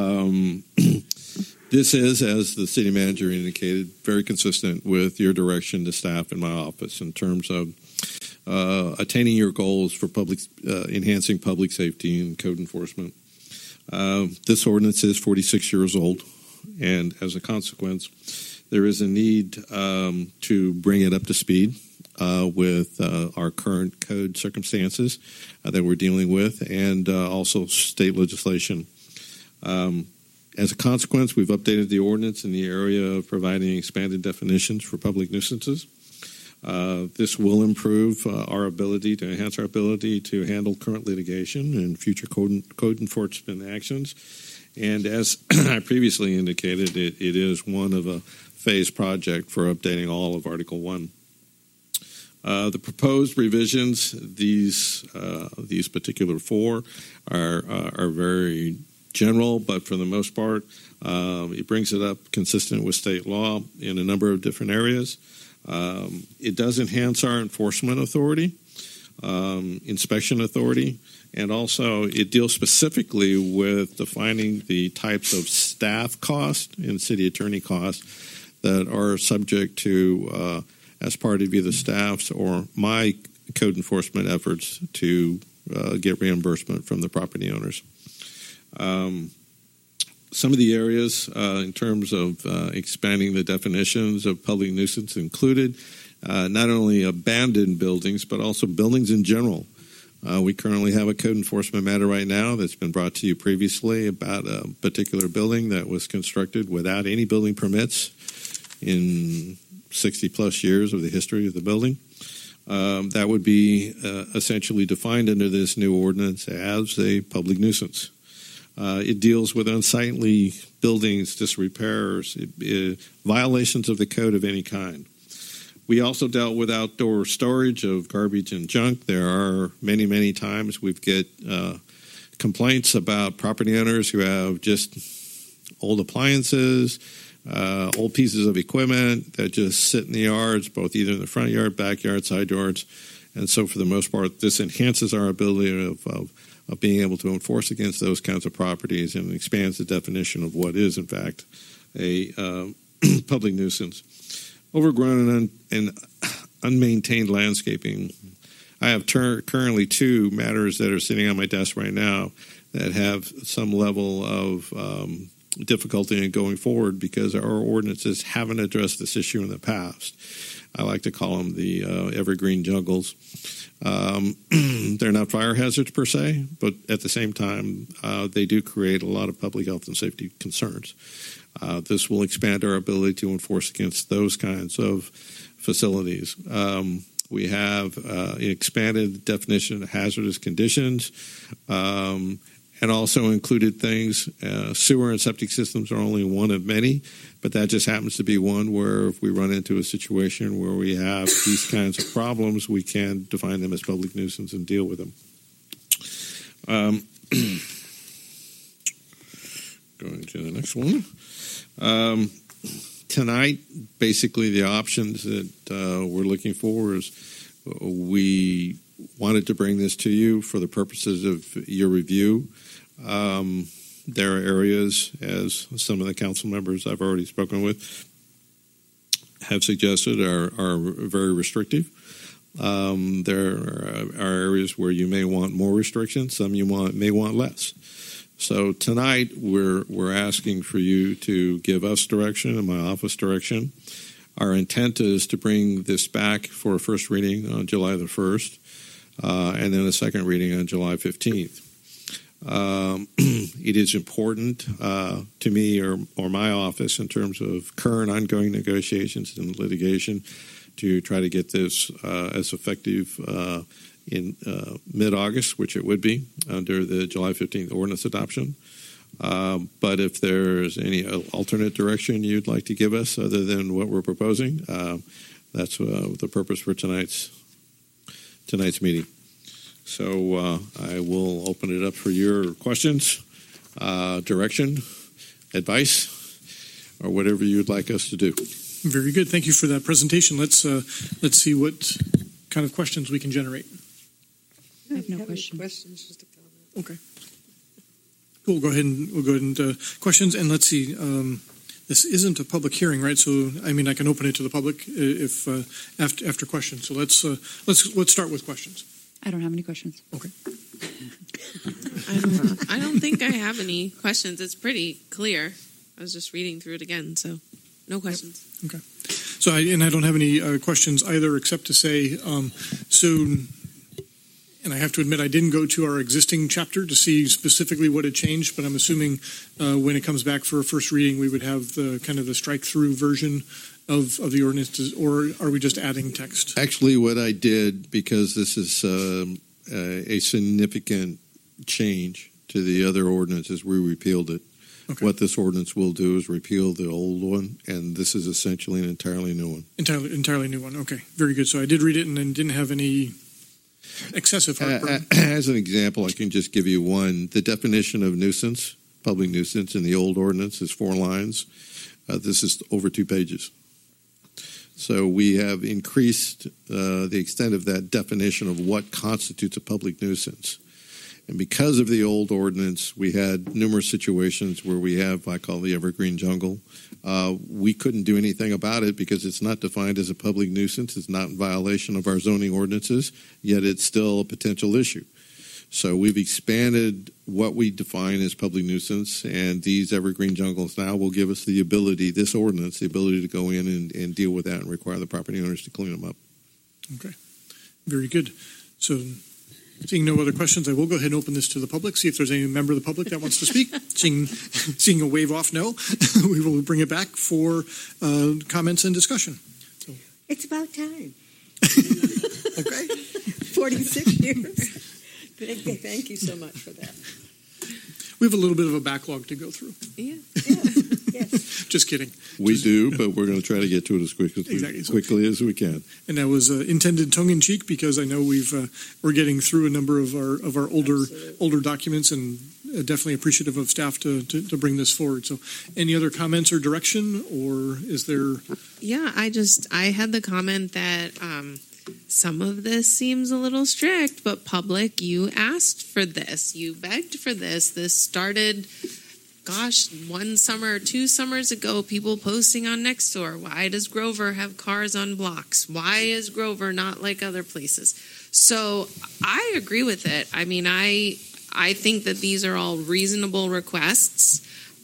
This is, as the city manager indicated, very consistent with your direction to staff in my office in terms of attaining your goals for enhancing public safety and code enforcement. This ordinance is 46 years old, and as a consequence, there is a need to bring it up to speed with our current code circumstances that we're dealing with, and also state legislation. As a consequence, we've updated the ordinance in the area of providing expanded definitions for public nuisances. This will improve enhance our ability to handle current litigation and future code enforcement actions. And as I previously indicated, it is one of a phased project for updating all of Article 1. The proposed revisions, these particular 4, are very general, but for the most part, it brings it up consistent with state law in a number of different areas. It does enhance our enforcement authority, inspection authority, and also it deals specifically with defining the types of staff costs and city attorney costs that are subject to as part of either staff's or my code enforcement efforts to get reimbursement from the property owners. Some of the areas in terms of expanding the definitions of public nuisance included not only abandoned buildings, but also buildings in general. We currently have a code enforcement matter right now that's been brought to you previously about a particular building that was constructed without any building permits in 60-plus years of the history of the building. That would be essentially defined under this new ordinance as a public nuisance. It deals with unsightly buildings, disrepairs, violations of the code of any kind. We also dealt with outdoor storage of garbage and junk. There are many, many times we get complaints about property owners who have just old appliances, old pieces of equipment that just sit in the yards, both either in the front yard, backyard, side yards. And so for the most part, this enhances our ability of being able to enforce against those kinds of properties and expands the definition of what is, in fact, a public nuisance. Overgrown and unmaintained landscaping. I have currently 2 matters that are sitting on my desk right now that have some level of difficulty in going forward because our ordinances haven't addressed this issue in the past. I like to call them the evergreen jungles. They're not fire hazards per se, but at the same time, they do create a lot of public health and safety concerns. This will expand our ability to enforce against those kinds of facilities. We have expanded definition of hazardous conditions, and also included things. Sewer and septic systems are only one of many, but that just happens to be one where if we run into a situation where we have these kinds of problems, we can define them as public nuisance and deal with them. Going to the next one. Tonight, basically the options that we're looking for is we wanted to bring this to you for the purposes of your review. There are areas, as some of the council members I've already spoken with have suggested, are very restrictive. There are areas where you may want more restrictions, some you may want less. So tonight we're asking for you to give us direction and my office direction. Our intent is to bring this back for a first reading on July the 1st, and then a second reading on July 15th. It is important to me or my office in terms of current ongoing negotiations and litigation to try to get this as effective in mid-August, which it would be under the July 15th ordinance adoption. But if there's any alternate direction you'd like to give us other than what we're proposing, that's the purpose for tonight's meeting. So I will open it up for your questions, direction, advice, or whatever you'd like us to do. Very good. Thank you for that presentation. Let's see what kind of questions we can generate. I have no questions. Just a comment. Okay. Cool. We'll go ahead and questions, and let's see. This isn't a public hearing, right? So I mean, I can open it to the public if after questions. So let's start with questions. I don't have any questions. Okay. I don't think I have any questions. It's pretty clear. I was just reading through it again, so no questions. Yep. Okay. So I don't have any questions either, except to say and I have to admit I didn't go to our existing chapter to see specifically what had changed, but I'm assuming when it comes back for a first reading, we would have the kind of the strike-through version of the ordinance, or are we just adding text? Actually, what I did, because this is a significant change to the other ordinances, we repealed it. Okay. What this ordinance will do is repeal the old one, and this is essentially an entirely new one. Entirely new one. Okay, very good. So I did read it and then didn't have any excessive heartburn. As an example, I can just give you one. The definition of nuisance, public nuisance, in the old ordinance is 4 lines. This is over 2 pages. So we have increased the extent of that definition of what constitutes a public nuisance. And because of the old ordinance, we had numerous situations where we have, I call the evergreen jungle. We couldn't do anything about it because it's not defined as a public nuisance. It's not in violation of our zoning ordinances, yet it's still a potential issue. So we've expanded what we define as public nuisance, and these evergreen jungles now will give us the ability, this ordinance, the ability to go in and deal with that and require the property owners to clean them up. Okay, very good. So seeing no other questions, I will go ahead and open this to the public, see if there's any member of the public that wants to speak. Seeing a wave off no, we will bring it back for comments and discussion. So. It's about time. Okay. 46 years. Thank you so much for that. We have a little bit of a backlog to go through. Yeah. Yes. Just kidding. We do, but we're going to try to get to it as quickly as we can. And that was intended tongue in cheek because I know we're getting through a number of our older documents, and definitely appreciative of staff to bring this forward. So, any other comments or direction, or is there? Yeah, I had the comment that some of this seems a little strict, but public, you asked for this, you begged for this. This started, 1 summer or 2 summers ago, people posting on Nextdoor, why does Grover have cars on blocks? Why is Grover not like other places? So I agree with it. I mean, I think that these are all reasonable requests.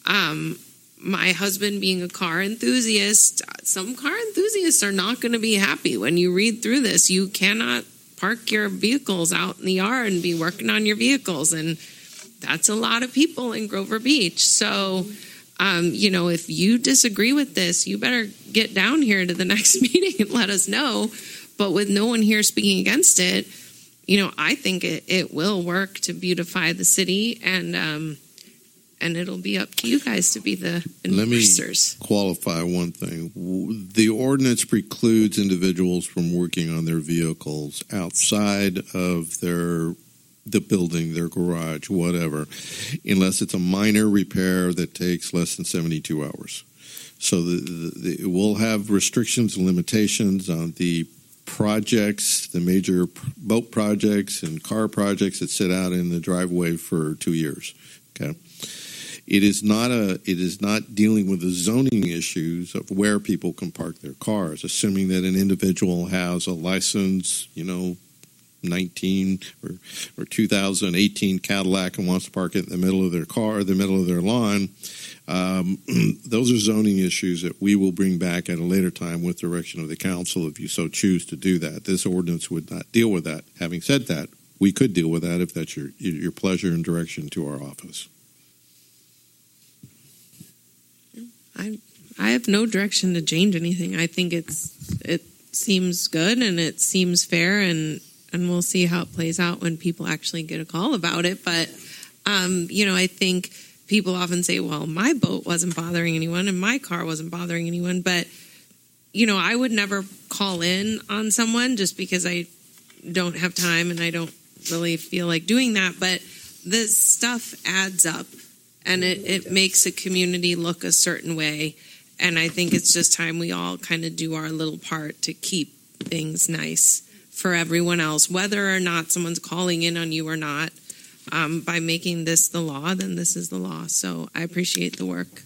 My husband being a car enthusiast, some car enthusiasts are not going to be happy when you read through this. You cannot park your vehicles out in the yard and be working on your vehicles, and that's a lot of people in Grover Beach. So if you disagree with this, you better get down here to the next meeting and let us know. But with no one here speaking against it, I think it will work to beautify the city, and it'll be up to you guys to be the enforcers. Let me qualify one thing. The ordinance precludes individuals from working on their vehicles outside of the building, their garage, whatever, unless it's a minor repair that takes less than 72 hours. So it will have restrictions and limitations on the projects, the major boat projects and car projects that sit out in the driveway for 2 years. Okay. It is not dealing with the zoning issues of where people can park their cars, assuming that an individual has a license, 19 or 2018 Cadillac and wants to park it in the middle of their car, the middle of their lawn. Those are zoning issues that we will bring back at a later time with direction of the council if you so choose to do that. This ordinance would not deal with that. Having said that, we could deal with that if that's your pleasure and direction to our office. I have no direction to change anything. I think it seems good and it seems fair, and we'll see how it plays out when people actually get a call about it. But I think people often say, well, my boat wasn't bothering anyone and my car wasn't bothering anyone. But, I would never call in on someone just because I don't have time and I don't really feel like doing that. But this stuff adds up, and it makes a community look a certain way. And I think it's just time we all kind of do our little part to keep things nice for everyone else, whether or not someone's calling in on you or not. By making this the law, then this is the law. So I appreciate the work.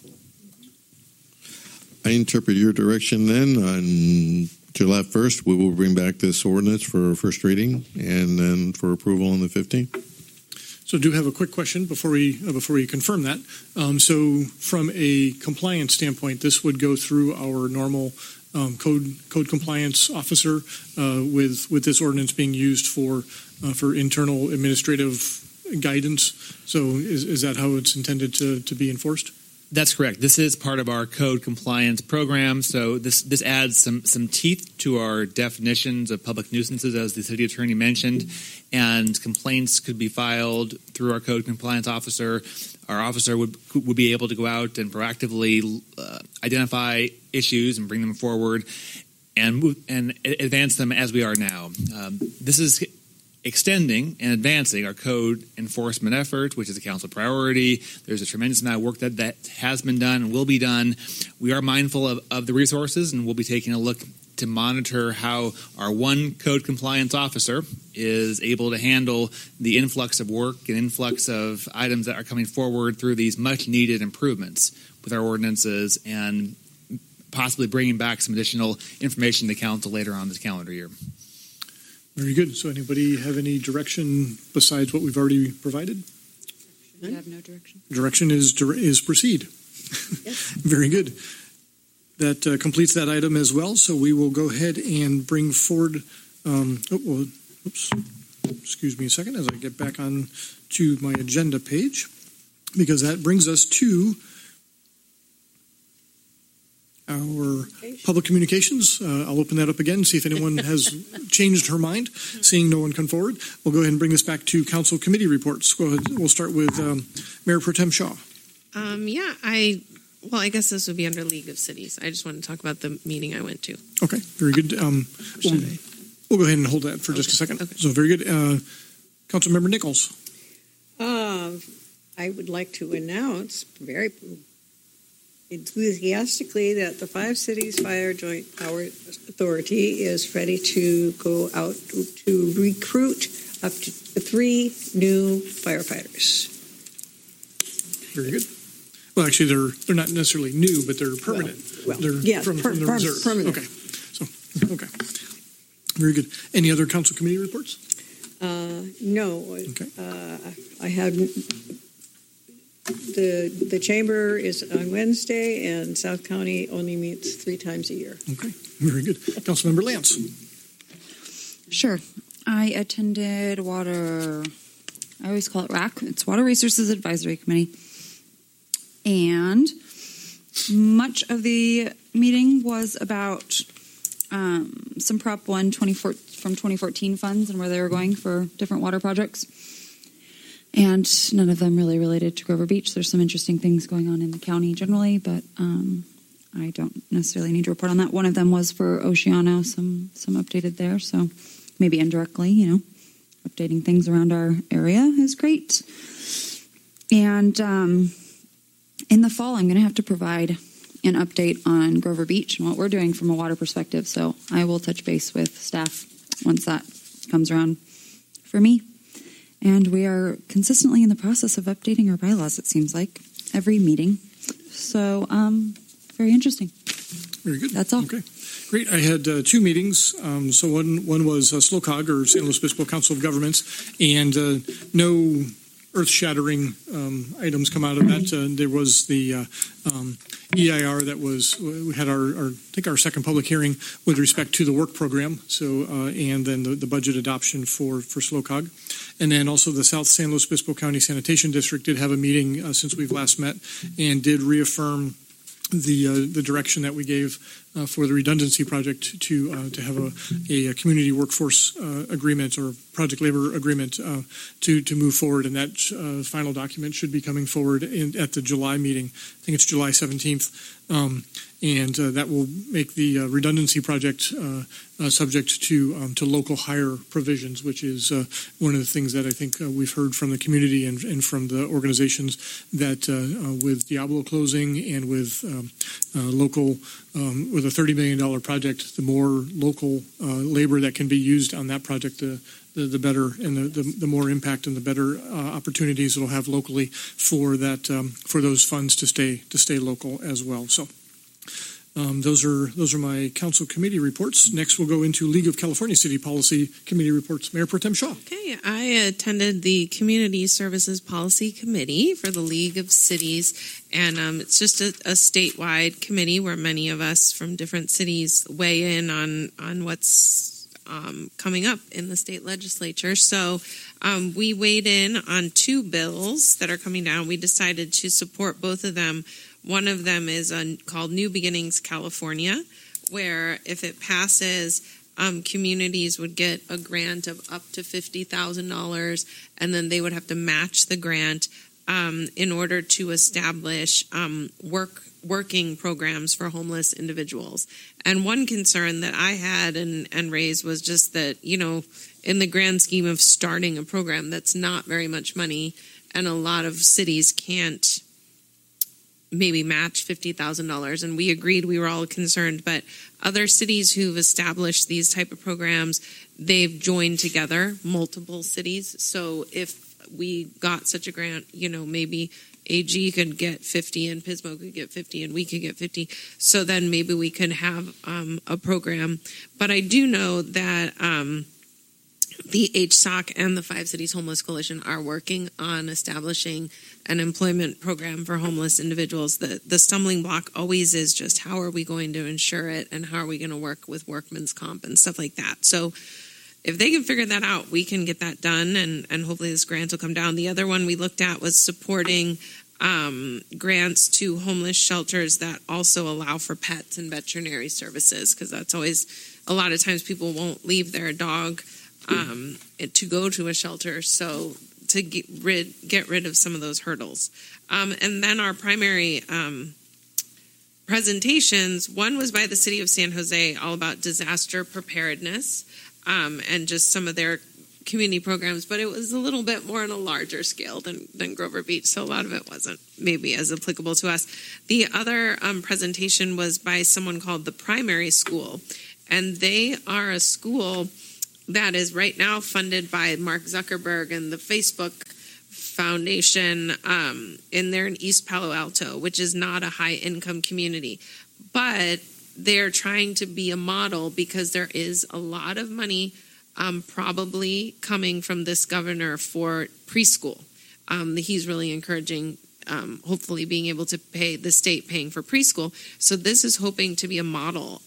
I interpret your direction then. On July 1st, we will bring back this ordinance for first reading and then for approval on the 15th. So I do have a quick question before we confirm that. So from a compliance standpoint, this would go through our normal code compliance officer with this ordinance being used for internal administrative guidance. So is that how it's intended to be enforced? That's correct. This is part of our code compliance program. So this adds some teeth to our definitions of public nuisances, as the city attorney mentioned, and complaints could be filed through our code compliance officer. Our officer would be able to go out and proactively identify issues and bring them forward and advance them as we are now. This is extending and advancing our code enforcement effort, which is a council priority. There's a tremendous amount of work that has been done and will be done. We are mindful of the resources, and we'll be taking a look to monitor how our one code compliance officer is able to handle the influx of work and influx of items that are coming forward through these much needed improvements with our ordinances, and possibly bringing back some additional information to council later on this calendar year. Very good. So anybody have any direction besides what we've already provided? We have no direction. Direction is proceed. Yes. Very good. That completes that item as well. So we will go ahead and bring forward. Excuse me a second as I get back on to my agenda page, because that brings us to our public communications. I'll open that up again, see if anyone has changed her mind. Seeing no one come forward, we'll go ahead and bring this back to council committee reports. Go ahead. We'll start with Mayor Pro Tem Shaw. I guess this would be under League of Cities. I just want to talk about the meeting I went to. Okay, very good. We'll go ahead and hold that for just a second. Okay. So very good. Councilmember Nichols. I would like to announce very enthusiastically that the Five Cities Fire Joint Power Authority is ready to go out to recruit up to 3 new firefighters. Very good. Well, actually, they're not necessarily new, but they're permanent. They're from the reserve. Permanent. Okay. Very good. Any other council committee reports? No. Okay. I had the chamber is on Wednesday, and South County only meets 3 times a year. Okay. Very good. Councilmember Lance. Sure. I attended I always call it RAC. It's Water Resources Advisory Committee. And Much of the meeting was about some Prop 1 from 2014 funds and where they were going for different water projects. And none of them really related to Grover Beach. There's some interesting things going on in the county generally, but I don't necessarily need to report on that. One of them was for Oceano, some updated there. So maybe indirectly, updating things around our area is great. And in the fall, I'm going to have to provide an update on Grover Beach and what we're doing from a water perspective. So I will touch base with staff once that comes around for me. And we are consistently in the process of updating our bylaws, it seems like, every meeting. So, very interesting. Very good. That's all. Okay. Great. I had 2 meetings. So one was SLOCOG, or San Luis Obispo Council of Governments, and no earth-shattering items come out of that. There was the EIR that we had our second public hearing with respect to the work program. So and then the budget adoption for SLOCOG, and then also the South San Luis Obispo County Sanitation District did have a meeting since we've last met, and did reaffirm the direction that we gave for the redundancy project to have a community workforce agreement or project labor agreement to move forward, and that final document should be coming forward at the July meeting. I think it's July 17th. And that will make the redundancy project subject to local hire provisions, which is one of the things that I think we've heard from the community and from the organizations, that with Diablo closing and with local, with a $30 million project, the more local labor that can be used on that project, the better, and the more impact and the better opportunities it'll have locally for that for those funds to stay local as well. So. Those are my council committee reports. Next, we'll go into League of California City Policy Committee reports. Mayor Pro Tem Shaw. Okay, I attended the Community Services Policy Committee for the League of Cities, and it's just a statewide committee where many of us from different cities weigh in on what's coming up in the state legislature. So we weighed in on 2 bills that are coming down. We decided to support both of them. One of them is called New Beginnings California, where if it passes, communities would get a grant of up to $50,000, and then they would have to match the grant in order to establish working programs for homeless individuals. And one concern that I had and raised was just that, in the grand scheme of starting a program, that's not very much money, and a lot of cities can't maybe match $50,000, and we agreed, we were all concerned, but other cities who've established these type of programs, they've joined together, multiple cities. So if we got such a grant, maybe AG could get 50 and Pismo could get 50 and we could get 50. So then maybe we could have a program. But I do know that the HSOC and the 5 Cities Homeless Coalition are working on establishing an employment program for homeless individuals. The stumbling block always is just how are we going to ensure it, and how are we going to work with workman's comp and stuff like that. So if they can figure that out, we can get that done, and hopefully this grant will come down. The other one we looked at was supporting grants to homeless shelters that also allow for pets and veterinary services, because that's always, a lot of times people won't leave their dog to go to a shelter, so to get rid of some of those hurdles. And then our primary presentations, one was by the City of San Jose, all about disaster preparedness, and just some of their community programs, but it was a little bit more on a larger scale than Grover Beach, so a lot of it wasn't maybe as applicable to us. The other presentation was by someone called The Primary School, and they are a school that is right now funded by Mark Zuckerberg and the Facebook Foundation, and they're in East Palo Alto, which is not a high-income community. But they're trying to be a model because there is a lot of money probably coming from this governor for preschool. He's really encouraging, hopefully being able to pay the state paying for preschool. So this is hoping to be a model.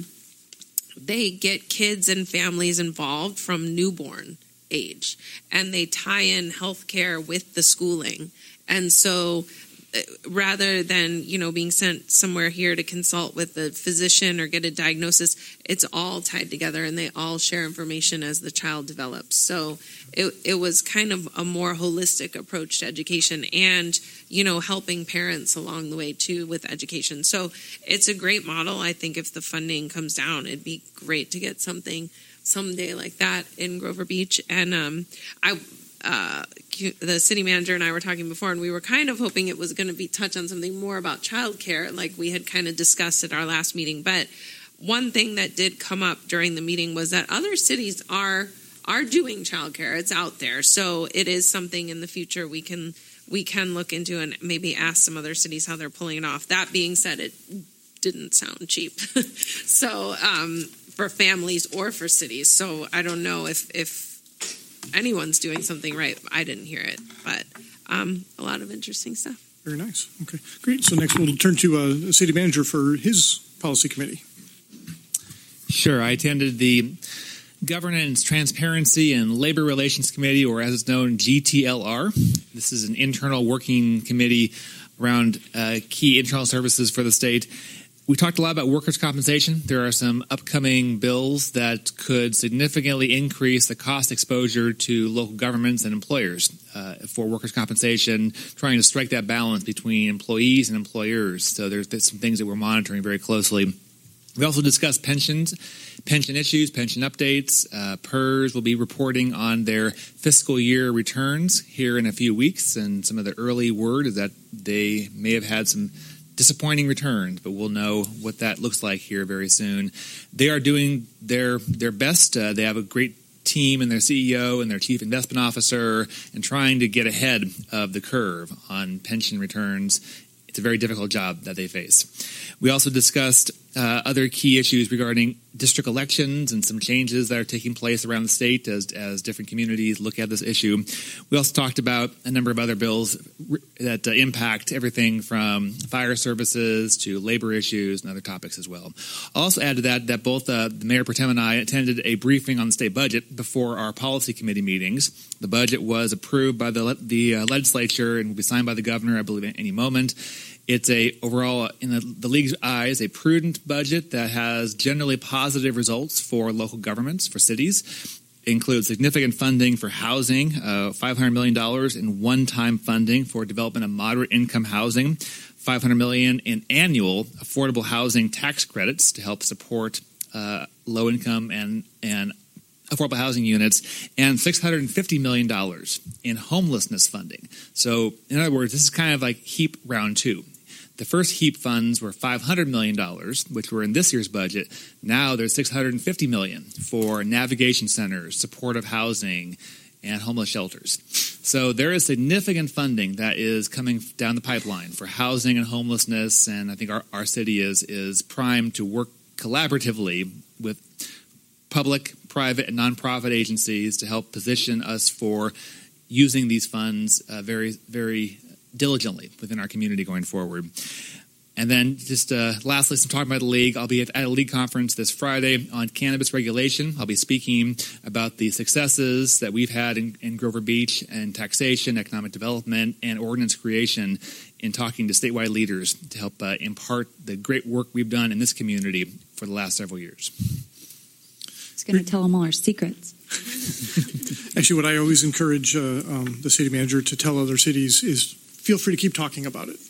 They get kids and families involved from newborn age, and they tie in healthcare with the schooling. And so rather than, being sent somewhere here to consult with the physician or get a diagnosis, it's all tied together and they all share information as the child develops. So it was kind of a more holistic approach to education and, helping parents along the way too with education. So it's a great model. I think if the funding comes down, it'd be great to get something someday like that in Grover Beach. And the city manager and I were talking before, and we were kind of hoping it was going to be touch on something more about childcare, like we had kind of discussed at our last meeting. But one thing that did come up during the meeting was that other cities are doing childcare. It's out there, so it is something in the future we can look into and maybe ask some other cities how they're pulling it off. That being said, it didn't sound cheap, so for families or for cities. So I don't know if anyone's doing something right. I didn't hear it, but a lot of interesting stuff. Very nice. Okay, great. So next we'll turn to the city manager for his policy committee. Sure. I attended the Governance, Transparency, and Labor Relations Committee, or as it's known, GTLR. This is an internal working committee around key internal services for the state. We talked a lot about workers' compensation. There are some upcoming bills that could significantly increase the cost exposure to local governments and employers for workers' compensation, trying to strike that balance between employees and employers. So there's some things that we're monitoring very closely. We also discussed pensions, pension issues, pension updates. PERS will be reporting on their fiscal year returns here in a few weeks, and some of the early word is that they may have had some disappointing returns, but we'll know what that looks like here very soon. They are doing their best. They have a great team and their CEO and their chief investment officer and trying to get ahead of the curve on pension returns. It's a very difficult job that they face. We also discussed other key issues regarding district elections and some changes that are taking place around the state as different communities look at this issue. We also talked about a number of other bills that impact everything from fire services to labor issues and other topics as well. I'll also add to that both the Mayor Pro Tem and I attended a briefing on the state budget before our policy committee meetings. The budget was approved by the legislature and will be signed by the governor, I believe, at any moment. It's overall, in the league's eyes, a prudent budget that has generally positive results for local governments, for cities. It includes significant funding for housing, $500 million in one-time funding for development of moderate-income housing, $500 million in annual affordable housing tax credits to help support low-income and affordable housing units, and $650 million in homelessness funding. So, in other words, this is kind of like HEAP round 2. The first HEAP funds were $500 million, which were in this year's budget. Now there's $650 million for navigation centers, supportive housing, and homeless shelters. So there is significant funding that is coming down the pipeline for housing and homelessness, and I think our city is primed to work collaboratively with public, private, and nonprofit agencies to help position us for using these funds very, very diligently within our community going forward. And then just lastly, some talking about the league. I'll be at a league conference this Friday on cannabis regulation. I'll be speaking about the successes that we've had in Grover Beach and taxation, economic development, and ordinance creation in talking to statewide leaders to help impart the great work we've done in this community for the last several years. He's going to tell them all our secrets. Actually, what I always encourage the city manager to tell other cities is feel free to keep talking about it.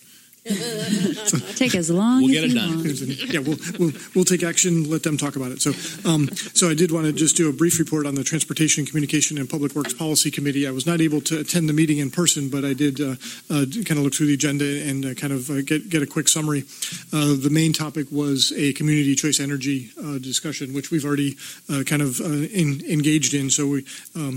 Take as long we'll as get it you done. want. Yeah, we'll take action. Let them talk about it. So I did want to just do a brief report on the Transportation, Communication, and Public Works Policy Committee. I was not able to attend the meeting in person, but I did kind of look through the agenda and kind of get a quick summary. The main topic was a community choice energy discussion, which we've already kind of engaged in. So we.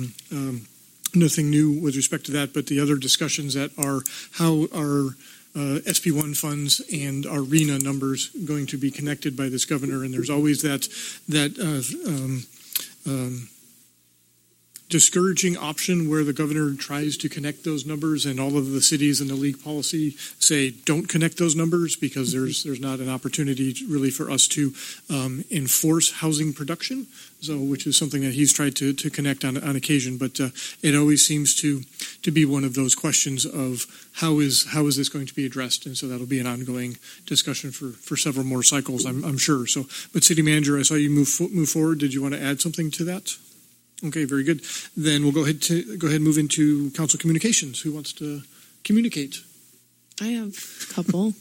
Nothing new with respect to that, but the other discussions that are how our SB1 funds and our RENA numbers going to be connected by this governor, and there's always that discouraging option where the governor tries to connect those numbers, and all of the cities and the league policy say don't connect those numbers because there's not an opportunity really for us to enforce housing production. So, which is something that he's tried to connect on occasion, but it always seems to be one of those questions of how is this going to be addressed, and so that'll be an ongoing discussion for several more cycles, I'm sure. So, but City Manager, I saw you move forward. Did you want to add something to that? Okay, very good. Then we'll go ahead and move into council communications. Who wants to communicate? I have a couple.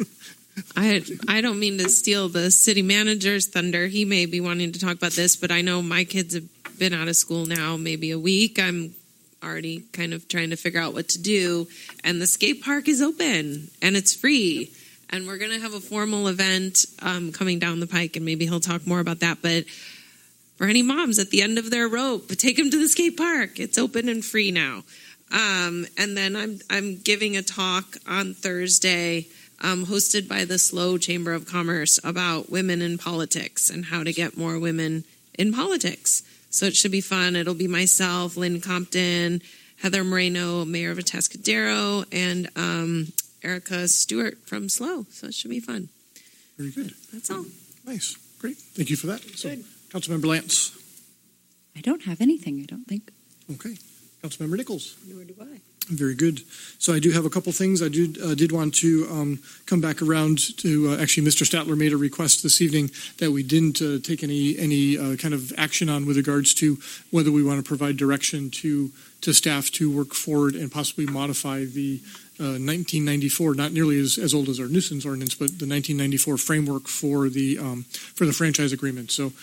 I don't mean to steal the city manager's thunder. He may be wanting to talk about this, but I know my kids have been out of school now maybe a week. I'm already kind of trying to figure out what to do. And the skate park is open and it's free. And we're going to have a formal event coming down the pike, and maybe he'll talk more about that. But for any moms at the end of their rope, take them to the skate park. It's open and free now. And then I'm giving a talk on Thursday hosted by the SLO Chamber of Commerce about women in politics and how to get more women in politics. So it should be fun. It'll be myself, Lynn Compton, Heather Moreno, Mayor of Atascadero, and Erica Stewart from SLO. So it should be fun. Very good. That's all. Nice. Great. Thank you for that. So, good. Councilmember Lance. I don't have anything, I don't think. Okay. Councilmember Nichols. Nor do I. Very good. So I do have a couple things. I did want to come back around to actually Mr. Statler made a request this evening that we didn't take any kind of action on with regards to whether we want to provide direction to staff to work forward and possibly modify the 1994, not nearly as old as our nuisance ordinance, but the 1994 framework for the franchise agreement. So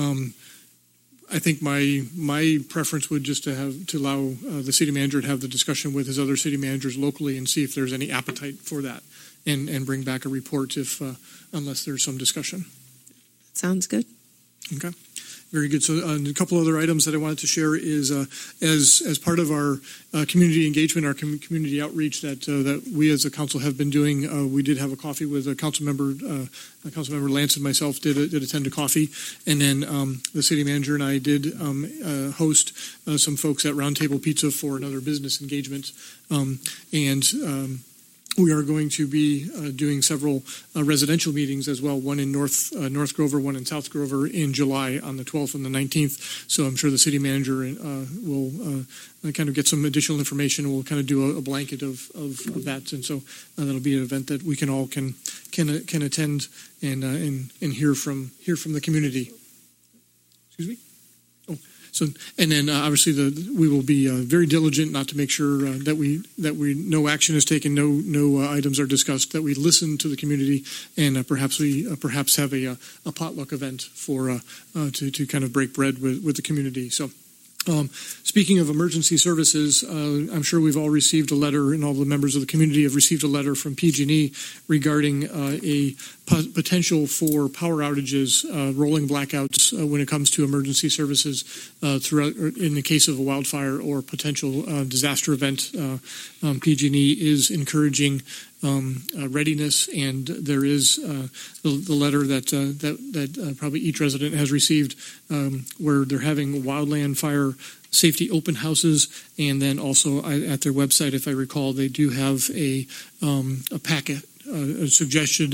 I think my preference would just to allow the city manager to have the discussion with his other city managers locally and see if there's any appetite for that, and bring back a report unless there's some discussion. Sounds good. Okay. Very good. So a couple other items that I wanted to share is as part of our community engagement, our community outreach that we as a council have been doing. We did have a coffee with a council member Lance and myself did attend a coffee, and then the city manager and I did host some folks at Roundtable Pizza for another business engagement, and we are going to be doing several residential meetings as well, one in North Grover, one in South Grover in July on the 12th and the 19th. So I'm sure the city manager will kind of get some additional information. We'll kind of do a blanket of that. And so that'll be an event that we can all can attend and hear from the community. Excuse me? So, and then obviously we will be very diligent not to make sure that we no action is taken, no items are discussed, that we listen to the community, and perhaps have a potluck event for to kind of break bread with the community. So. Speaking of emergency services, I'm sure we've all received a letter, and all the members of the community have received a letter from PG&E regarding a potential for power outages, rolling blackouts when it comes to emergency services throughout, in the case of a wildfire or potential disaster event. PG&E is encouraging readiness, and there is the letter that probably each resident has received, where they're having wildland fire safety open houses, and then also at their website, if I recall, they do have a packet, a suggested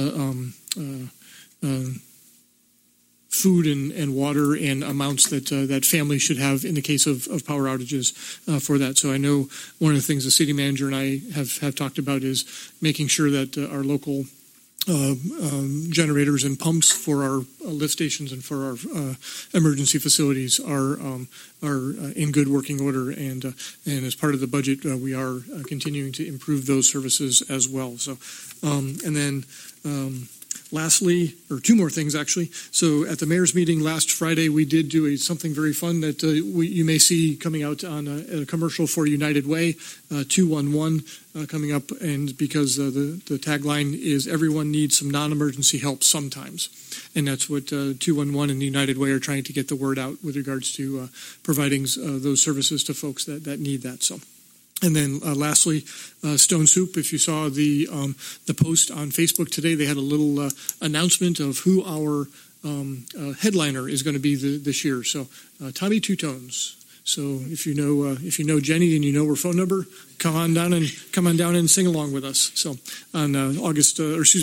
food and water and amounts that families should have in the case of power outages for that. So I know one of the things the city manager and I have talked about is making sure that our local generators and pumps for our lift stations and for our emergency facilities are in good working order, and as part of the budget we are continuing to improve those services as well. So and then lastly, or two more things actually. So at the mayor's meeting last Friday, we did do something very fun that you may see coming out on a commercial for United Way, 211 coming up, and because the tagline is "Everyone needs some non-emergency help sometimes," and that's what 211 and the United Way are trying to get the word out with regards to providing those services to folks that need that. So. And then lastly, Stone Soup, if you saw the post on Facebook today, they had a little announcement of who our headliner is going to be this year. So Tommy Two Tones So if you know Jenny and you know her phone number, come on down and sing along with us. So on August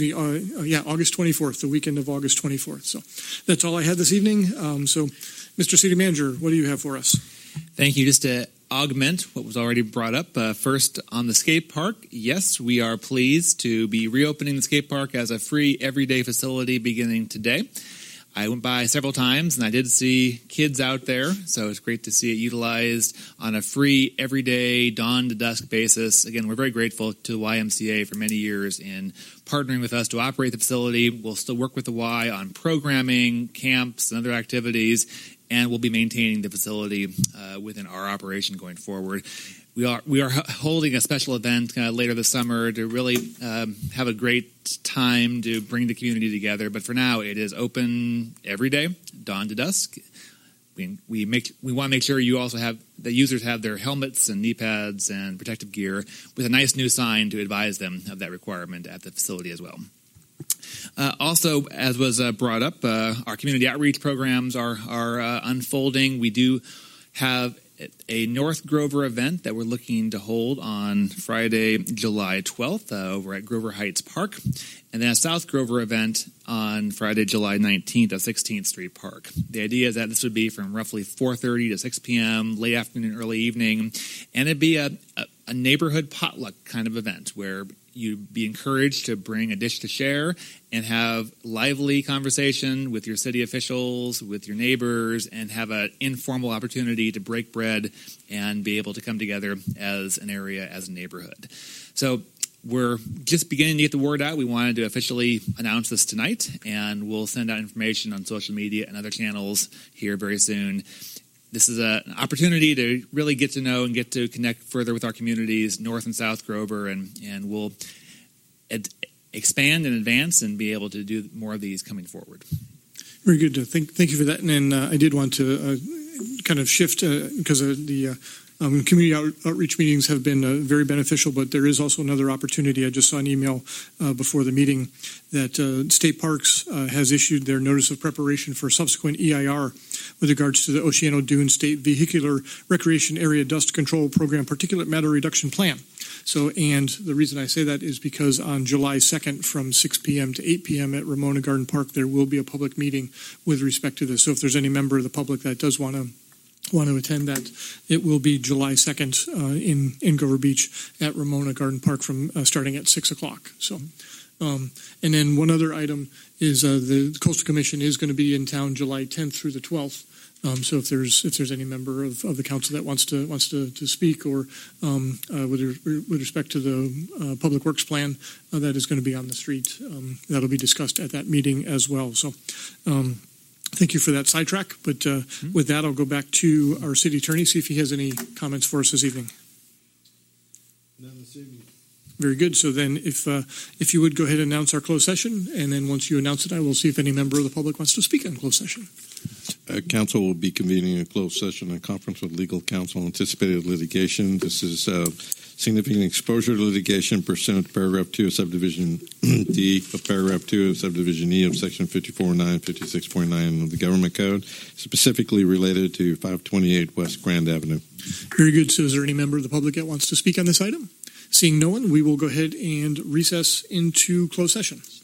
24th, the weekend of August 24th. So that's all I had this evening. So Mr. City Manager, what do you have for us? Thank you. Just to augment what was already brought up, first on the skate park, yes, we are pleased to be reopening the skate park as a free everyday facility beginning today. I went by several times and I did see kids out there, so it's great to see it utilized on a free everyday dawn to dusk basis. Again, we're very grateful to the YMCA for many years in partnering with us to operate the facility. We'll still work with the Y on programming, camps, and other activities, and we'll be maintaining the facility within our operation going forward. We are holding a special event later this summer to really have a great time to bring the community together. But for now, it is open every day, dawn to dusk. We want to make sure you also have the users have their helmets and knee pads and protective gear with a nice new sign to advise them of that requirement at the facility as well. Also, as was brought up, our community outreach programs are unfolding. We do have a North Grover event that we're looking to hold on Friday, July 12th over at Grover Heights Park, and then a South Grover event on Friday, July 19th at 16th Street Park. The idea is that this would be from roughly 4:30 to 6 p.m., late afternoon, early evening, and it'd be a neighborhood potluck kind of event where you'd be encouraged to bring a dish to share and have lively conversation with your city officials, with your neighbors, and have an informal opportunity to break bread and be able to come together as an area, as a neighborhood. So we're just beginning to get the word out. We wanted to officially announce this tonight, and we'll send out information on social media and other channels here very soon. This is an opportunity to really get to know and get to connect further with our communities, North and South Grover, and we'll expand and advance and be able to do more of these coming forward. Very good. Thank you for that. And I did want to kind of shift because the community outreach meetings have been very beneficial, but there is also another opportunity. I just saw an email before the meeting that State Parks has issued their notice of preparation for subsequent EIR with regards to the Oceano Dunes State Vehicular Recreation Area Dust Control Program Particulate Matter Reduction Plan. So, and the reason I say that is because on July 2nd from 6 p.m. to 8 p.m. at Ramona Garden Park, there will be a public meeting with respect to this. So if there's any member of the public that does want to attend that, it will be July 2nd in Grover Beach at Ramona Garden Park from starting at 6 o'clock. So, and then one other item is the Coastal Commission is going to be in town July 10th through the 12th. So if there's any member of the council that wants to speak or with respect to the public works plan that is going to be on the street, that'll be discussed at that meeting as well. So. Thank you for that sidetrack. But with that, I'll go back to our city attorney, see if he has any comments for us this evening. None this evening. Very good. So then if you would go ahead and announce our closed session, and then once you announce it, I will see if any member of the public wants to speak on closed session. Council will be convening a closed session and conference with legal counsel on anticipated litigation. This is significant exposure to litigation pursuant to paragraph 2 of subdivision D of paragraph 2 of subdivision E of section 54.9, 56.9 of the Government Code, specifically related to 528 West Grand Avenue. Very good. So is there any member of the public that wants to speak on this item? Seeing no one, we will go ahead and recess into closed session.